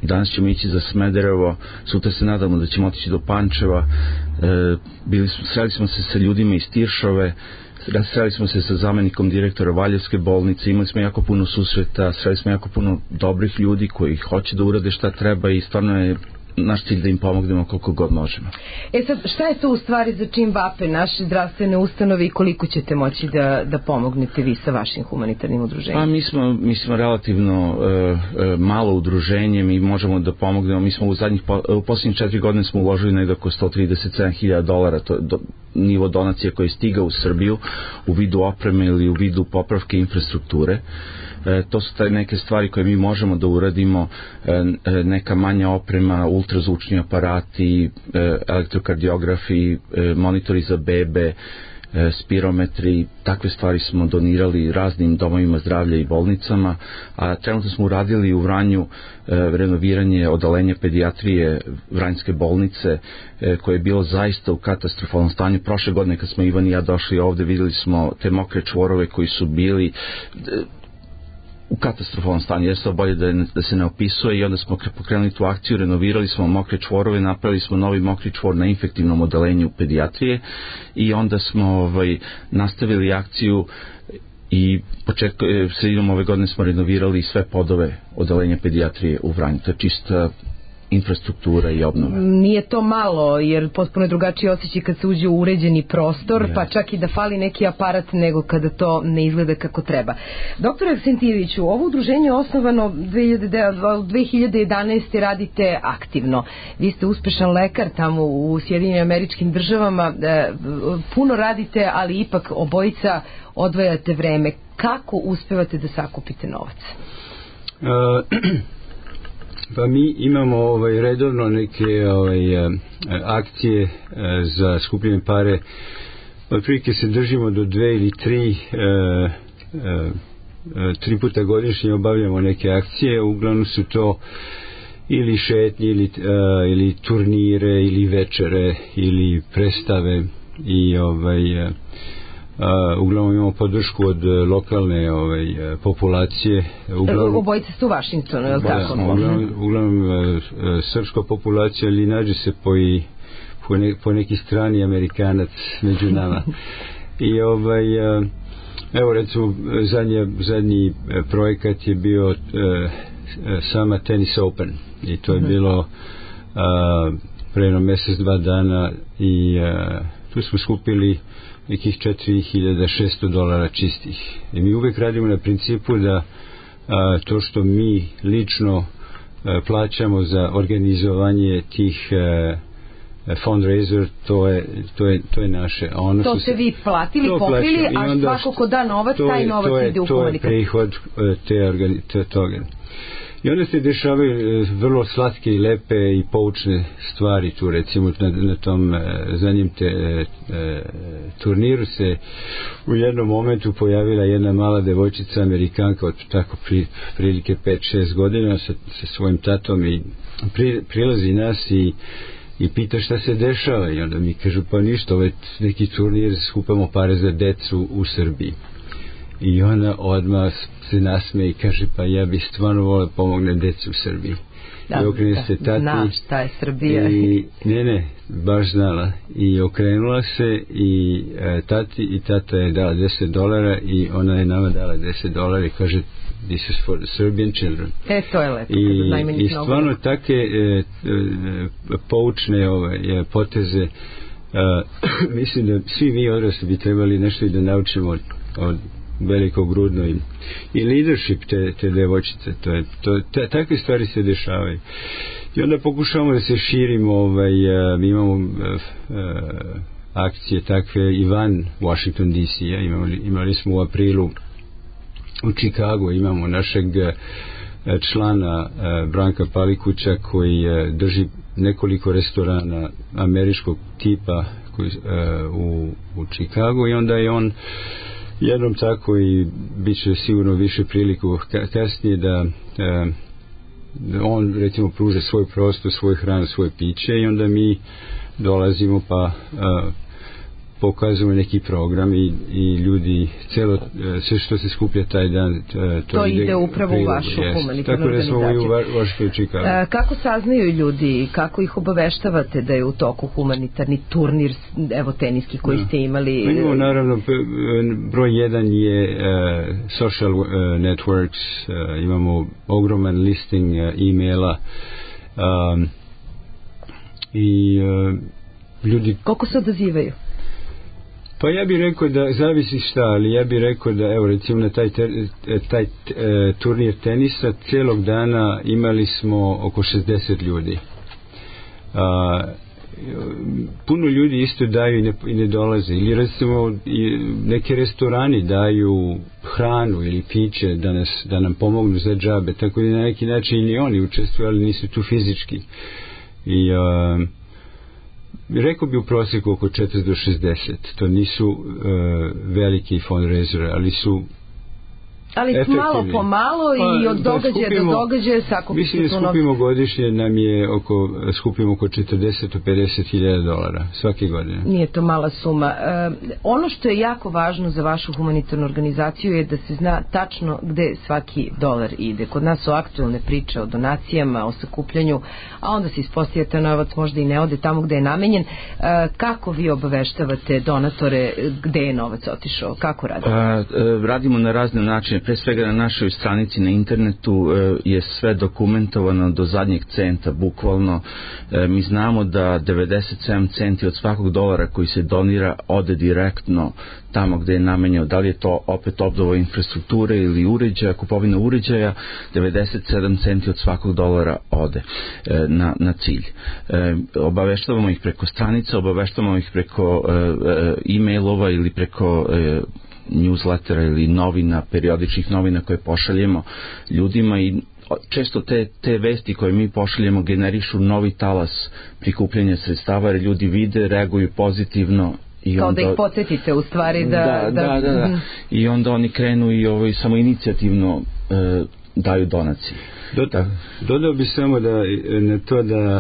danas ćemo ići za Smederevo, sutra se nadamo da ćemo otići do Pančeva. Sreli smo se sa ljudima iz Tiršove, sreli smo se sa zamenikom direktora Valjevske bolnice, imali smo jako puno susreta, sreli smo jako puno dobrih ljudi koji hoće da urade šta treba i stvarno je naš cilj da im pomognemo koliko god možemo. Sad, šta je to u stvari za čim vape naše zdravstvene ustanove i koliko ćete moći da pomognete vi sa vašim humanitarnim udruženjem? Pa mi smo relativno malo udruženje, mi možemo da pomognemo, mi smo u posljednjih 4 godine smo uložili negdje oko $137.000, to je nivo donacije koji je stigao u Srbiju u vidu opreme ili u vidu popravke infrastrukture. To su neke stvari koje mi možemo da uradimo, neka manja oprema, ultrazvučni aparati, elektrokardiografi, monitori za bebe, spirometri, takve stvari smo donirali raznim domovima zdravlja i bolnicama, a trenutno smo uradili u Vranju renoviranje odeljenja pedijatrije Vranjske bolnice, koje je bilo zaista u katastrofalnom stanju. Prošle godine kad smo Ivan i ja došli ovde, videli smo te mokre čvorove koji su bili u katastrofalnom stanju, je to bolje da se ne opisuje, i onda smo pokrenuli tu akciju, renovirali smo mokre čvorove, napravili smo novi mokri čvor na infektivnom odeljenju pedijatrije i onda smo nastavili akciju i sredinom ove godine smo renovirali sve podove odeljenja pedijatrije u Vranju. To je čista infrastruktura i obnova. Nije to malo, jer potpuno je drugačiji osjećaj kad se uđe u uređeni prostor, pa čak i da fali neki aparat nego kada to ne izgleda kako treba. Doktore Aksentijeviću, ovo udruženje je osnovano 2011. radite aktivno. Vi ste uspešan lekar tamo u Sjedinjenim Američkim Državama, puno radite, ali ipak obojica odvajate vreme. Kako uspevate da sakupite novac? Pa mi imamo redovno neke akcije za skupljene pare. Otprilike se držimo do 2 ili 3 puta godišnje obavljamo neke akcije. Uglavnom su to ili šetnje ili turnire ili večere ili predstave i uglavnom imamo podršku od lokalne populacije. Obojice su u Vašingtonu, je li tako? Uglavnom srpska populacija, ali nađe se po neki strani Amerikanac među nama. I evo recimo zadnji projekat je bio sama Tennis Open i to je bilo pre jedno mjesec, 2 dana i tu smo skupili nekih $4.600 čistih. I mi uvijek radimo na principu da to što mi lično plaćamo za organizovanje tih fundraiser, to je naše. To ste vi platili, pokrili, a svako ko da novac, taj novac ide u humanitarnu. To je prihod toga. I onda se dešavaju vrlo slatke i lepe i poučne stvari tu, recimo na tom zadnjem turniru se u jednom momentu pojavila jedna mala devojčica Amerikanka od tako prilike 5-6 godina sa svojim tatom i prilazi nas i pita šta se dešava i onda mi kažu pa ništa, ovo je neki turnir, skupamo pare za decu u Srbiji. I ona odmah se nasmeje i kaže pa ja bih stvarno volio pomognem deci u Srbiji. I okrene se tati. Znaš šta je Srbija. Ne, baš znala. I okrenula se i tati i tata je dala $10 i ona je nama dala $10 i kaže this is for the Serbian children. To je lepo. I stvarno take poučne poteze mislim da svi mi odrasli bi trebali nešto i da naučimo od velikog grudno i leadership te devojčice, takve stvari se dešavaju i onda pokušavamo da se širimo, mi imamo akcije takve i van Washington DC-a, imali smo u aprilu u Chicagu, imamo našeg člana Branka Palikuća koji drži nekoliko restorana američkog tipa u Chicagu i onda je on jednom tako i bit će sigurno više priliku kasnije da on recimo pruže svoj prostor, svoj hranu, svoje piće i onda mi dolazimo pa pokazujemo neki program i ljudi sve što se skuplja taj dan to ide upravo u vašu humanitarnu organizaciju. Tako da smo i u vašoj Čikagu. Kako saznaju ljudi, kako ih obaveštavate da je u toku humanitarni turnir, evo teniski koji ste imali? Imamo naravno, broj 1 je social networks, imamo ogroman listing e-maila i ljudi... Koliko se odazivaju? Pa ja bih rekao da zavisi šta, ali ja bih rekao da evo recimo na taj turnir tenisa cijelog dana imali smo oko 60 ljudi. Puno ljudi isto daju i ne dolaze, ili recimo neke restorani daju hranu ili piće da nam pomognu za džabe, tako da na neki način i oni učestvuju, ali nisu tu fizički. I rekao bi u prosjeku oko 40 do 60. To nisu veliki fundraiseri, ali su efektivni. Malo po malo i od događaja do događaja sakupimo. Mislim da skupimo godišnje, nam je skupimo oko 40 do 50.000 dolara svake godine. Nije to mala suma. Ono što je jako važno za vašu humanitarnu organizaciju je da se zna tačno gde svaki dolar ide. Kod nas su aktualne priče o donacijama, o sakupljanju, a onda se ispostavlja taj novac možda i ne ode tamo gde je namenjen. Kako vi obaveštavate donatore gde je novac otišao? Kako radite? Radimo na razne načine. Pre svega na našoj stranici na internetu je sve dokumentovano do zadnjeg centa, bukvalno. Mi znamo da 97 centi od svakog dolara koji se donira ode direktno tamo gde je namenjeno, da li je to opet obnova infrastrukture ili uređaja, kupovina uređaja, 97 centi od svakog dolara ode na cilj. Obaveštavamo ih preko stranica, obaveštavamo ih preko e-mailova ili preko newslettera ili novina, periodičnih novina koje pošaljemo ljudima i često te vesti koje mi pošaljemo generišu novi talas prikupljanja sredstava jer ljudi vide, reaguju pozitivno. Kao da ih podsjetite u stvari da. I onda oni krenu i samo inicijativno daju donacije. Dodao bi samo na to da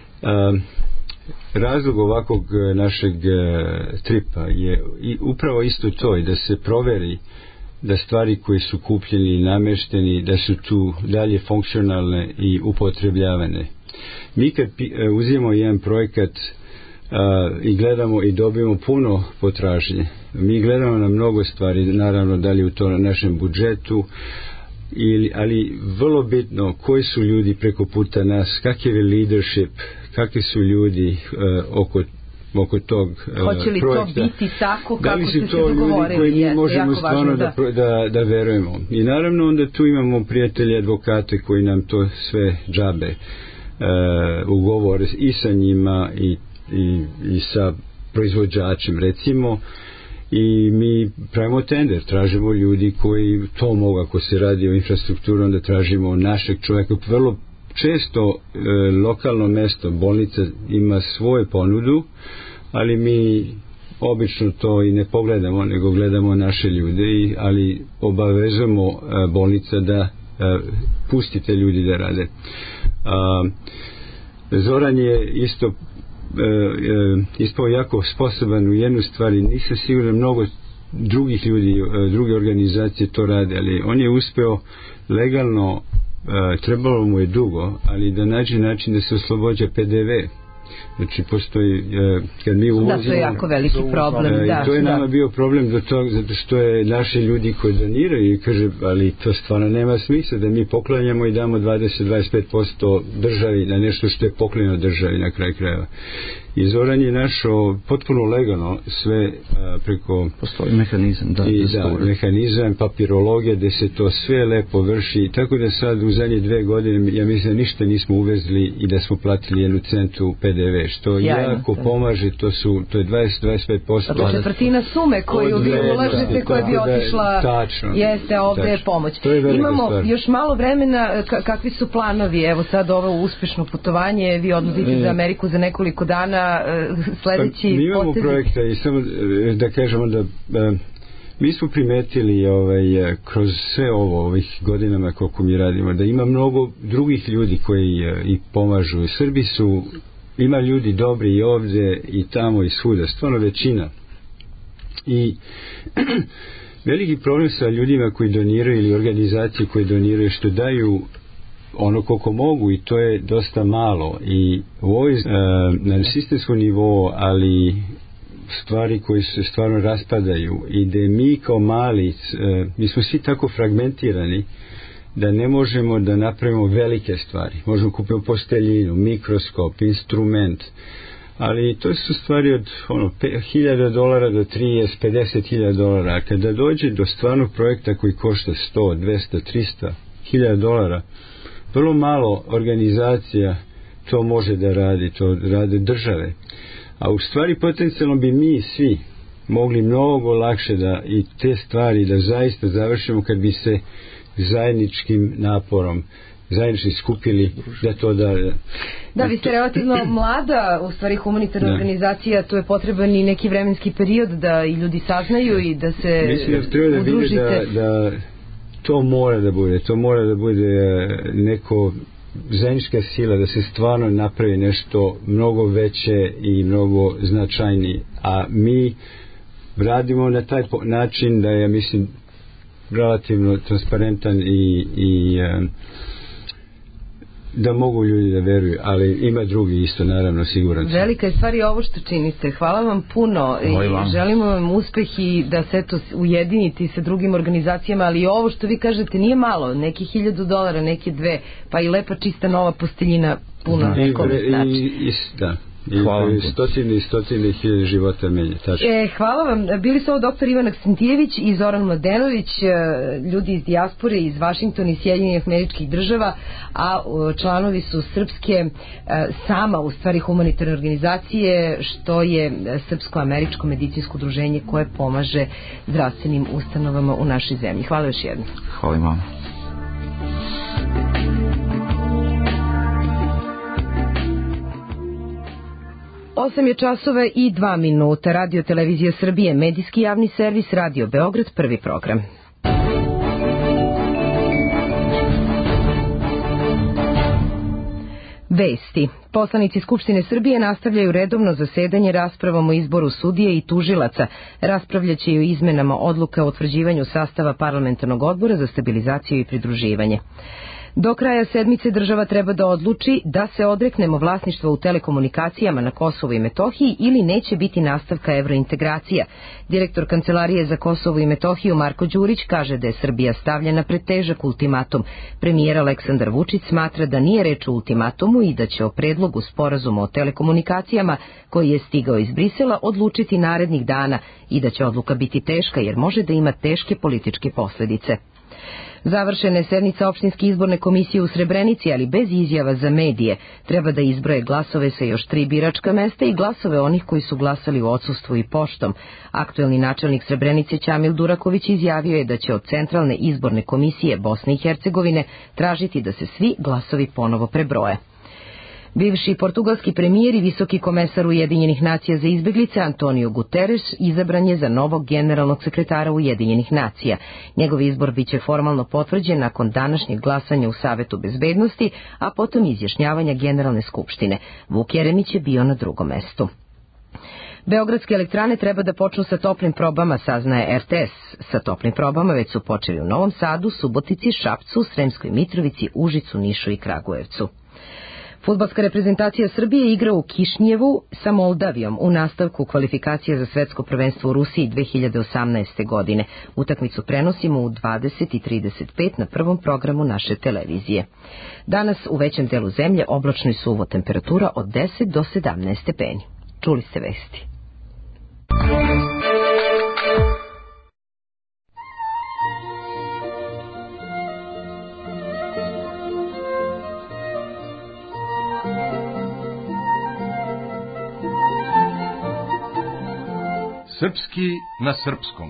razlog ovakvog našeg tripa je upravo isto to i da se proveri da stvari koje su kupljeni i namešteni da su tu dalje funkcionalne i upotrebljavane. Mi kad uzimamo jedan projekat i gledamo i dobijemo puno potražnje, mi gledamo na mnogo stvari, naravno da li u to na našem budžetu, ali vrlo bitno koji su ljudi preko puta nas, kakav je leadership, kakvi su ljudi oko tog hoće li projekta. To biti tako kako ste se dogovorili? Da li su to ljudi koji mi možemo stvarno da verujemo. I naravno onda tu imamo prijatelje, advokate koji nam to sve džabe ugovore i sa njima i sa proizvođačem recimo i mi pravimo tender, tražimo ljudi koji to mogu, ako se radi o infrastrukturu onda tražimo našeg čovjeka. Vrlo često lokalno mesto, bolnica ima svoju ponudu, ali mi obično to i ne pogledamo, nego gledamo naše ljude, ali obavezujemo bolnica da pustite ljudi da rade. Zoran je ispao jako sposoban u jednu stvari, nisam siguran mnogo drugih ljudi, druge organizacije to rade, ali on je uspeo legalno, trebalo mu je dugo, ali da nađe način da se oslobođa PDV. Znači postoji kad mi uvozimo, da, to je jako veliki problem, to je nama bio problem do toga, zato što je naši ljudi koji doniraju i kaže, ali to stvarno nema smisla da mi poklanjamo i damo 20-25% državi na nešto što je poklonjeno državi na kraj krajeva. I Zoran je našao potpuno legalno sve preko... Postoji mehanizam, mehanizam, papirologija, gde se to sve lepo vrši, tako da sad u zadnje 2 godine, ja mislim da ništa nismo uvezli i da smo platili 1 centu PDV, što jako pomaže, to je 20-25%. To je četvrtina sume koju vi ulažete, koja bi otišla, jeste, ovde je pomoć. Imamo još malo vremena, kakvi su planovi, evo sad ovo uspešno putovanje, vi odlazite za Ameriku za nekoliko dana, sledeći mi imamo projekta i samo da kažemo da mi smo primetili kroz sve ovih godinama koliko mi radimo da ima mnogo drugih ljudi koji i pomažu. Srbi ima ljudi dobri i ovde i tamo i svuda, stvarno većina I veliki problem sa ljudima koji doniraju ili organizacije koje doniraju što daju ono koliko mogu i to je dosta malo i u ovoj na sistemskom nivou, ali stvari koje se stvarno raspadaju i da mi kao mali, mi smo svi tako fragmentirani da ne možemo da napravimo velike stvari. Možemo kupiti posteljinu, mikroskop, instrument, ali to su stvari od $1,000 do $50,000. A kada dođe do stvarnog projekta koji košta 100, 200, $300,000, vrlo malo organizacija to može da radi, to rade države. A u stvari potencijalno bi mi svi mogli mnogo lakše da i te stvari da zaista završimo kad bi se zajedničkim naporom zajednički skupili da to da vi ste relativno mlada u stvari humanitarna organizacija, to je potreban i neki vremenski period da i ljudi saznaju i da se mislim da treba da vide da to mora da bude neko zajednička sila da se stvarno napravi nešto mnogo veće i mnogo značajnije, a mi radimo na taj način da je mislim relativno transparentan i da mogu ljudi da veruju, ali ima drugi isto, naravno, siguran. Velika je stvar i ovo što činite. Hvala vam puno i želimo vam uspeh i da se to ujediniti sa drugim organizacijama, ali i ovo što vi kažete nije malo, neki $1,000, neki 2, pa i lepa čista nova posteljina puno nekome znači. Da. I stotine hiljade života menja. Hvala vam. Bili su ovo dr. Ivan Aksentijević i Zoran Mladenović, ljudi iz dijaspore iz Vašingtona i Sjedinjenih Američkih Država, a članovi su srpske sama u stvari humanitarne organizacije, što je Srpsko-američko medicinsko udruženje koje pomaže zdravstvenim ustanovama u našoj zemlji. Hvala još jednom. Hvala vam. 8:02. Radio Televizija Srbije, medijski javni servis, Radio Beograd, prvi program. Vesti. Poslanici Skupštine Srbije nastavljaju redovno zasedanje raspravom o izboru sudije i tužilaca. Raspravljaće i o izmenama odluka o utvrđivanju sastava parlamentarnog odbora za stabilizaciju i pridruživanje. Do kraja sedmice država treba da odluči da se odreknemo vlasništva u telekomunikacijama na Kosovu i Metohiji ili neće biti nastavka evrointegracija. Direktor Kancelarije za Kosovo i Metohiju Marko Đurić kaže da je Srbija stavljena pred težak ultimatum. Premijer Aleksandar Vučić smatra da nije reč o ultimatumu i da će o predlogu sporazuma o telekomunikacijama koji je stigao iz Brisela odlučiti narednih dana i da će odluka biti teška jer može da ima teške političke posledice. Završena je sednica opštinske izborne komisije u Srebrenici, ali bez izjava za medije. Treba da izbroje glasove sa još 3 biračka mesta i glasove onih koji su glasali u odsustvu i poštom. Aktuelni načelnik Srebrenice Ćamil Duraković izjavio je da će od Centralne izborne komisije Bosne i Hercegovine tražiti da se svi glasovi ponovo prebroje. Bivši portugalski premijer i visoki komesar Ujedinjenih nacija za izbeglice Antonio Guterres izabran je za novog generalnog sekretara Ujedinjenih nacija. Njegov izbor biće formalno potvrđen nakon današnjeg glasanja u Savetu bezbednosti, a potom izjašnjavanja Generalne skupštine. Vuk Jeremić je bio na drugom mestu. Beogradske elektrane treba da počnu sa toplim probama, saznaje RTS. Sa toplim probama već su počeli u Novom Sadu, Subotici, Šapcu, Sremskoj Mitrovici, Užicu, Nišu i Kragujevcu. Fudbalska reprezentacija Srbije igra u Kišnjevu sa Moldavijom u nastavku kvalifikacija za svetsko prvenstvo u Rusiji 2018. godine. Utakmicu prenosimo u 20:35 na prvom programu naše televizije. Danas u većem delu zemlje oblačno i suvo, temperatura od 10 do 17 stepeni. Čuli ste vesti. Srpski na srpskom.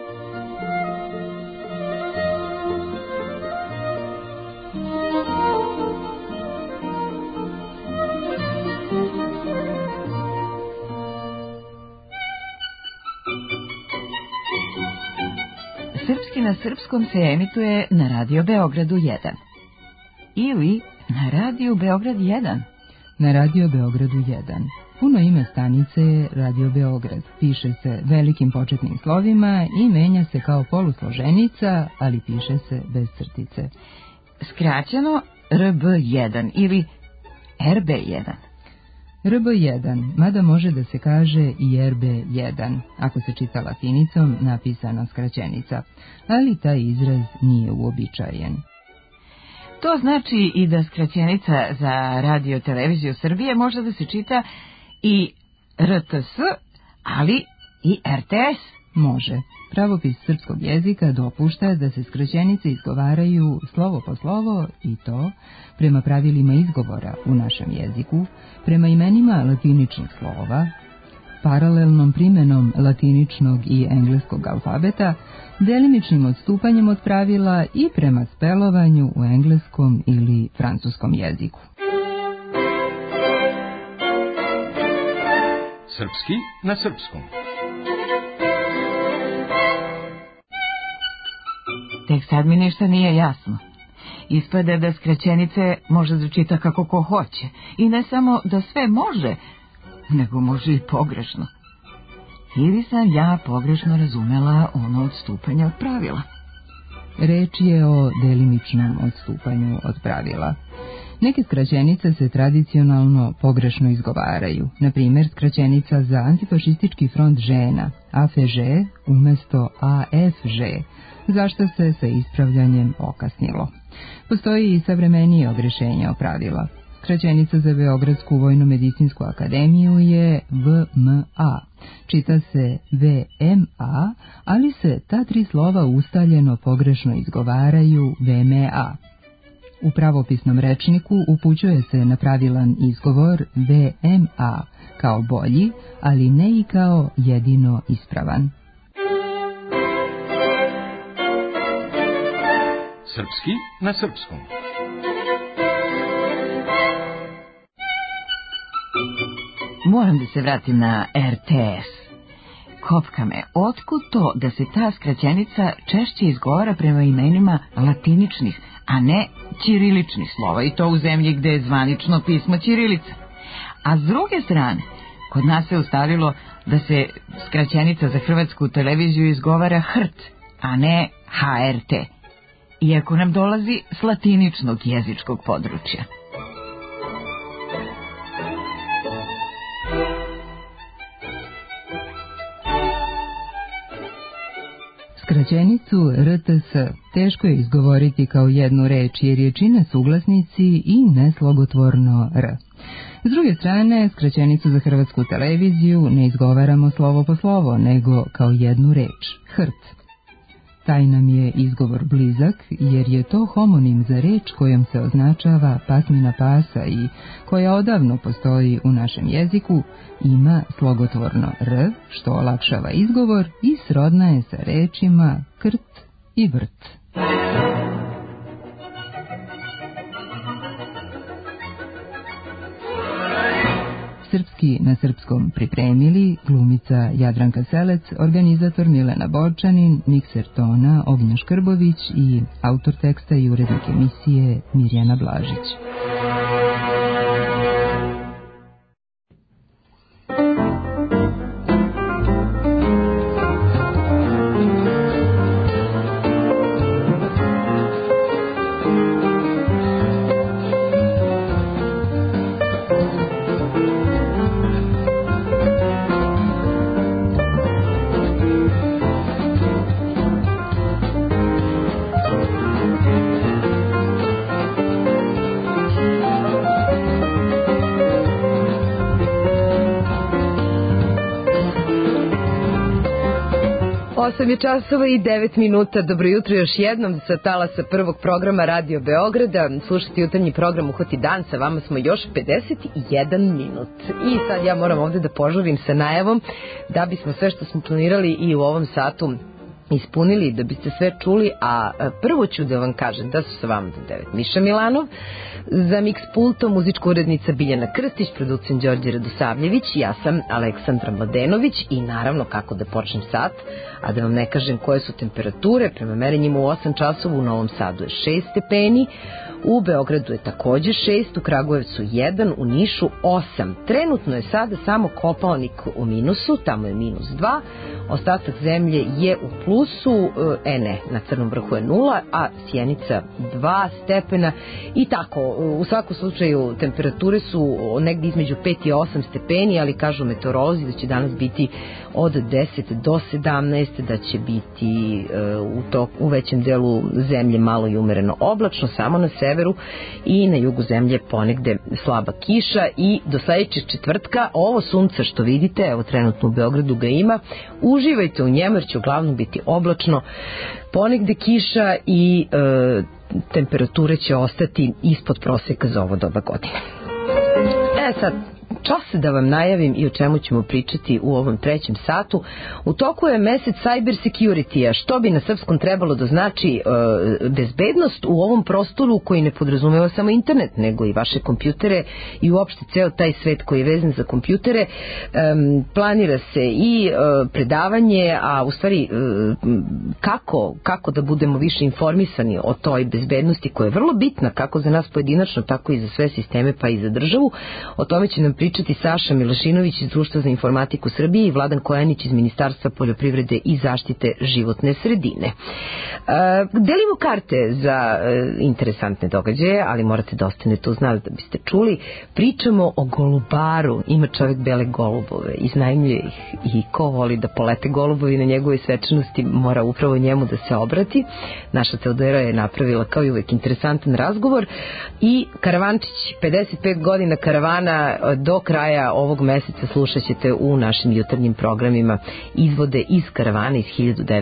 Srpski na srpskom se emituje na Radio Beogradu 1 ili na Radio Beograd 1. Na Radio Beogradu 1 Puno ime stanice je Radio Beograd. Piše se velikim početnim slovima i menja se kao polusloženica, ali piše se bez crtice. Skraćeno RB1 ili RB1. RB1, mada može da se kaže i RB1, ako se čita latinicom napisana skraćenica, ali taj izraz nije uobičajen. To znači i da skraćenica za Radio Televiziju Srbije može da se čita i RTS, ali i RTS. Može. Pravopis srpskog jezika dopušta da se skraćenice izgovaraju slovo po slovo i to prema pravilima izgovora u našem jeziku, prema imenima latiničnih slova, paralelnom primenom latiničnog i engleskog alfabeta, delimičnim odstupanjem od pravila i prema spelovanju u engleskom ili francuskom jeziku. Srpski na srpskom. Tek sad mi ništa nije jasno. Ispade da skraćenice može da čita kako ko hoće. I ne samo da sve može, nego može i pogrešno. Ili sam ja pogrešno razumela ono odstupanje od pravila? Reč je o delimičnom odstupanju od pravila. Neke skraćenice se tradicionalno pogrešno izgovaraju. Na primjer, skraćenica za antifašistički front žena, AFŽ, umjesto AFŽ, zašto se sa ispravljanjem okasnilo. Postoji i savremenije odrešenje o pravila. Skraćenica za Beogradsku vojno-medicinsku akademiju je VMA. Čita se VMA, ali se ta tri slova ustaljeno pogrešno izgovaraju VMA. U pravopisnom rečniku upućuje se na pravilan izgovor VMA kao bolji, ali ne i kao jedino ispravan. Srpski na srpskom. Moram da se vratim na RTS. Kopka me, otkud to da se ta skraćenica češće izgovara prema imenima latiničnih, a ne ćiriličnih slova, i to u zemlji gde je zvanično pismo ćirilica. A s druge strane, kod nas se ustalilo da se skraćenica za Hrvatsku televiziju izgovara HRT, a ne HRT, iako nam dolazi s latiničnog jezičkog područja. Skraćenicu RTS teško je izgovoriti kao jednu reč jer je čine suglasnici i neslogotvorno R. S druge strane, skraćenicu za Hrvatsku televiziju ne izgovaramo slovo po slovo, nego kao jednu reč, HRT. Taj nam je izgovor blizak jer je to homonim za reč kojom se označava pasmina pasa i koja odavno postoji u našem jeziku, ima slogotvorno R, što olakšava izgovor i srodna je sa rečima krt i vrt. Srpski na srpskom pripremili glumica Jadranka Selec, organizator Milena Borčanin, mikser tona Ognja Škrbović i autor teksta i urednik emisije Mirjana Blažić. Osam je časova i 9 minuta. Dobro jutro još jednom sa talasa prvog programa Radio Beograda. Slušati jutarnji program Uhvati dan. Sa vama smo još 51 minut. I sad ja moram ovde da požurim sa najavom da bismo sve što smo planirali i u ovom satu ispunili, da biste sve čuli, a prvo ću da vam kažem da su sa vama do 9 Miša Milanov, za Mix pultom muzička urednica Biljana Krstić, producent Đorđe Radosavljević, ja sam Aleksandra Mladenović i naravno kako da počnem sat, a da vam ne kažem koje su temperature. Prema merenjima u 8 časova u Novom Sadu je 6 stepeni, u Beogradu je takođe 6, u Kragujevcu 1, u Nišu 8. Trenutno je sada samo Kopaonik u minusu, tamo je -2, ostatak zemlje je u plusu, na Crnom vrhu je 0, a Sjenica 2 stepena i tako. U svakom slučaju temperature su negdje između 5 i 8 stepeni, ali kažu meteorolozi da će danas biti od 10 do 17, da će biti u većem delu zemlje malo i umereno oblačno, samo na severu i na jugu zemlje ponegde slaba kiša i do sledećeg četvrtka ovo sunce što vidite, evo trenutno u Beogradu ga ima, uživajte u njemu jer će uglavnom biti oblačno, ponegde kiša i temperature će ostati ispod proseka za ovo doba godine. Sad, čas da vam najavim i o čemu ćemo pričati u ovom trećem satu. U toku je mesec cyber security-a, što bi na srpskom trebalo da znači bezbednost u ovom prostoru koji ne podrazumeva samo internet, nego i vaše kompjutere i uopšte ceo taj svet koji je vezan za kompjutere. Planira se i predavanje, a u stvari kako da budemo više informisani o toj bezbednosti koja je vrlo bitna kako za nas pojedinačno, tako i za sve sisteme pa i za državu. O tome će nam pričati Saša Milašinović iz Društva za informatiku Srbije i Vladan Kojanić iz Ministarstva poljoprivrede i zaštite životne sredine. Delimo karte za interesantne događaje, ali morate da ostanete uz nas da biste čuli. Pričamo o golubaru. Ima čovjek bele golubove, iznajmljuje ih i ko voli da polete golubovi na njegove svečanosti mora upravo njemu da se obrati. Naša Teodora je napravila kao i uvek interesantan razgovor i Karavančić, 55 godina karavana, do kraja ovog meseca slušat ćete u našim jutarnjim programima izvode iz karavane iz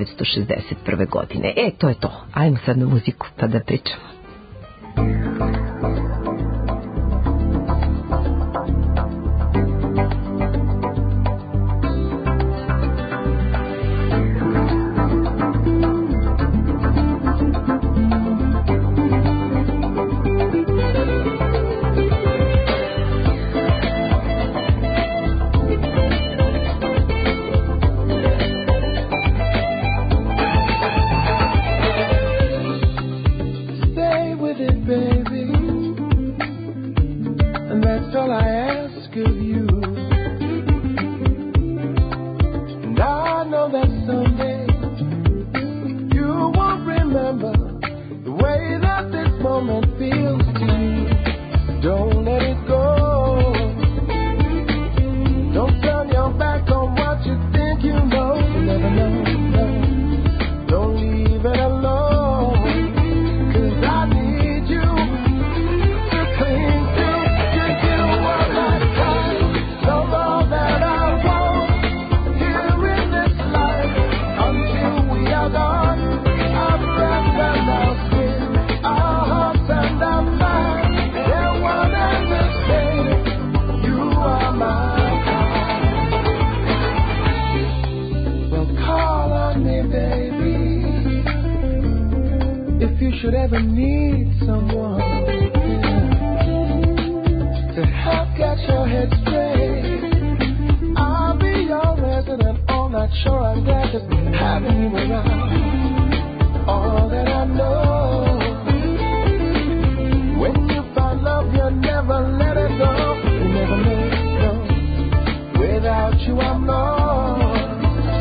1961. godine. To je to. Ajmo sad na muziku pa da pričamo.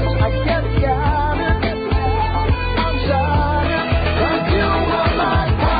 I'm shining, 'cause you are my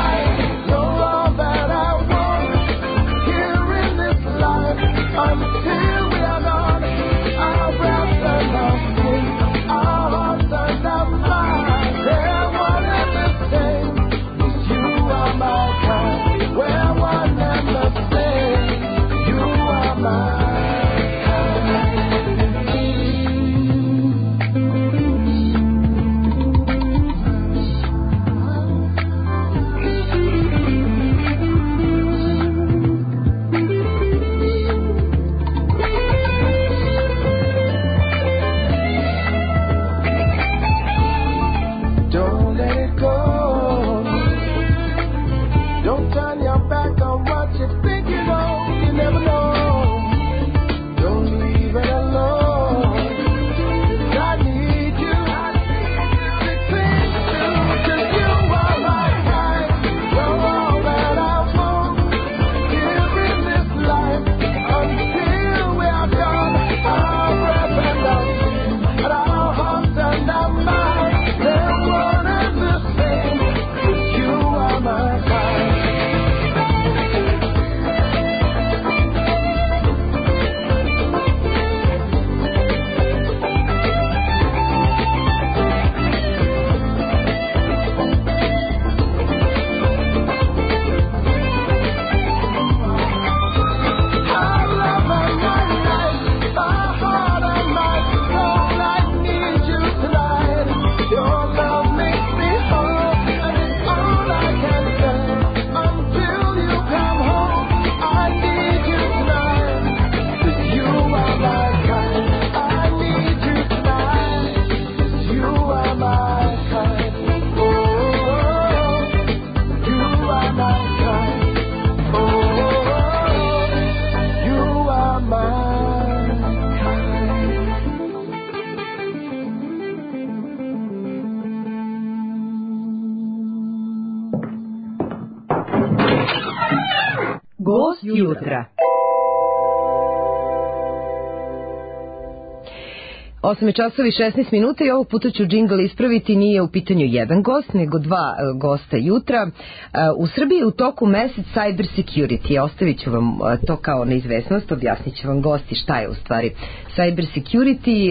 Gost jutra. 8 časovi 16 minuta i ovog puta ću džingl ispraviti, nije u pitanju jedan gost, nego dva gosta jutra. U Srbiji je u toku mesec cyber security, ostavit ću vam to kao neizvesnost, objasnit ću vam gosti šta je u stvari cyber security.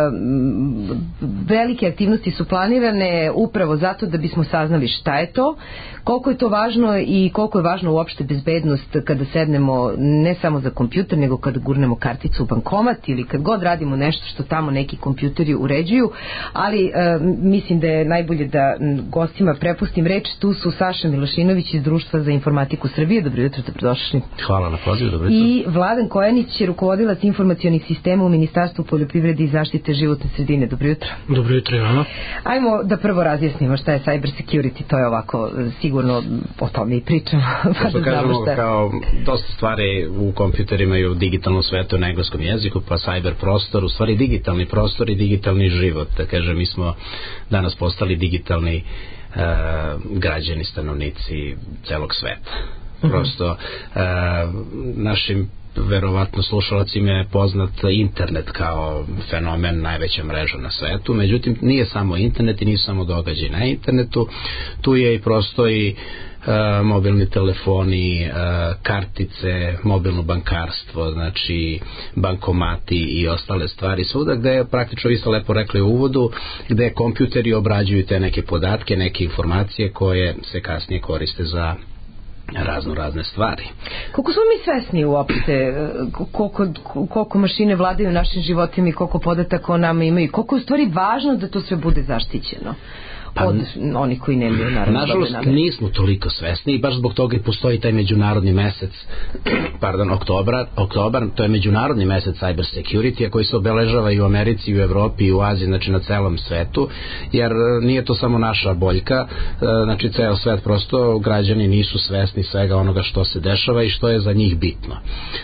Velike aktivnosti su planirane upravo zato da bismo saznali šta je to, koliko je to važno i koliko je važno uopšte bezbednost kada sednemo ne samo za kompjuter, nego kada gurnemo karticu u bankomat ili kad god radimo nešto što tamo neki kompjuteri uređuju, ali mislim da je najbolje da gostima prepustim reč. Tu su Saša Milošinović iz Društva za informatiku Srbije. Dobro jutro, dobrodošli. Hvala na pozivu, dobro jutro. I Vladan Kojanić, rukovodilac informacionih sistema u Ministarstvu poljoprivrede i zaštite životne sredine. Dobro jutro. Dobro jutro, Ivana. Ajmo da prvo razjasnimo šta je cyber security, to je ovako sigurno o tome i pričamo. Pa da kažemo kao dosta stvari u kompjuterima i u digitalnom svetu na engleskom jeziku, pa cyber prostor, u stvari digitalni prostor i digitalni život. Da kažem, mi smo danas postali digitalni građani, stanovnici celog sveta. Prosto našim verovatno slušalacima je poznat internet kao fenomen, najveća mreža na svetu, međutim nije samo internet i nisu samo događaj na internetu, tu je i prosto i mobilni telefoni, kartice, mobilno bankarstvo, znači bankomati i ostale stvari, svuda gde je praktično, vi ste lepo rekli u uvodu, gde kompjuteri obrađuju te neke podatke, neke informacije koje se kasnije koriste za razne stvari. Koliko smo mi svesni uopšte koliko mašine vladaju našim životima i koliko podataka o nama imaju, koliko je u stvari važno da to sve bude zaštićeno od onih koji nemaju, naravno. Nažalost, nismo toliko svesni i baš zbog toga i postoji taj međunarodni mesec, oktobar, to je međunarodni mesec cyber security, koji se obeležava i u Americi, i u Evropi, i u Aziji, znači na celom svetu, jer nije to samo naša boljka, znači ceo svet, prosto građani nisu svesni svega onoga što se dešava i što je za njih bitno.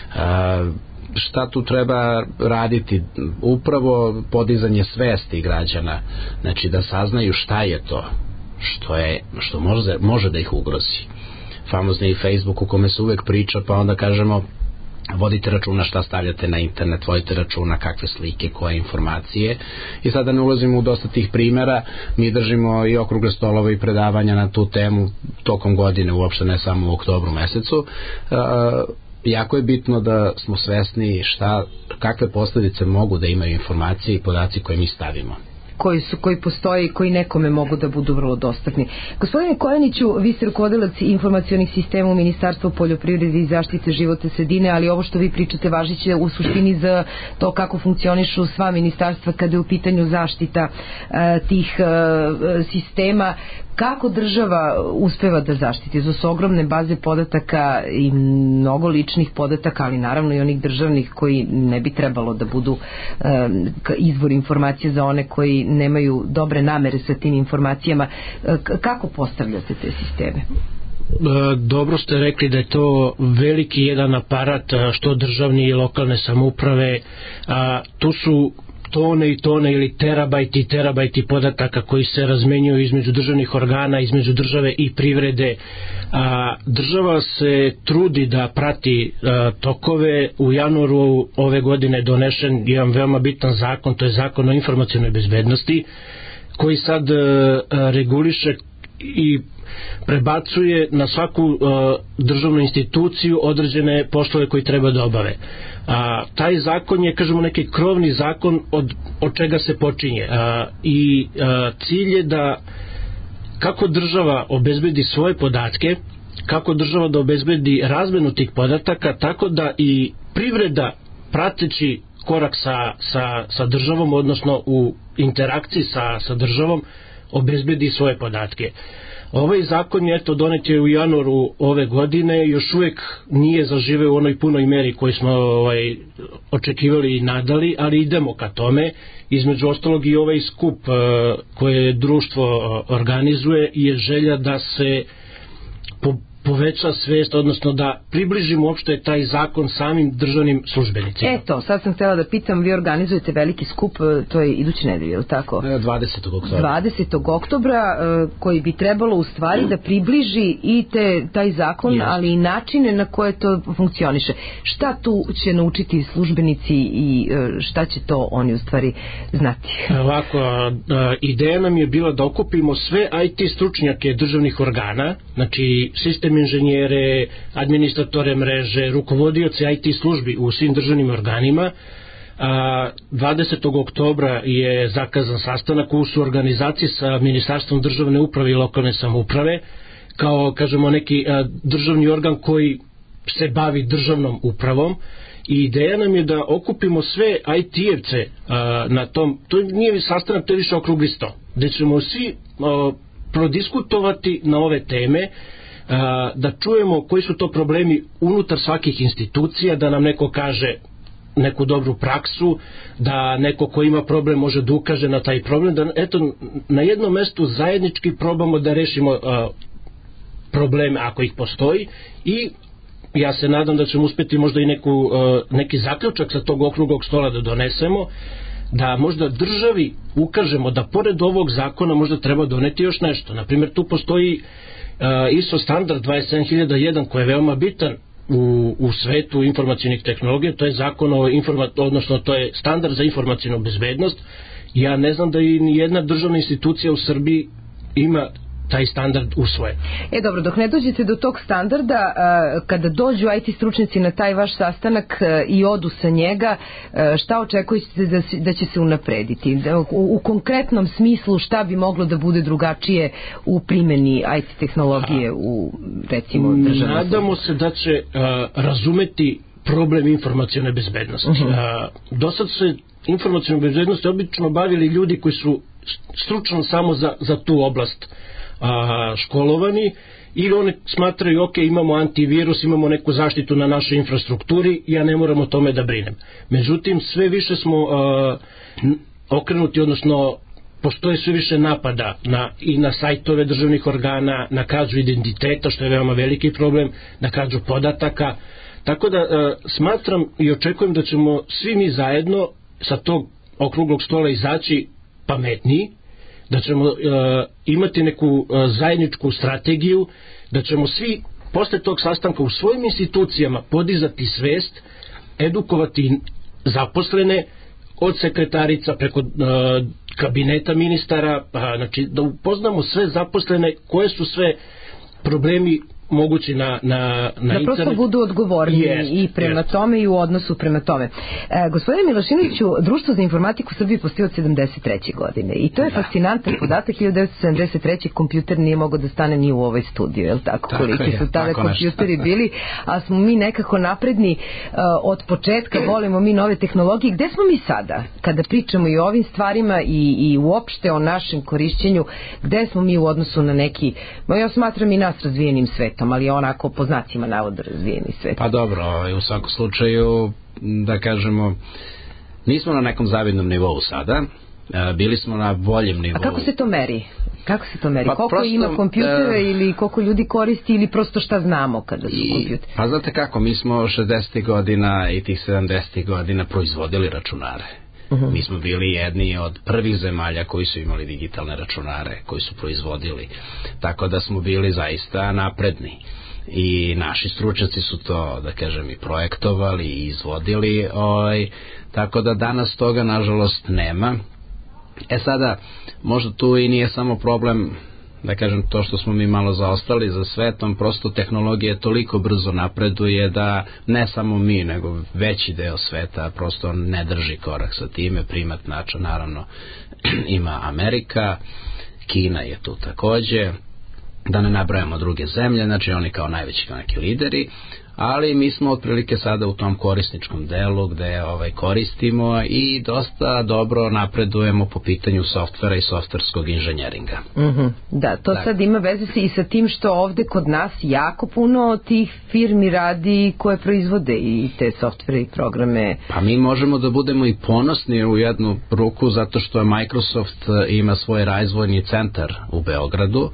Šta tu treba raditi? Upravo podizanje svesti građana, znači da saznaju šta je to što može da ih ugrozi. Famozni Facebook u kome se uvek priča, pa onda kažemo vodite računa šta stavljate na internet, vodite računa kakve slike, koje informacije, i sada ne ulazimo u dosta tih primjera. Mi držimo i okrugle stolove i predavanja na tu temu tokom godine, uopšte ne samo u oktobru mesecu. Jako je bitno da smo svesni kakve posljedice mogu da imaju informacije i podaci koje mi stavimo, koji postoje i koji nekome mogu da budu vrlo dostupni. Gospodine Kojaniću, vi ste rukovodilac informacionih sistema u Ministarstvu poljoprivrede i zaštite životne sredine, ali ovo što vi pričate važiće u suštini za to kako funkcionišu sva ministarstva kada je u pitanju zaštita tih sistema. Kako država uspeva da zaštiti? To su ogromne baze podataka i mnogo ličnih podataka, ali naravno i onih državnih koji ne bi trebalo da budu izvor informacije za one koji nemaju dobre namere sa tim informacijama. Kako postavljate te sisteme? Dobro ste rekli da je to veliki jedan aparat, što državni i lokalne samouprave. Tu su tone i tone ili terabajti i terabajti podataka koji se razmenjuju između državnih organa, između države i privrede. Država se trudi da prati tokove. U januaru ove godine je donešen jedan veoma bitan zakon, to je Zakon o informacionoj bezbednosti, koji sad reguliše i prebacuje na svaku državnu instituciju određene poslove koji treba da obave. Taj zakon je, kažemo, neki krovni zakon od čega se počinje, i cilj je da kako država obezbedi svoje podatke, kako država da obezbedi razmenu tih podataka, tako da i privreda prateći korak sa državom, odnosno u interakciji sa državom, obezbedi svoje podatke. Ovaj zakon je donet je u januaru ove godine, još uvek nije zaživeo u onoj punoj meri koju smo očekivali i nadali, ali idemo ka tome. Između ostalog i ovaj skup koje društvo organizuje je želja da se poveća svest, odnosno da približimo uopšte taj zakon samim državnim službenicima. Eto, sad sam htjela da pitam, vi organizujete veliki skup, to je iduće nedelje, ili tako? 20. oktobra. 20. oktobra, koji bi trebalo u stvari da približi i taj zakon, ali i načine na koje to funkcioniše. Šta tu će naučiti službenici i šta će to oni u stvari znati? Ovako, ideja nam je bila da okupimo sve IT stručnjake državnih organa, znači sistem inženjere, administratore mreže, rukovodioce IT službi u svim državnim organima. 20. oktobra je zakazan sastanak u suorganizaciji sa Ministarstvom državne uprave i lokalne samouprave, kao, kažemo, neki državni organ koji se bavi državnom upravom, i ideja nam je da okupimo sve IT-evce na tom, to nije sastanak, to je više okrugli sto, gde ćemo svi prodiskutovati na ove teme, da čujemo koji su to problemi unutar svakih institucija, da nam neko kaže neku dobru praksu, da neko ko ima problem može da ukaže na taj problem, da eto na jednom mestu zajednički probamo da rešimo probleme ako ih postoji, i ja se nadam da ćemo uspeti možda i neki zaključak sa tog okruglog stola da donesemo, da možda državi ukažemo da pored ovog zakona možda treba doneti još nešto. Naprimjer, tu postoji ISO standard 27001 koji je veoma bitan u svetu informacionih tehnologija, to je zakon odnosno to je standard za informacijnu bezbednost. Ja ne znam da i nijedna državna institucija u Srbiji ima taj standard usvojen. Dobro, dok ne dođete do tog standarda, kada dođu IT stručnjaci na taj vaš sastanak i odu sa njega, šta očekujete da će se unaprediti? U konkretnom smislu šta bi moglo da bude drugačije u primjeni IT tehnologije u, recimo, državnom? Nadamo se da će razumeti problem informacijone bezbednosti. Do sad se informacijone bezbednosti obično bavili ljudi koji su stručno samo za tu oblast školovani, ili oni smatraju, ok, imamo antivirus, imamo neku zaštitu na našoj infrastrukturi, ja ne moram o tome da brinem. Međutim, sve više smo okrenuti, odnosno postoje sve više napada i na sajtove državnih organa, na krađu identiteta, što je veoma veliki problem, na krađu podataka. Tako da smatram i očekujem da ćemo svi mi zajedno sa tog okruglog stola izaći pametniji, da ćemo imati neku zajedničku strategiju, da ćemo svi posle tog sastanka u svojim institucijama podizati svest, edukovati zaposlene od sekretarica preko kabineta ministara, znači da upoznamo sve zaposlene koje su sve problemi mogući na internet. Da prosto budu odgovorni i prema tome i u odnosu prema tome. Gospodine Milošinoviću, Društvo za informatiku Srbije postoji od 73. godine i to je fascinantan podatak. 1973. kompjuter nije mogao da stane ni u ovaj studiju, je li tako? Koliki su tada kompjuteri bili, a smo mi nekako napredni od početka, volimo mi nove tehnologije. Gde smo mi sada? Kada pričamo i o ovim stvarima i uopšte o našem korišćenju, gde smo mi u odnosu na neki, ja smatram i nas razvijenim svetom, ali onako po znacima navoda razvijeni svet. Pa dobro, u svakom slučaju, da kažemo, nismo na nekom zavidnom nivou sada, bili smo na boljem nivou. A kako se to meri? Kako se to meri? Pa koliko prosto, ima kompjutera ili koliko ljudi koristi ili prosto šta znamo kada su kompjuteri? Pa znate kako, mi smo 60. godina i tih 70. godina proizvodili računare. Mi smo bili jedni od prvih zemalja koji su imali digitalne računare, koji su proizvodili, tako da smo bili zaista napredni i naši stručnjaci su to, da kažem, i projektovali i izvodili, tako da danas toga nažalost nema. Sada, možda tu i nije samo problem, da kažem, to što smo mi malo zaostali za svetom, prosto tehnologija toliko brzo napreduje da ne samo mi, nego veći deo sveta prosto ne drži korak sa time. Primat naravno ima Amerika, Kina je tu takođe, da ne nabrajamo druge zemlje, znači oni kao najveći kao neki lideri, ali mi smo otprilike sada u tom korisničkom delu gde koristimo i dosta dobro napredujemo po pitanju softvera i softverskog inženjeringa. Da, to sad ima veze i sa tim što ovde kod nas jako puno tih firmi radi koje proizvode i te softvere i programe. Pa mi možemo da budemo i ponosni u jednu ruku zato što Microsoft ima svoj razvojni centar u Beogradu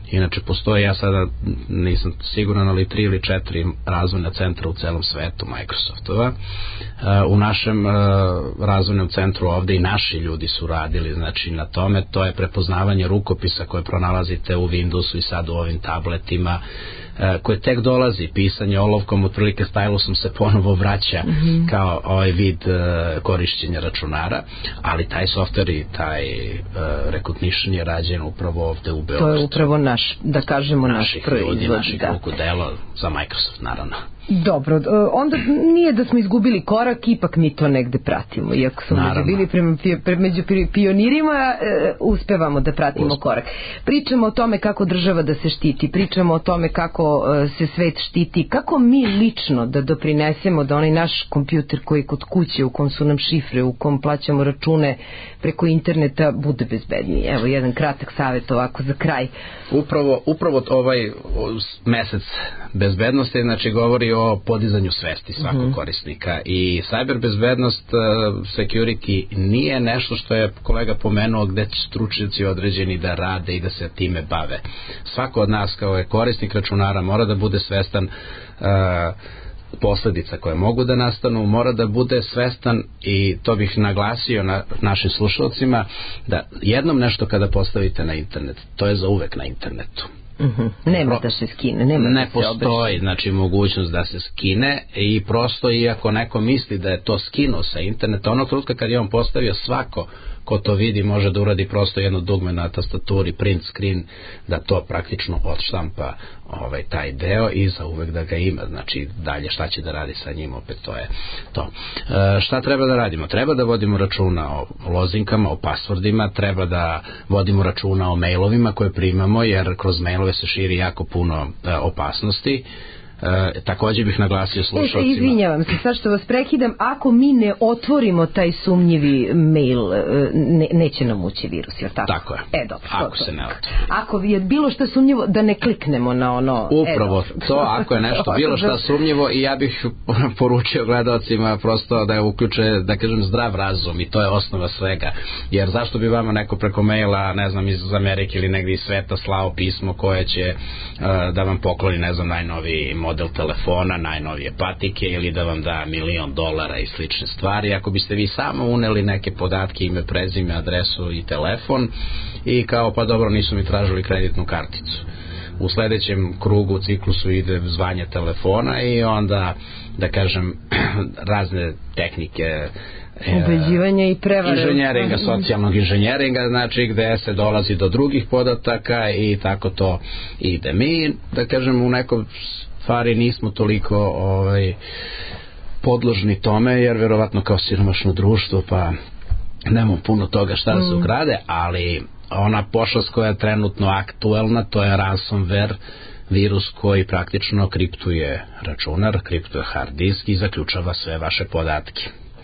Inače postoje, ja sada nisam siguran, ali 3 ili 4 razvojna centra u celom svetu Microsoftova. U našem razvojnom centru ovde i naši ljudi su radili, znači na tome, to je prepoznavanje rukopisa koje pronalazite u Windowsu i sad u ovim tabletima, koje tek dolazi, pisanje olovkom, otprilike stylusom se ponovo vraća kao ovaj vid korišćenja računara, ali taj softver i taj recognition je rađen upravo ovde u Beogradu. To je upravo naš, da kažemo, naš proizvod. Naših ruku delo za Microsoft, naravno. Dobro, onda nije da smo izgubili korak, ipak mi to negde pratimo, iako smo bili među pionirima, uspevamo da pratimo korak. Pričamo o tome kako država da se štiti, pričamo o tome kako se svet štiti, kako mi lično da doprinesemo da onaj naš kompjuter koji kod kuće, u kom su nam šifre, u kom plaćamo račune preko interneta, bude bezbedniji. Evo jedan kratak savjet ovako za kraj. Upravo ovaj mesec bezbednosti, znači govori o podizanju svesti svakog korisnika, i cyber bezbednost, security nije nešto što je kolega pomenuo gde će stručnjaci određeni da rade i da se time bave. Svako od nas kao je korisnik računara mora da bude svestan posledica koje mogu da nastanu, mora da bude svestan, i to bih naglasio našim slušalcima, da jednom nešto kada postavite na internet, to je za uvek na internetu. Nema da se skine, ne postoji, znači mogućnost da se skine, i prosto iako neko misli da je to skinuo sa interneta, onog trenutka kad je on postavio, svako ko to vidi može da uradi prosto jedno dugme na tastaturi, print screen, da to praktično odštampa taj deo i za uvek da ga ima. Znači dalje šta će da radi sa njim, opet to je to. Šta treba da radimo? Treba da vodimo računa o lozinkama, o pasvordima, treba da vodimo računa o mailovima koje primamo, jer kroz mailove se širi jako puno opasnosti. Takođe bih naglasio slušalcima. Izvinjavam se, sad što vas prekidam, ako mi ne otvorimo taj sumnjivi mail, neće nam ući virus, jer tako? Tako je, dobro, ako se ne otvori. Ako je bilo što sumnjivo, da ne kliknemo na ono... Upravo to, ako je nešto bilo što sumnjivo, i ja bih poručio gledalcima prosto da uključe, da kažem, zdrav razum, i to je osnova svega, jer zašto bi vama neko preko maila, ne znam, iz Amerike ili negdje iz sveta slao pismo koje će da vam pokloni, ne znam, najnoviji model telefona, najnovije patike, ili da vam da $1.000.000 i slične stvari, ako biste vi samo uneli neke podatke, ime, prezime, adresu i telefon, i kao pa dobro, nisu mi tražili kreditnu karticu. U sledećem krugu, ciklusu ide zvanje telefona, i onda, da kažem, razne tehnike ubeđivanja i prevare, inženjeringa, socijalnog inženjeringa, znači gde se dolazi do drugih podataka i tako to ide. Mi, da kažem, u nekoj stvari nismo toliko podložni tome, jer verovatno kao siromašno društvo pa nemamo puno toga šta da se ukrade, ali ona pošast koja je trenutno aktuelna, to je ransomware, virus koji praktično kriptuje računar, kriptuje hard disk i zaključava sve vaše podatke.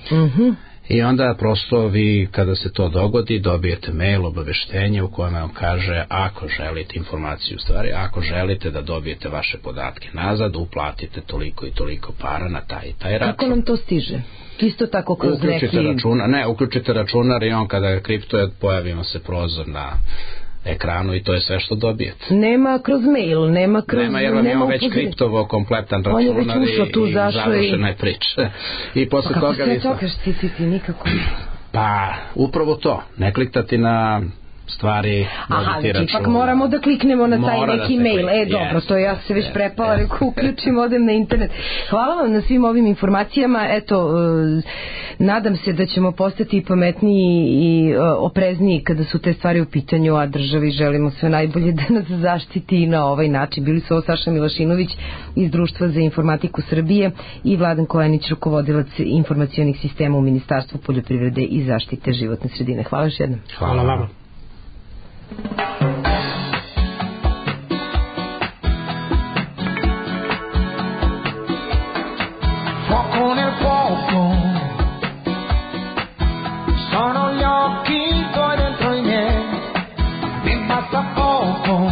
I onda prosto vi, kada se to dogodi, dobijete mail, obaveštenje u kojem vam kaže, ako želite informaciju, stvari, ako želite da dobijete vaše podatke nazad, uplatite toliko i toliko para na taj i taj račun. Kako nam to stiže? Isto tako kroz uključite računar, i on kada kriptuje, pojavimo se prozor na ekranu, i to je sve što dobijete. Nema kroz mail, nema jer vam je on već kriptovao kompletan računar i završena je priča. I posle kako toga se to kažeš ti nikako? Pa, upravo to. Ne kliktati na stvari, znači ipak moramo da kliknemo na taj neki mail. Dobro, to ja se već prepala, ako uključim, odem na internet. Hvala vam na svim ovim informacijama. Eto, nadam se da ćemo postati pametniji i oprezniji kada su te stvari u pitanju, a državi želimo sve najbolje da nas zaštiti i na ovaj način. Bili su ovo Saša Milašinović iz Društva za informatiku Srbije i Vladan Kojanić, rukovodilac informacionih sistema u Ministarstvu poljoprivrede i zaštite životne sredine. Hvala još jednom. Hvala vama. Fuoco nel fuoco, sono gli occhi tuoi dentro i miei, mi basta poco,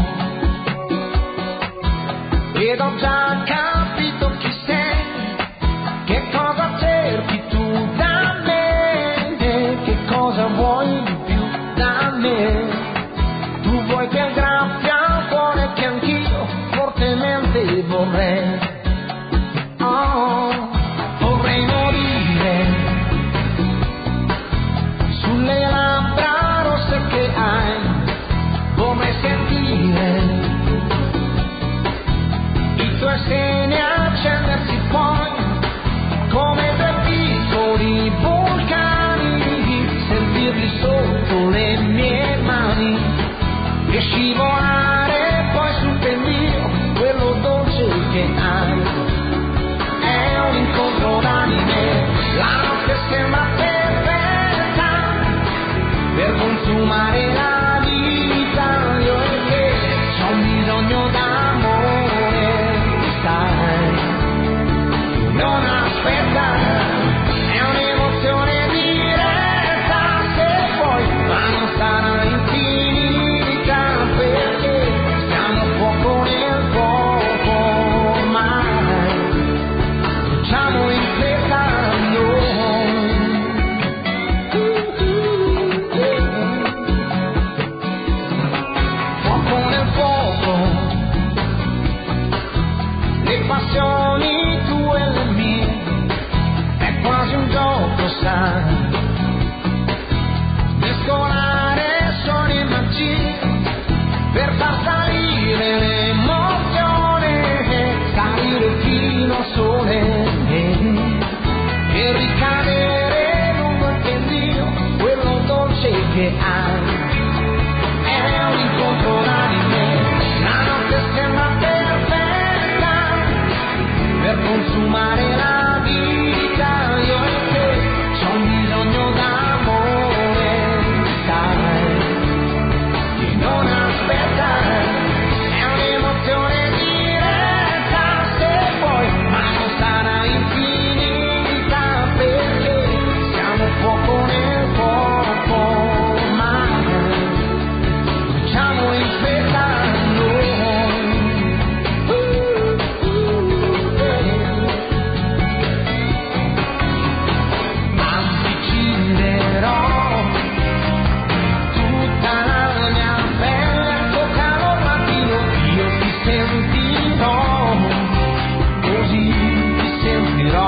ed ho già capito chi sei, che cosa cerchi tu da me, che cosa vuoi di più da me. Tu consumare la vita, io e te, c'ho un bisogno d'amore, sai, di non aspettare, è un'emozione diretta se vuoi, ma non sarà infinita perché siamo fuoco nel fuoco, ma bruciamo in fretta noi. Avvicinerò tutta la mia pelle al tuo calor latino, io ti sentirò, così ti sentirò.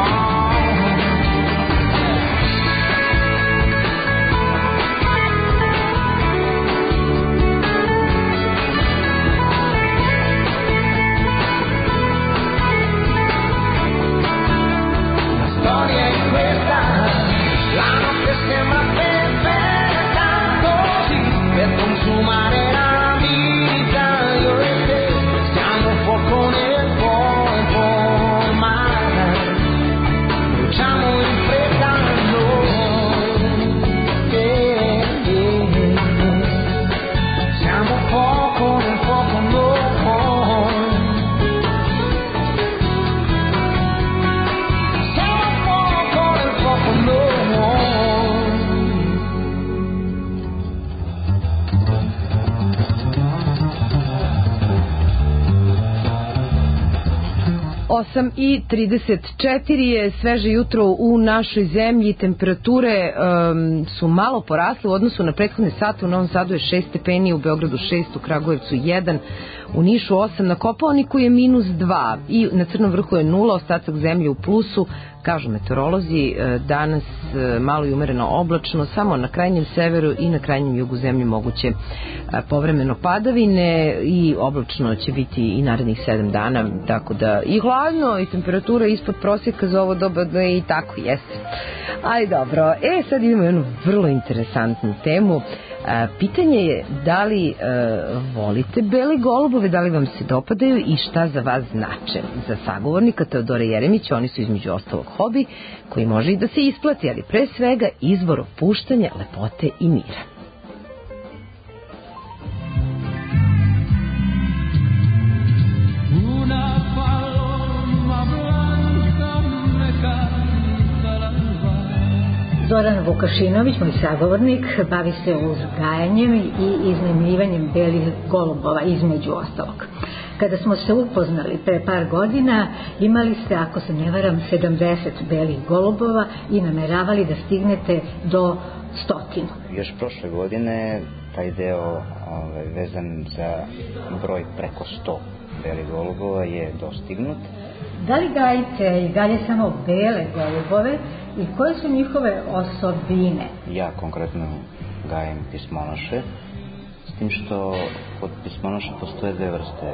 La storia è questa, la notte sembra perfetta così, per consumare la vita, io e te, siamo fuoco nel fuoco, ma bruciamo in fretta noi, siamo fuoco nel fuoco noi. Osam i 34 je sveže jutro u našoj zemlji, temperature su malo porasle u odnosu na prethodne sate. U Novom Sadu je 6 stepeni, u Beogradu 6, u Kragujevcu 1, u Nišu 8, na Kopaoniku je -2 i na Crnom vrhu je 0, ostatak zemlje u plusu. Kažu meteorolozi, danas malo i umereno oblačno, samo na krajnjem severu i na krajnjem jugu zemlje moguće povremeno padavine i oblačno će biti i narednih 7 dana, tako da i hladno i temperatura ispod prosjeka za ovo doba da je i tako jeste. Ali dobro, sad idemo jednu vrlo interesantnu temu. Pitanje je da li volite bele golubove, da li vam se dopadaju i šta za vas znače. Za sagovornika Teodora Jeremića oni su između ostalog hobi koji može i da se isplati, ali pre svega izvor opuštanja, lepote i mira. Zoran Vukašinović, moj sagovornik, bavi se uzgajanjem i iznajmljivanjem belih golubova, između ostalog. Kada smo se upoznali pre par godina, imali ste, ako se ne varam, 70 belih golubova i nameravali da stignete do 100. Još prošle godine taj deo vezan za broj preko 100 belih golubova je dostignut. Da li gajite i dalje samo bele golubove i koje su njihove osobine? Ja konkretno gajem pismonoše, s tim što kod pismonoša postoje dve vrste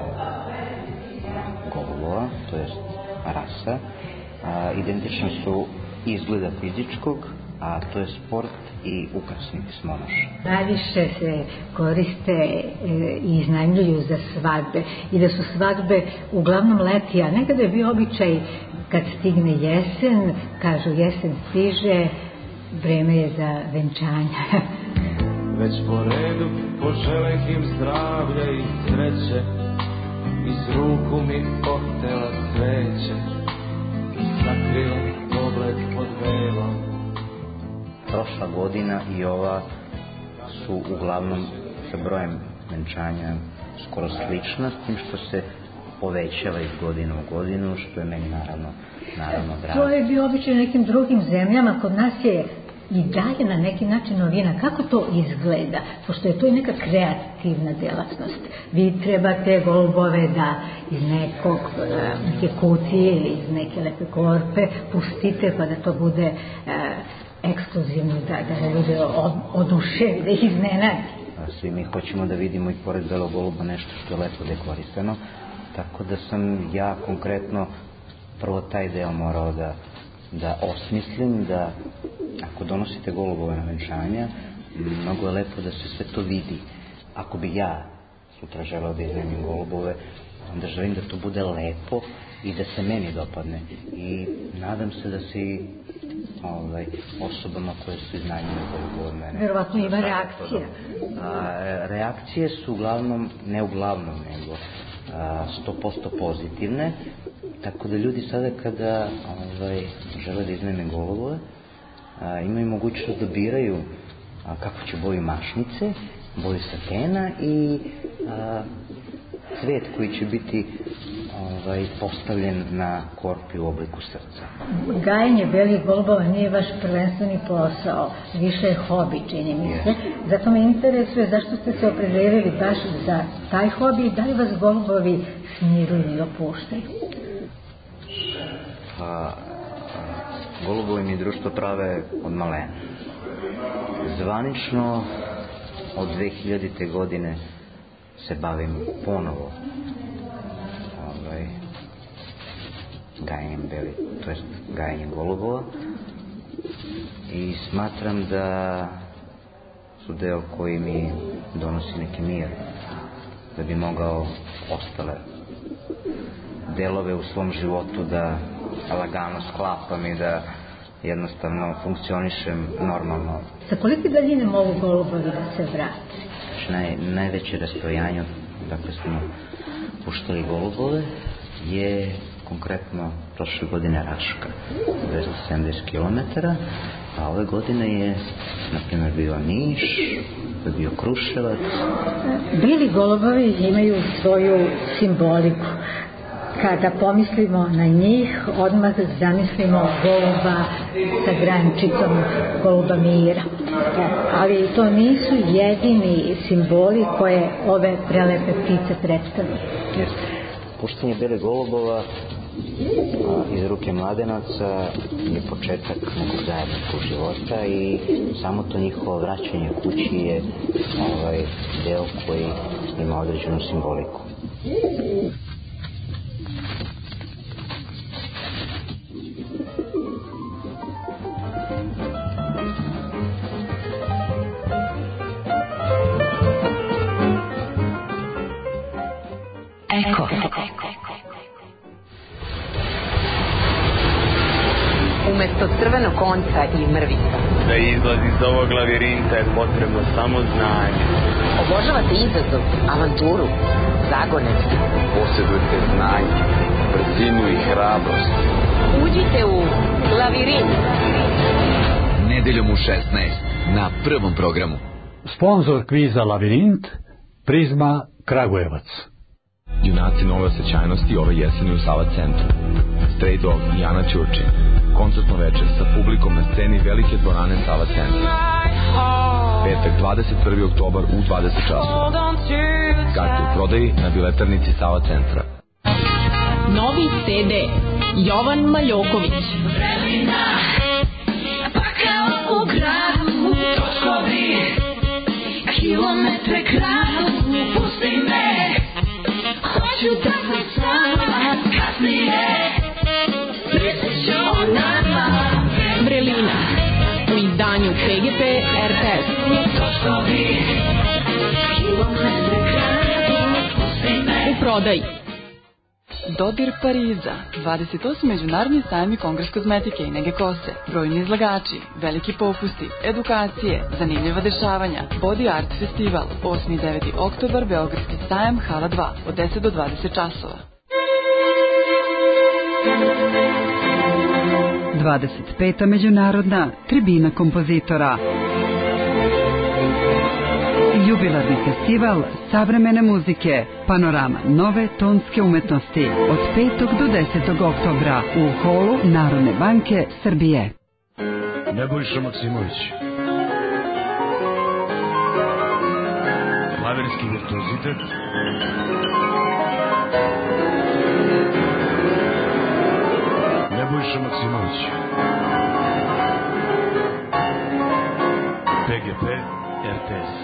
golubova, to jest rasa. Identični su izgleda fizičkog, a to je sport i ukrasni pismonoš. Najviše se koriste i iznajmljuju za svadbe i da su svadbe uglavnom leti, a nekada je bio običaj kad stigne jesen, kažu jesen stiže, vreme je za venčanja. Već po redu poželeh im zdravlja i sreće, iz ruku mi otela cveće i sakrila pogled pod velom. Prošla godina i ova su uglavnom sa brojem venčanja skoro slična, s tim što se povećava iz godine u godinu, što je meni naravno drago. To je bio običaj u nekim drugim zemljama, kod nas je i dalje na neki način novina. Kako to izgleda? Pošto je to i neka kreativna delatnost. Vi trebate golubove da iz neke kutije ili iz neke lepe korpe pustite pa da to bude ekskluzivno, da ljudi oduševi, da ih iznenadi. Svi mi hoćemo da vidimo i pored belog goluba nešto što je lepo dekorisano, tako da sam ja konkretno prvo taj deo morao da osmislim, da ako donosite golubove na venčanja, mnogo je lepo da se sve to vidi. Ako bi ja sutra želeo da iznajmim golubove, onda želim da to bude lepo i da se meni dopadne. I nadam se da se i osobama koje su iznajmljene od mene. Verovatno ima reakcije. Reakcije su uglavnom, ne uglavnom, nego 100% pozitivne, tako da ljudi sada kada žele da iznajme golubove, imaju mogućnost da biraju kako će boju mašnice, boju satena i cvet koji će biti postavljen na korpi u obliku srca. Gajenje belih golubova nije vaš prvenstveni posao, više je hobi, čini mi se. Zato me interesuje zašto ste se opredelili baš za taj hobi i da li vas golubovi smiruju i opuštaju? Golubovi mi društvo prave od malena. Zvanično od 2000. godine se bavim ponovo gajenjem belih, to jest gajenjem golubova, i smatram da su deo koji mi donosi neki mir, da bi mogao ostale delove u svom životu da lagano sklapam i da jednostavno funkcionišem normalno. Sa kolike daljine mogu golubovi da se vrati? Najveće rastojanje, dakle smo puštali golubove, je konkretno prošle godine Raška, 270 km, a ove godine je, na primjer, bio Niš, bio Kruševac. Beli golubovi imaju svoju simboliku. Kada pomislimo na njih, odmah zamislimo goluba sa grančicom, goluba mira. Ali to nisu jedini simboli koje ove prelepe ptice predstavljaju. Puštanje belih golubova iz ruke mladenaca je početak nekog zajedničkog života i samo to njihovo vraćanje kući je deo koji ima određenu simboliku. Eko. Umesto crvenog konca i mrvica. Da izlaz iz ovog lavirinta je potrebno samo znanje. Obožavate izazov, avanturu, zagonetke. Posjedujete znanje, brzinu i hrabrost. Uđite u Lavirint. Nedeljom u 16 na Prvom programu. Sponzor kviza Lavirint, Prizma Kragujevac. Junaci nove osjećajnosti ove jeseni u Sava centru. Stray Dog i Ana Ćurčin. Koncertno večer sa publikom na sceni velike dvorane Sava centra. Petak 21. oktobar u 20 časova. Karte u prodaji na biletarnici Sava centra. Novi CD Jovan Maljoković. Pakao u gradu, točkovi, kilometre kradu, pusti me, hoću da se sama kasnije prisjeću o nama. Vrelina u izdanju PGP RTS. Točkovi, kilometre kradu, pusti me. U prodaji. Dodir Pariza, 28. međunarodni sajam i kongres kozmetike i nege kose, brojni izlagači, veliki popusti, edukacije, zanimljiva dešavanja, Body Art Festival, 8. i 9. oktobar, Beogradski sajam, hala 2, od 10 do 20 časova. 25. međunarodna tribina kompozitora. Jubilarni festival savremene muzike, panorama nove tonske umetnosti od 5. do 10. oktobra u holu Narodne banke Srbije. Nebojša Maksimović. Klaverski virtuozitet. Nebojša Maksimović. PGP RTS.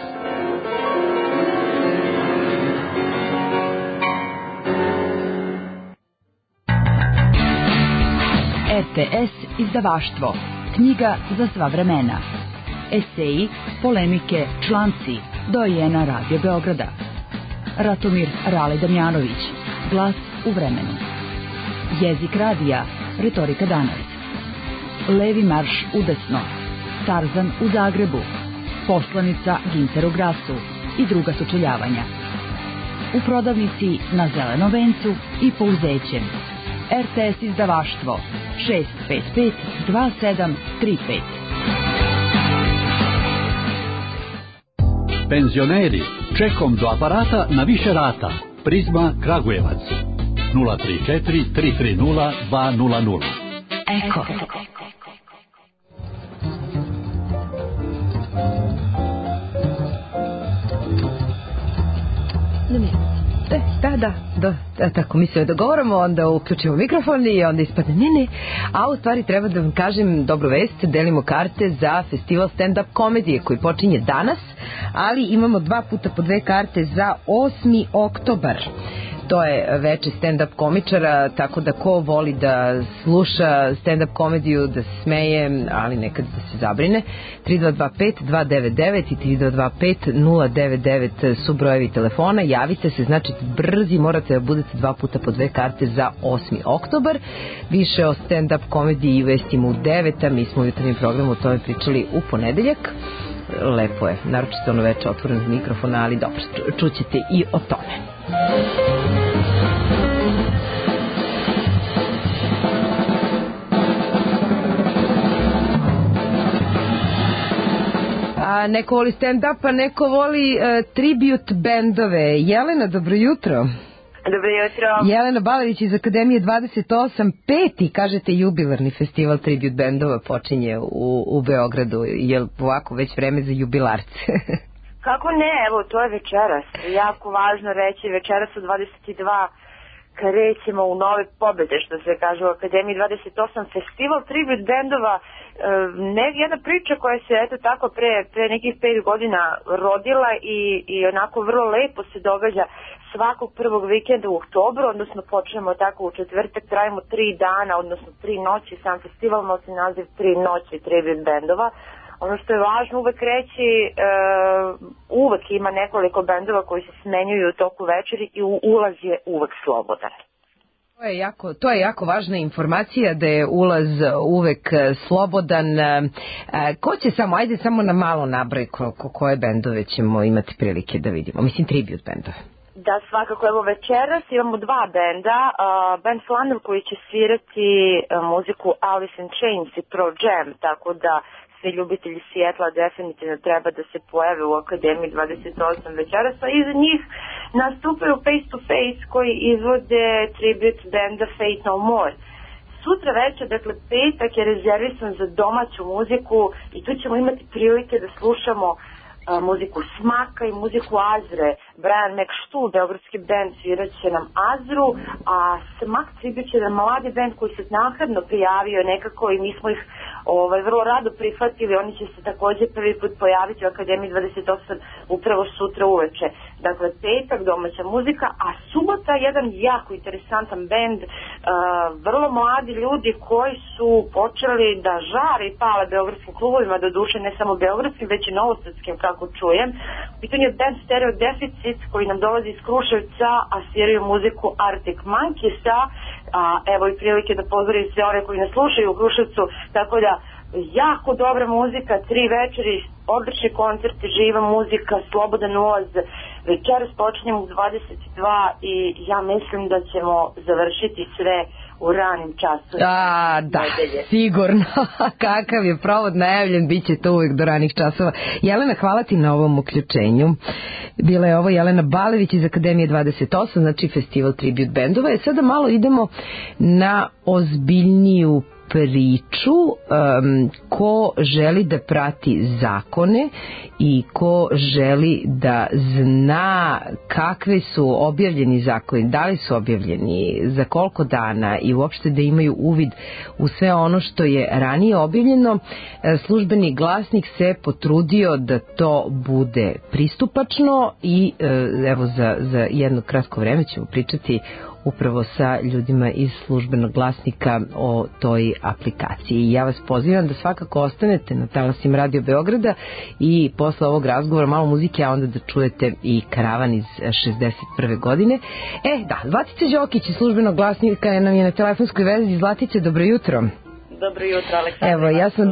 RTS izdavaštvo. Knjiga za sva vremena. Eseji, polemike, članci. Dojena Radio Beograda. Ratomir Rale Damjanović. Glas u vremenu. Jezik radija, retorika danas. Levi marš udesno, Tarzan u Zagrebu, poslanica Ginter u Grasu i druga sučeljavanja. U prodavnici na Zelenom vencu i Pouzećem. RTS izdavaštvo 655 2735. Penzioneri, čekom do aparata na više rata. Prizma Kragujevac 034 330 200. Eko. Da, tako mislimo da govorimo, onda uključimo mikrofon i onda ispadne ne, a u stvari treba da vam kažem dobru vest, delimo karte za festival stand-up komedije koji počinje danas, ali imamo 2 puta po 2 karte za 8. oktobar. To je veče stand-up komičara, tako da ko voli da sluša stand-up komediju, da se smeje, ali nekad da se zabrine. 3225-299 i 3225-099 su brojevi telefona. Javite se, znači brzi, morate da budete 2 puta po 2 karte za 8. oktobar. Više o stand-up komediji i vestima u 9, a mi smo u jutarnjem programu o tome pričali u ponedeljak. Lepo je, naročito ono veče otvorenog mikrofona, ali dobro, čućete i o tome. A neko voli stand-up, a neko voli tribute bendove. Jelena, dobro jutro. Dobro jutro. Jelena Balević iz Akademije 28, 5. kažete jubilarni festival tribute bendova počinje u Beogradu. Je li ovako već vreme za jubilarce? Kako ne, evo to je večeras. Jako važno reći, večeras u 22 krećemo u nove pobede, što se kaže u Akademiji 28, festival tribute bendova, jedna priča koja se eto tako pre nekih 5 godina rodila i onako vrlo lepo se događa svakog prvog vikenda u oktobru, odnosno počnemo tako u četvrtak, trajimo 3 dana, odnosno 3 noći, sam festival nosi naziv 3 noći tribute bendova. Ono što je važno uvek reći, uvek ima nekoliko bendova koji se smenjuju u toku večeri i ulaz je uvek slobodan. To je jako važna informacija da je ulaz uvek slobodan. Ko će ajde samo na malo nabroj koje bendove ćemo imati prilike da vidimo, mislim tribute bendove. Da, svakako, evo večeras imamo 2 benda, band Flanel koji će svirati muziku Alice in Chains i Pro Jam, tako da svi ljubitelji Sijetla definitivno treba da se pojave u Akademiji 28 večeras, a iza njih nastupaju Face to Face koji izvode tribute benda Fate No More. Sutra večer, dakle petak, je rezervisan za domaću muziku i tu ćemo imati prilike da slušamo muziku Smaka i muziku Azre. Brian McStuhl, beogradski band, svirat će nam Azru, a Smak tribut će nam mladi band koji se naknadno prijavio nekako i mi smo ih vrlo rado prihvatili. Oni će se također prvi put pojaviti u Akademiji 28 upravo sutra uveče. Dakle, petak domaća muzika, a subota jedan jako interesantan band, vrlo mladi ljudi koji su počeli da žare i pale beogradskim klubovima, do duše ne samo beogradskim, već i novosadskim, kako čujem. U pitanju je band Stereo Deficit koji nam dolazi iz Kruševca, a sviraju muziku Arctic Monkeys-a. Evo i prilike da pozdravim sve one koji nas slušaju u Kruševcu, tako da jako dobra muzika, 3 večeri, odlični koncerti, živa muzika, slobodan ulaz. Večeras počinjemo u 22 i ja mislim da ćemo završiti sve u ranim časovima. Da, sigurno. Kakav je provod najavljen, bit će to uvijek do ranih časova. Jelena, hvala ti na ovom uključenju. Bila je ovo Jelena Balević iz Akademije 28, znači festival tribute bendova. I sada malo idemo na ozbiljniju priču. Ko želi da prati zakone i ko želi da zna kakve su objavljeni zakoni, da li su objavljeni, za koliko dana i uopšte da imaju uvid u sve ono što je ranije objavljeno, Službeni glasnik se potrudio da to bude pristupačno i evo za jedno kratko vreme ćemo pričati upravo sa ljudima iz Službenog glasnika o toj aplikaciji. Ja vas pozivam da svakako ostanete na talasima Radio Beograda i posle ovog razgovora malo muzike, a onda da čujete i Karavan iz 61. godine. Da, Zlatica Đokić iz Službenog glasnika nam je na telefonskoj vezi. Zlatice, dobro jutro. Dobro jutro, Aleksandra. Evo,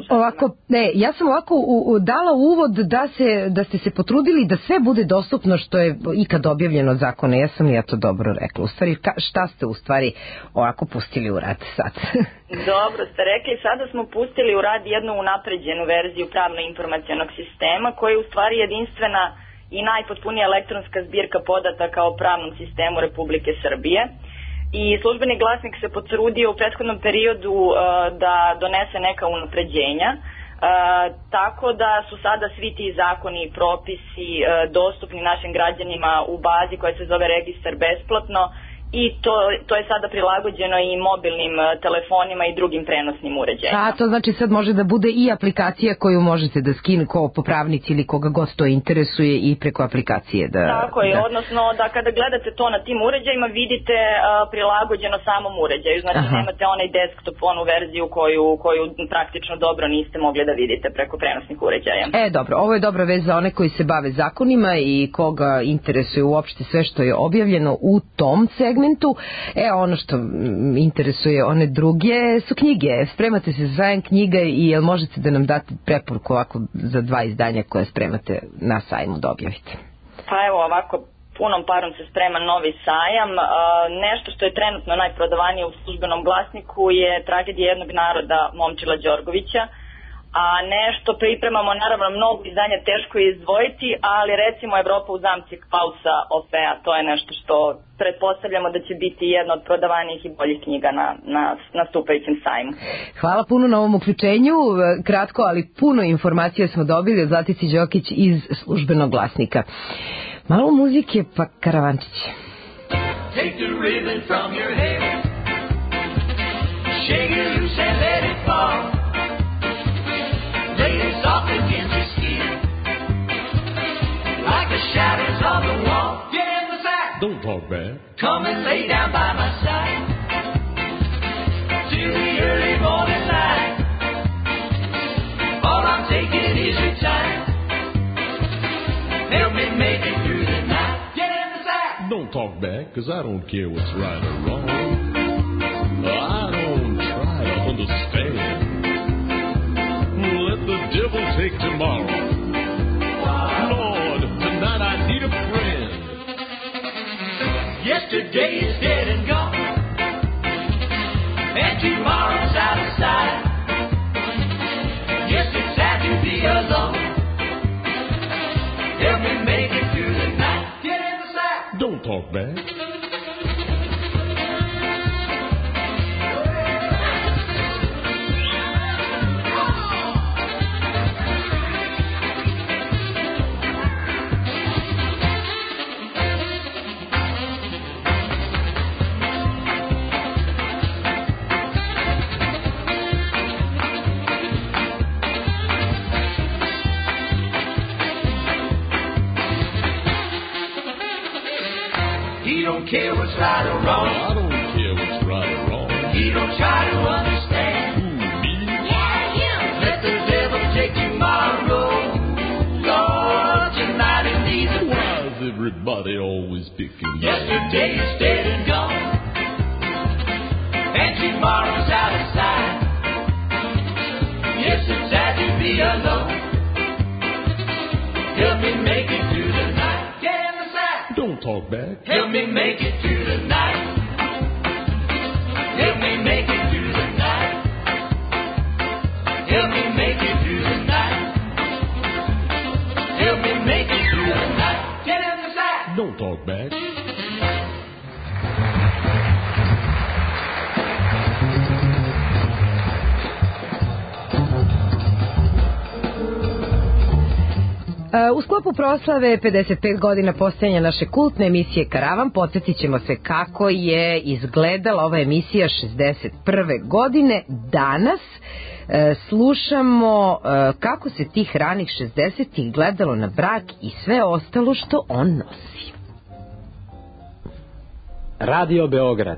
ja sam ovako dala uvod da ste se potrudili da sve bude dostupno što je ikad objavljeno od zakona. Ja sam to dobro rekla. U stvari, šta ste u stvari ovako pustili u rad sad? Dobro ste rekli, sada smo pustili u rad jednu unapređenu verziju pravno-informacionog sistema koja je u stvari jedinstvena i najpotpunija elektronska zbirka podataka o pravnom sistemu Republike Srbije. I Službeni glasnik se potrudio u prethodnom periodu da donese neka unapređenja, tako da su sada svi ti zakoni i propisi dostupni našim građanima u bazi koja se zove Registar besplatno i to je sada prilagođeno i mobilnim telefonima i drugim prenosnim uređajima. A to znači sad može da bude i aplikacija koju možete da skinu ko popravnici ili koga god to interesuje i preko aplikacije. Tako je, odnosno da kada gledate to na tim uređajima vidite prilagođeno samom uređaju, znači nemate onaj desktop, onu verziju koju praktično dobro niste mogli da vidite preko prenosnih uređaja. Dobro, ovo je dobra vez za one koji se bave zakonima i koga interesuje uopšte sve što je objavljeno u tom segmentu. Ono što interesuje one druge su knjige. Spremate se za sajam knjiga i jel možete da nam date preporuku ovako za 2 izdanja koje spremate na sajmu da objavite? Pa evo ovako, punom parom se sprema novi sajam. Nešto što je trenutno najprodavanije u Službenom glasniku je Tragedija jednog naroda Momčila Đorgovića, a nešto pripremamo, naravno mnogo izdanja teško je izdvojiti, ali recimo Evropa u zamci Klausa Ofea, to je nešto što pretpostavljamo da će biti jedna od prodavanijih i boljih knjiga na nastupajućem sajmu. Hvala puno na ovom uključenju, kratko, ali puno informacija smo dobili od Zlatice Đokić iz Službenog glasnika. Malo muzike, pa Karavančić. Take the ribbon from your hair, shake it loose and let it fall. Lay it soft against your skin, like the shadows on the wall. Get in the sack. Don't talk bad. Come and lay down by my side till the early morning light. All I'm taking is your time. Help me make it through the night. Get in the sack. Don't talk back, 'cause I don't care what's right or wrong. I don't try to understand. Let the devil take tomorrow. Lord, tonight I need a friend. Yesterday is dead and gone, and tomorrow's out of sight. Yes, it's sad to be alone. Help me make it through the night. Get in the sack. Don't talk back. He don't care what's right or wrong. I don't care what's right or wrong. He don't try to understand. Who, me? Yeah, you. Let the devil take tomorrow. Lord, tonight it needs a Why is everybody always picking me? Yesterday is dead and gone, and tomorrow's out of sight. Yes, it's sad to be alone. Help me make it through the night. Get in the sack. Don't talk back. Help me make it through the night. Help me make it through the night. Help me make it through the night. Help me make it through the night. Get in the sack. Don't talk back. U sklopu proslave 55 godina postojanja naše kultne emisije Karavan podsjetit ćemo se kako je izgledala ova emisija 61. godine. Danas slušamo kako se tih ranih 60-ih gledalo na brak i sve ostalo što on nosi. Radio Beograd.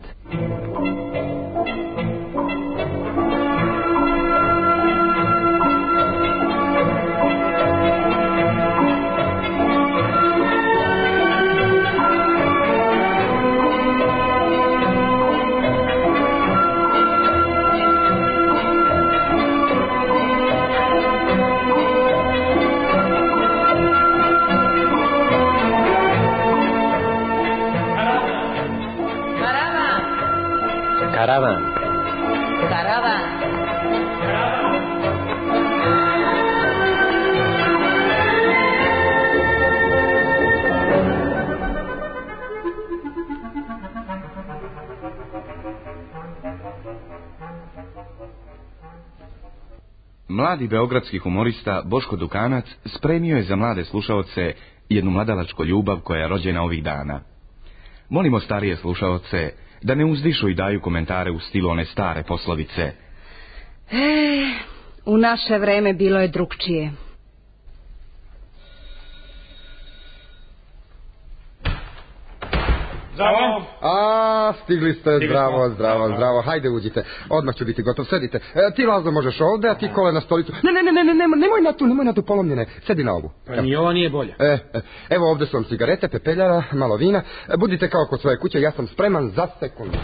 Karavan. Karavan. Mladi beogradski humorista Boško Dukanac spremio je za mlade slušaoce jednu mladalačku ljubav koja je rođena ovih dana. Molimo starije slušaoce da ne uzdišu i daju komentare u stilu one stare poslovice. U naše vreme bilo je drugčije. Zdravo. A, stigli ste, zdravo. Hajde, uđite. Odmah ću biti gotov, sedite. Ti, Lazo, možeš ovde, a ti Kole na stolicu. Nemoj na tu polomljene. Sedi na ovu. Pa ni ovo nije bolje. Evo, ovde su vam cigarete, pepeljara, malo vina. Budite kao kod svoje kuće, ja sam spreman za sekundu.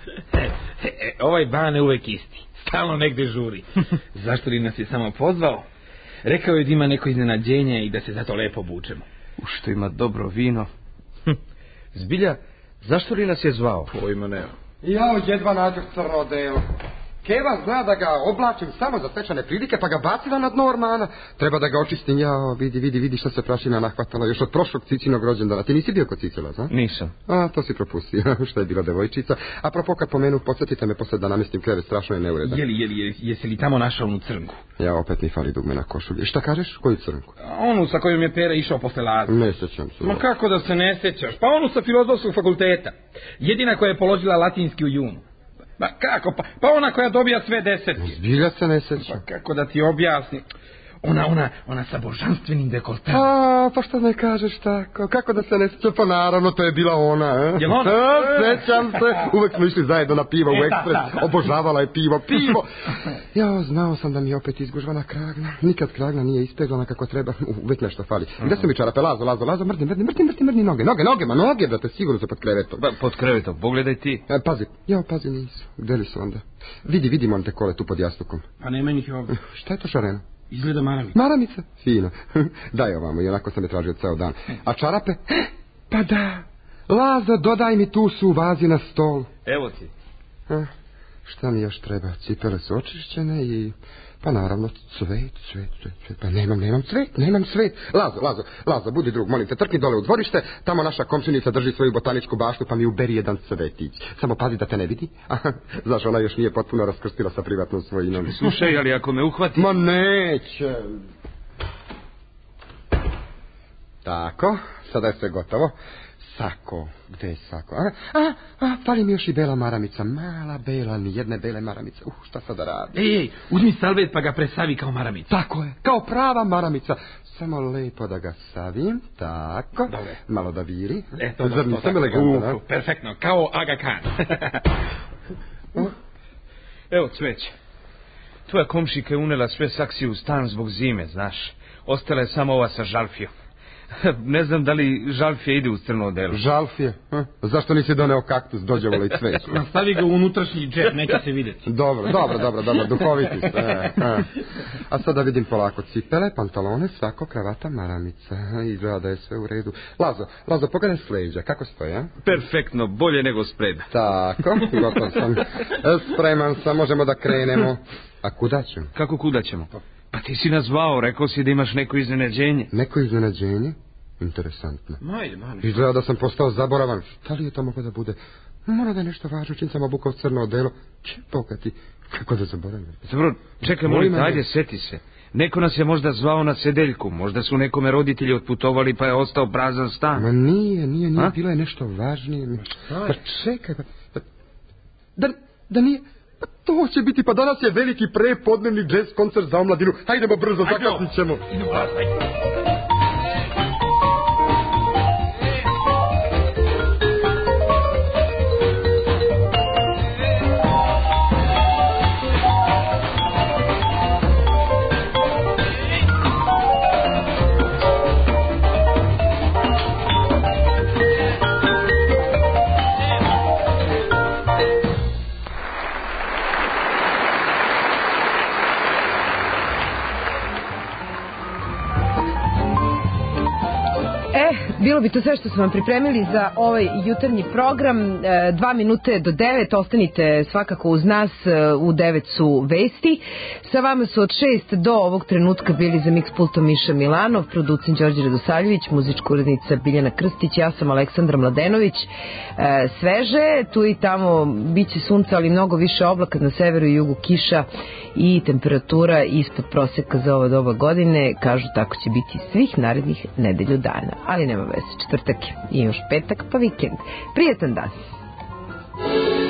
Ovaj Bane uvek isti. Stalno negde žuri. Zašto li nas je samo pozvao? Rekao je da ima neko iznenađenje i da se zato lepo obučemo. Što ima dobro vino. Zbilja, zašto li nas je zvao? Pojma nema. Jao, jedva nađoh crno odelo. Keva zna da ga oblačim samo za svečane prilike, pa ga bacila na dno ormana. Treba da ga očistim, jao, vidi što se prašina nahvatala još od prošlog Cicinog rođendana. Ti nisi bio kod Cicila, zna? Nisam. A, to si propustio, što je bila devojčica. Apropo, kad pomenu, podsjetite me posle da namestim krevet, strašno je neuredan. Jesi li tamo našao onu crnku? Ja, opet mi fali dugme na košulji. Šta kažeš? Koju crnku? Onu sa kojom je Pera išao posle Laza. Ne sećam se. Ma kako da se ne sećaš? Pa onu sa filozofskog fakulteta. Jedina koja je položila latinski u junu. Ma kako? Pa ona koja dobija sve 10. Zbilja se ne seća. Pa kako da ti objasnim? Ona sa božanstvenim dekoltem. Pa što ne kažeš tako? Kako da se ne seća? Pa naravno, to je bila ona. Jel ona? Sećam se. Uvek smo išli zajedno na pivo u Ekspres. Obožavala je pivo. Ja, znao sam da mi je opet izgužvana kragna. Nikad kragna nije ispeglana kako treba. Uvek nešto fali. Gde su mi čarape? Lazo, mrdi noge, brate, sigurno su pod krevetom. Pod krevetom, pogledaj ti. Pazi, nisu. Gde li su onda? Vidi, molim te, Kole, tu pod jastukom. Pa nema ih ovdje. Šta je to, šareno? Izgleda maramica. Maramica? Fino. Daj ovamo, i onako sam je tražio ceo dan. A čarape? Pa da. Lazo, dodaj mi, tu su u vazi na stol. Evo ti. Šta mi još treba? Cipele su očišćene i... Pa naravno, cvet. Pa nemam cvet. Lazo, budi drug, molim te, trkni dole u dvorište, tamo naša komšinica drži svoju botaničku baštu, pa mi uberi jedan cvetić. Samo pazi da te ne vidi. Znaš, ona još nije potpuno raskrstila sa privatnom svojinom. Slušaj, ali ako me uhvati... Ma neće. Tako, sada je sve gotovo. Sako, gde je sako? Fali mi još i bela maramica, mala bela, ni jedne bele maramice. Šta sad da radi? Ej, uzmi salvet pa ga presavi kao maramicu. Tako je, kao prava maramica. Samo lepo da ga savim, tako. Dobre. Malo da viri. Zar nisam elegantno? Perfektno, kao Aga Khan. Evo cveće. Tvoja komšika je unela sve saksije u stan zbog zime, znaš. Ostala je samo ova sa žalfijom. Ne znam da li žalfija ide u crno odelo. Žalfija? Zašto nisi doneo kaktus, dođevola i cveće? Stavi ga u unutrašnji džep, neće se vidjeti. Dobro, duhoviti ste. A sada vidim polako cipele, pantalone, sako, kravata, maramica. Izgleda da je sve u redu. Lazo, pogledaj s leđa, kako stoje? Perfektno, bolje nego spreda. Tako, gotov sam. Spreman sam, možemo da krenemo. A kuda ćemo? Kako kuda ćemo? Pa ti si nas zvao, rekao si da imaš neko iznenađenje. Neko iznenađenje? Interesantno. Manje. Izgleda da sam postao zaboravan. Šta li je to moglo da bude? Mora da je nešto važno, čim sam obukao crno odelo. Bogati, kako da zaboravim. Dobro, čekaj, molim, ajde, seti se. Neko nas je možda zvao na sedeljku, možda su nekome roditelji otputovali pa je ostao prazan stan. Ma nije, bilo je nešto važnije. Pa čekaj, da nije... To će biti, pa danas je veliki prepodnevni jazz koncert za omladinu. Hajdemo brzo, zakasnit ćemo. Bilo bi to sve što smo vam pripremili za ovaj jutarnji program. 2 minute do 9, ostanite svakako uz nas, u 9 su vesti. Sa vama su od 6 do ovog trenutka bili za Mix pultom Miša Milanov, producent Đorđe Radosavljević, muzička urednica Biljana Krstić, ja sam Aleksandra Mladenović. Sveže, tu i tamo biće sunca, ali mnogo više oblaka, na severu i jugu kiša i temperatura ispod proseka za ovo doba godine. Kažu tako će biti svih narednih nedelju dana, ali nema veze, četvrtak i još petak pa vikend. Prijetan dan.